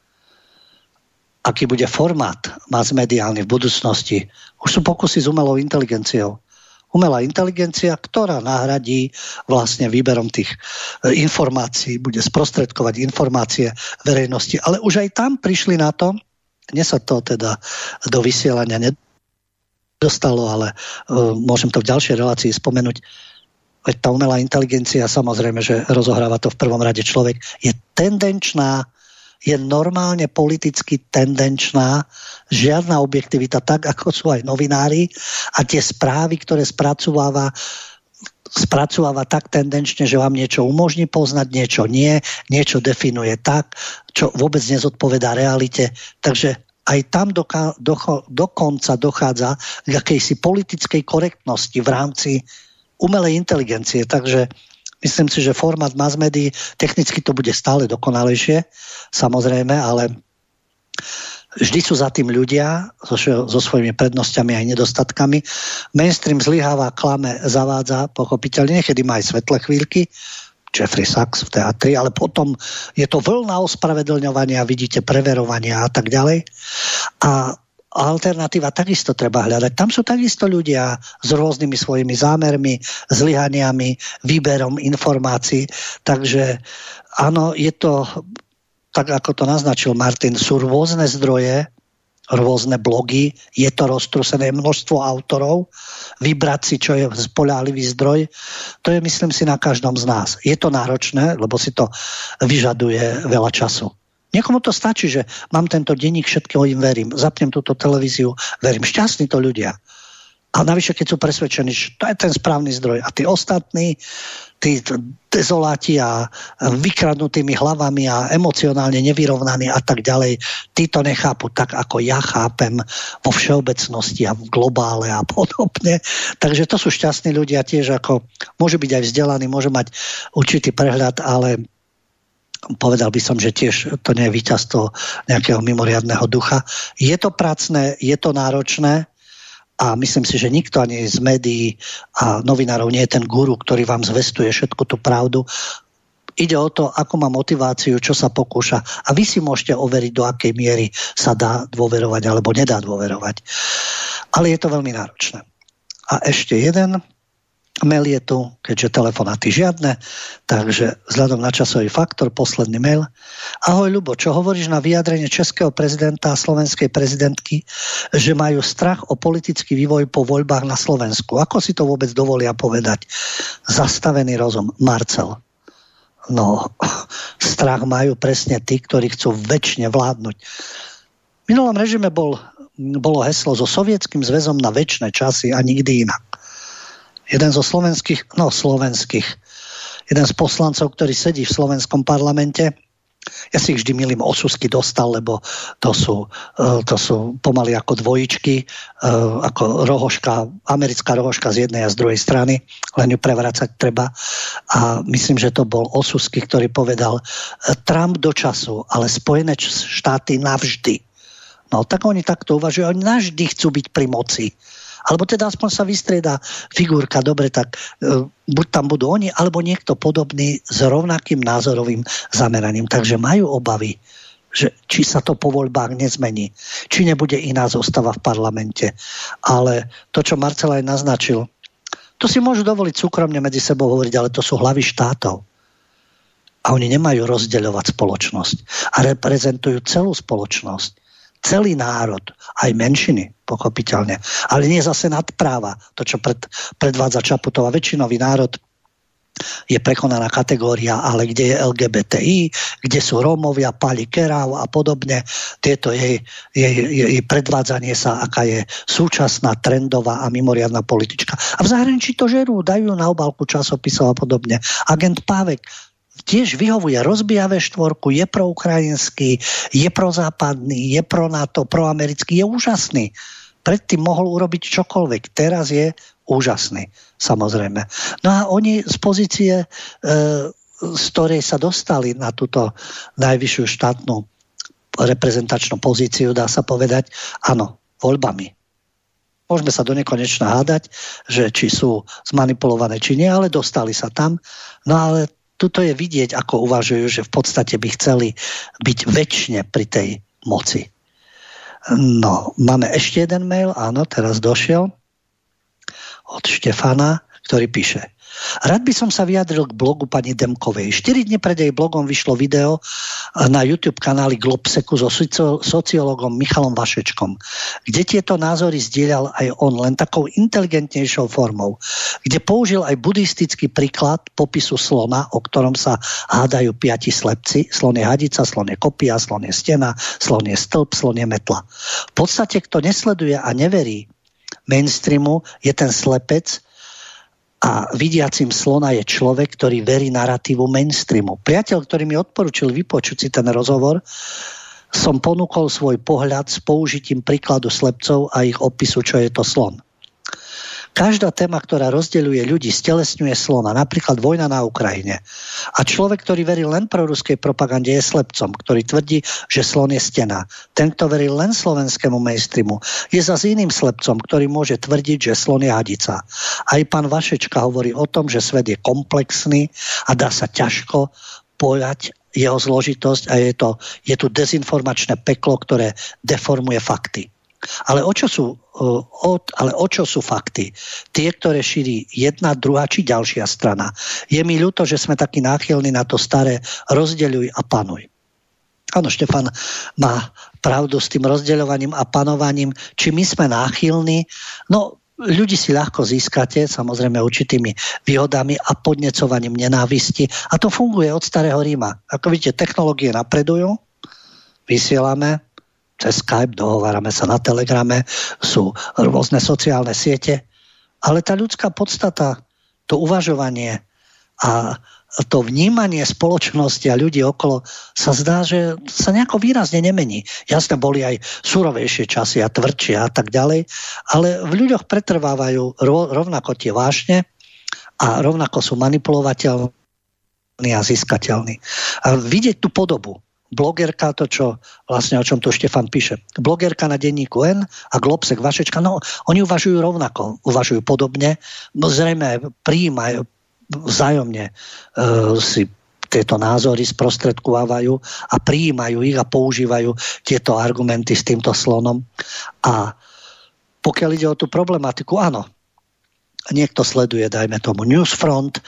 Aký bude formát mass-mediálny v budúcnosti? Už sú pokusy s umelou inteligenciou. Umelá inteligencia, ktorá nahradí vlastne výberom tých informácií, bude sprostredkovať informácie verejnosti. Ale už aj tam prišli na to, dnes sa to teda do vysielania nedostalo, ale môžem to v ďalšej relácii spomenúť. Veď tá umelá inteligencia, samozrejme, že rozohráva to v prvom rade človek, je tendenčná, je normálne politicky tendenčná, žiadna objektivita, tak ako sú aj novinári a tie správy, ktoré spracováva tak tendenčne, že vám niečo umožní poznať, niečo nie, niečo definuje tak, čo vôbec nezodpovedá realite. Takže aj tam dokonca dochádza k akejsi politickej korektnosti v rámci umelej inteligencie. Takže myslím si, že formát mass médií, technicky to bude stále dokonalejšie, samozrejme, ale vždy sú za tým ľudia so svojimi prednosťami aj nedostatkami. Mainstream zlyháva, klame, zavádza, pochopiteľne, niekedy má aj svetlé chvíľky, Jeffrey Sachs v teatri, ale potom je to vlna ospravedlňovania, vidíte, preverovania a tak ďalej. A alternatíva takisto treba hľadať. Tam sú takisto ľudia s rôznymi svojimi zámermi, zlyhaniami, výberom informácií. Takže áno, je to, tak ako to naznačil Martin, sú rôzne zdroje, rôzne blogy, je to roztrusené množstvo autorov, vybrať si, čo je spoľahlivý zdroj, to je, myslím si, na každom z nás. Je to náročné, lebo si to vyžaduje veľa času. Niekomu to stačí, že mám tento denník, všetkého im verím, zapnem túto televíziu, verím, šťastní to ľudia. A navyše, keď sú presvedčení, že to je ten správny zdroj. A tí ostatní, tí dezoláti a vykradnutými hlavami a emocionálne nevyrovnaní a tak ďalej, tí to nechápu tak, ako ja chápem vo všeobecnosti a v globále a podobne. Takže to sú šťastní ľudia tiež, ako môžu byť aj vzdelaní, môžu mať určitý prehľad, ale povedal by som, že tiež to nie je víťazstvo nejakého mimoriadneho ducha. Je to pracné, je to náročné a myslím si, že nikto ani z médií a novinárov nie je ten guru, ktorý vám zvestuje všetku tú pravdu. ide o to, ako má motiváciu, čo sa pokúša. A vy si môžete overiť, do akej miery sa dá dôverovať alebo nedá dôverovať. Ale je to veľmi náročné. A ešte jeden mail je tu, keďže telefonáty žiadne, takže vzhľadom na časový faktor, posledný mail. Ahoj Ľubo, čo hovoríš na vyjadrenie českého prezidenta a slovenskej prezidentky, že majú strach o politický vývoj po voľbách na Slovensku? Ako si to vôbec dovolia povedať? Zastavený rozum. Marcel. No, strach majú presne tí, ktorí chcú večne vládnuť. V minulom režime bolo heslo so Sovietským zväzom na večné časy a nikdy inak. Jeden z poslancov, ktorý sedí v slovenskom parlamente, ja si vždy milím Osusky dostal, lebo to sú pomaly ako dvojičky, ako rohoška, americká rohoška z jednej a z druhej strany, len ju prevracať treba. A myslím, že to bol Osusky, ktorý povedal Trump do času, ale Spojené štáty navždy. No tak oni takto uvažujú, oni navždy chcú byť pri moci. Alebo teda aspoň sa vystriedá figurka, dobre, tak buď tam budú oni, alebo niekto podobný s rovnakým názorovým zameraním. Takže majú obavy, že či sa to po voľbách nezmení, či nebude iná zostava v parlamente. Ale to, čo Marcel aj naznačil, to si môžu dovoliť súkromne medzi sebou hovoriť, ale to sú hlavy štátov. A oni nemajú rozdeľovať spoločnosť. A reprezentujú celú spoločnosť. Celý národ, aj menšiny, pochopiteľne. Ale nie zase nadpráva. To, čo predvádza Čaputová. Väčšinový národ je prekonaná kategória, ale kde je LGBTI, kde sú Rómovia, Pali Kerau a podobne. Tieto jej predvádzanie sa, aká je súčasná, trendová a mimoriadna politička. A v zahraničí to žerú, dajú na obálku časopisov a podobne. Agent Pávek tiež vyhovuje, rozbíja V4, je proukrajinský, je prozápadný, je pro NATO, proamerický, je úžasný. Predtým mohol urobiť čokoľvek, teraz je úžasný, samozrejme. No a oni z pozície, z ktorej sa dostali na túto najvyššiu štátnu reprezentačnú pozíciu, dá sa povedať, áno, voľbami. Môžeme sa do nekonečna hádať, že či sú zmanipulované, či nie, ale dostali sa tam. No ale tuto je vidieť, ako uvažujú, že v podstate by chceli byť večne pri tej moci. No, máme ešte jeden mail, áno, teraz došiel od Štefana, ktorý píše: Rád by som sa vyjadril k blogu pani Demkovej. 4 dni pred jej blogom vyšlo video na YouTube kanáli Globseku so sociológom Michalom Vašečkom, kde tieto názory zdieľal aj on, len takou inteligentnejšou formou, kde použil aj buddhistický príklad popisu slona, o ktorom sa hádajú 5 slepci. Slon je hadica, slon je kopia, slon je stena, slon je stĺp, slon je metla. V podstate, kto nesleduje a neverí mainstreamu, je ten slepec, a vidiacim slona je človek, ktorý verí naratívu mainstreamu. Priateľ, ktorý mi odporučil vypočuť si ten rozhovor, som ponúkol svoj pohľad s použitím príkladu slepcov a ich opisu, čo je to slon. Každá téma, ktorá rozdeľuje ľudí, stelesňuje slona, napríklad vojna na Ukrajine. A človek, ktorý verí len proruskej propagande, je slepcom, ktorý tvrdí, že slon je stena. Ten, kto verí len slovenskému mainstreamu, je zase iným slepcom, ktorý môže tvrdiť, že slon je hadica. Aj pán Vašečka hovorí o tom, že svet je komplexný a dá sa ťažko pojať jeho zložitosť a je tu dezinformačné peklo, ktoré deformuje fakty. Ale o čo sú fakty? Tie, ktoré šíri jedna, druhá či ďalšia strana. Je mi ľúto, že sme takí náchylní na to staré rozdeľuj a panuj. Áno, Štefan má pravdu s tým rozdeľovaním a panovaním. Či my sme náchylní? No, ľudí si ľahko získate, samozrejme určitými výhodami a podnecovaním nenávisti. A to funguje od starého Ríma. Ako vidíte, technológie napredujú, vysielame cez Skype, dohovárame sa na Telegrame, sú rôzne sociálne siete, ale tá ľudská podstata, to uvažovanie a to vnímanie spoločnosti a ľudí okolo sa zdá, že sa nejako výrazne nemení. Jasne, boli aj surovejšie časy a tvrdšie a tak ďalej, ale v ľuďoch pretrvávajú rovnako tie vášne a rovnako sú manipulovateľní a získateľní. A vidieť tú podobu, blogerka, to čo vlastne o čom tu Štefan píše. Blogerka na denníku N a Globsek Vašečka, no oni uvažujú rovnako, uvažujú podobne, zrejme prijímajú vzájomne si tieto názory sprostredkovávajú a prijímajú ich a používajú tieto argumenty s týmto slonom. A pokiaľ ide o tú problematiku, áno, niekto sleduje, dajme tomu, Newsfront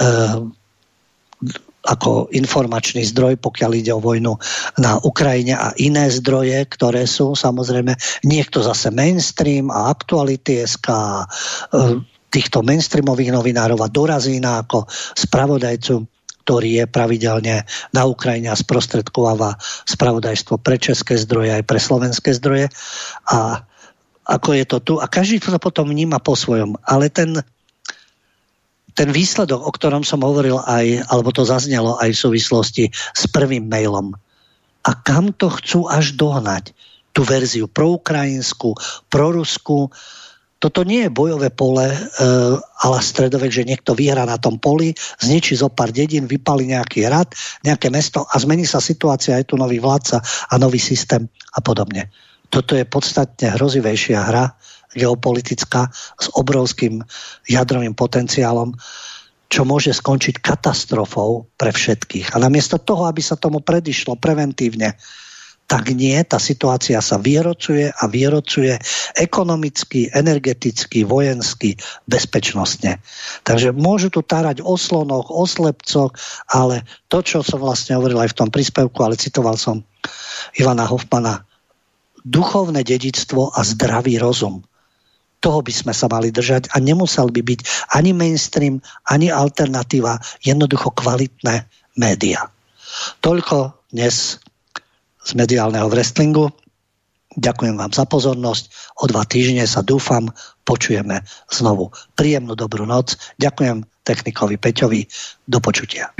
ako informačný zdroj, pokiaľ ide o vojnu na Ukrajine a iné zdroje, ktoré sú samozrejme, niekto zase mainstream a Aktuality.sk a týchto mainstreamových novinárov a Dorazína ako spravodajcu, ktorý je pravidelne na Ukrajine a sprostredkováva spravodajstvo pre české zdroje aj pre slovenské zdroje. A ako je to tu? A každý to potom vníma po svojom. Ale ten výsledok, o ktorom som hovoril aj, alebo to zaznelo aj v súvislosti s prvým mailom. A kam to chcú až dohnať? Tú verziu proukrajinskú, proruskú. Toto nie je bojové pole ala stredovek, že niekto vyhrá na tom poli, zničí zo pár dedín, vypálí nejaký hrad, nejaké mesto a zmení sa situácia, aj tu nový vládca a nový systém a podobne. Toto je podstatne hrozivejšia hra geopolitická s obrovským jadrovým potenciálom, čo môže skončiť katastrofou pre všetkých. A namiesto toho, aby sa tomu predišlo preventívne, tak nie, tá situácia sa vyrocuje a vyrocuje ekonomicky, energeticky, vojensky, bezpečnostne. Takže môžu tu tárať o slonoch, o slepcoch, ale to, čo som vlastne hovoril aj v tom príspevku, ale citoval som Ivana Hofmana, duchovné dedičstvo a zdravý rozum. Toho by sme sa mali držať a nemusel by byť ani mainstream, ani alternatíva, jednoducho kvalitné média. Toľko dnes z mediálneho wrestlingu. Ďakujem vám za pozornosť. O 2 týždne sa dúfam počujeme znovu. Príjemnú dobrú noc. Ďakujem technikovi Peťovi. Do počutia.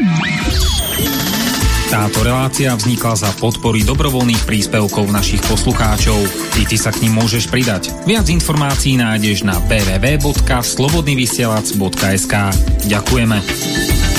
Táto relácia vznikla za podpory dobrovoľných príspevkov našich poslucháčov. I ty sa k nim môžeš pridať. Viac informácií nájdeš na www.slobodnyvysielac.sk. Ďakujeme.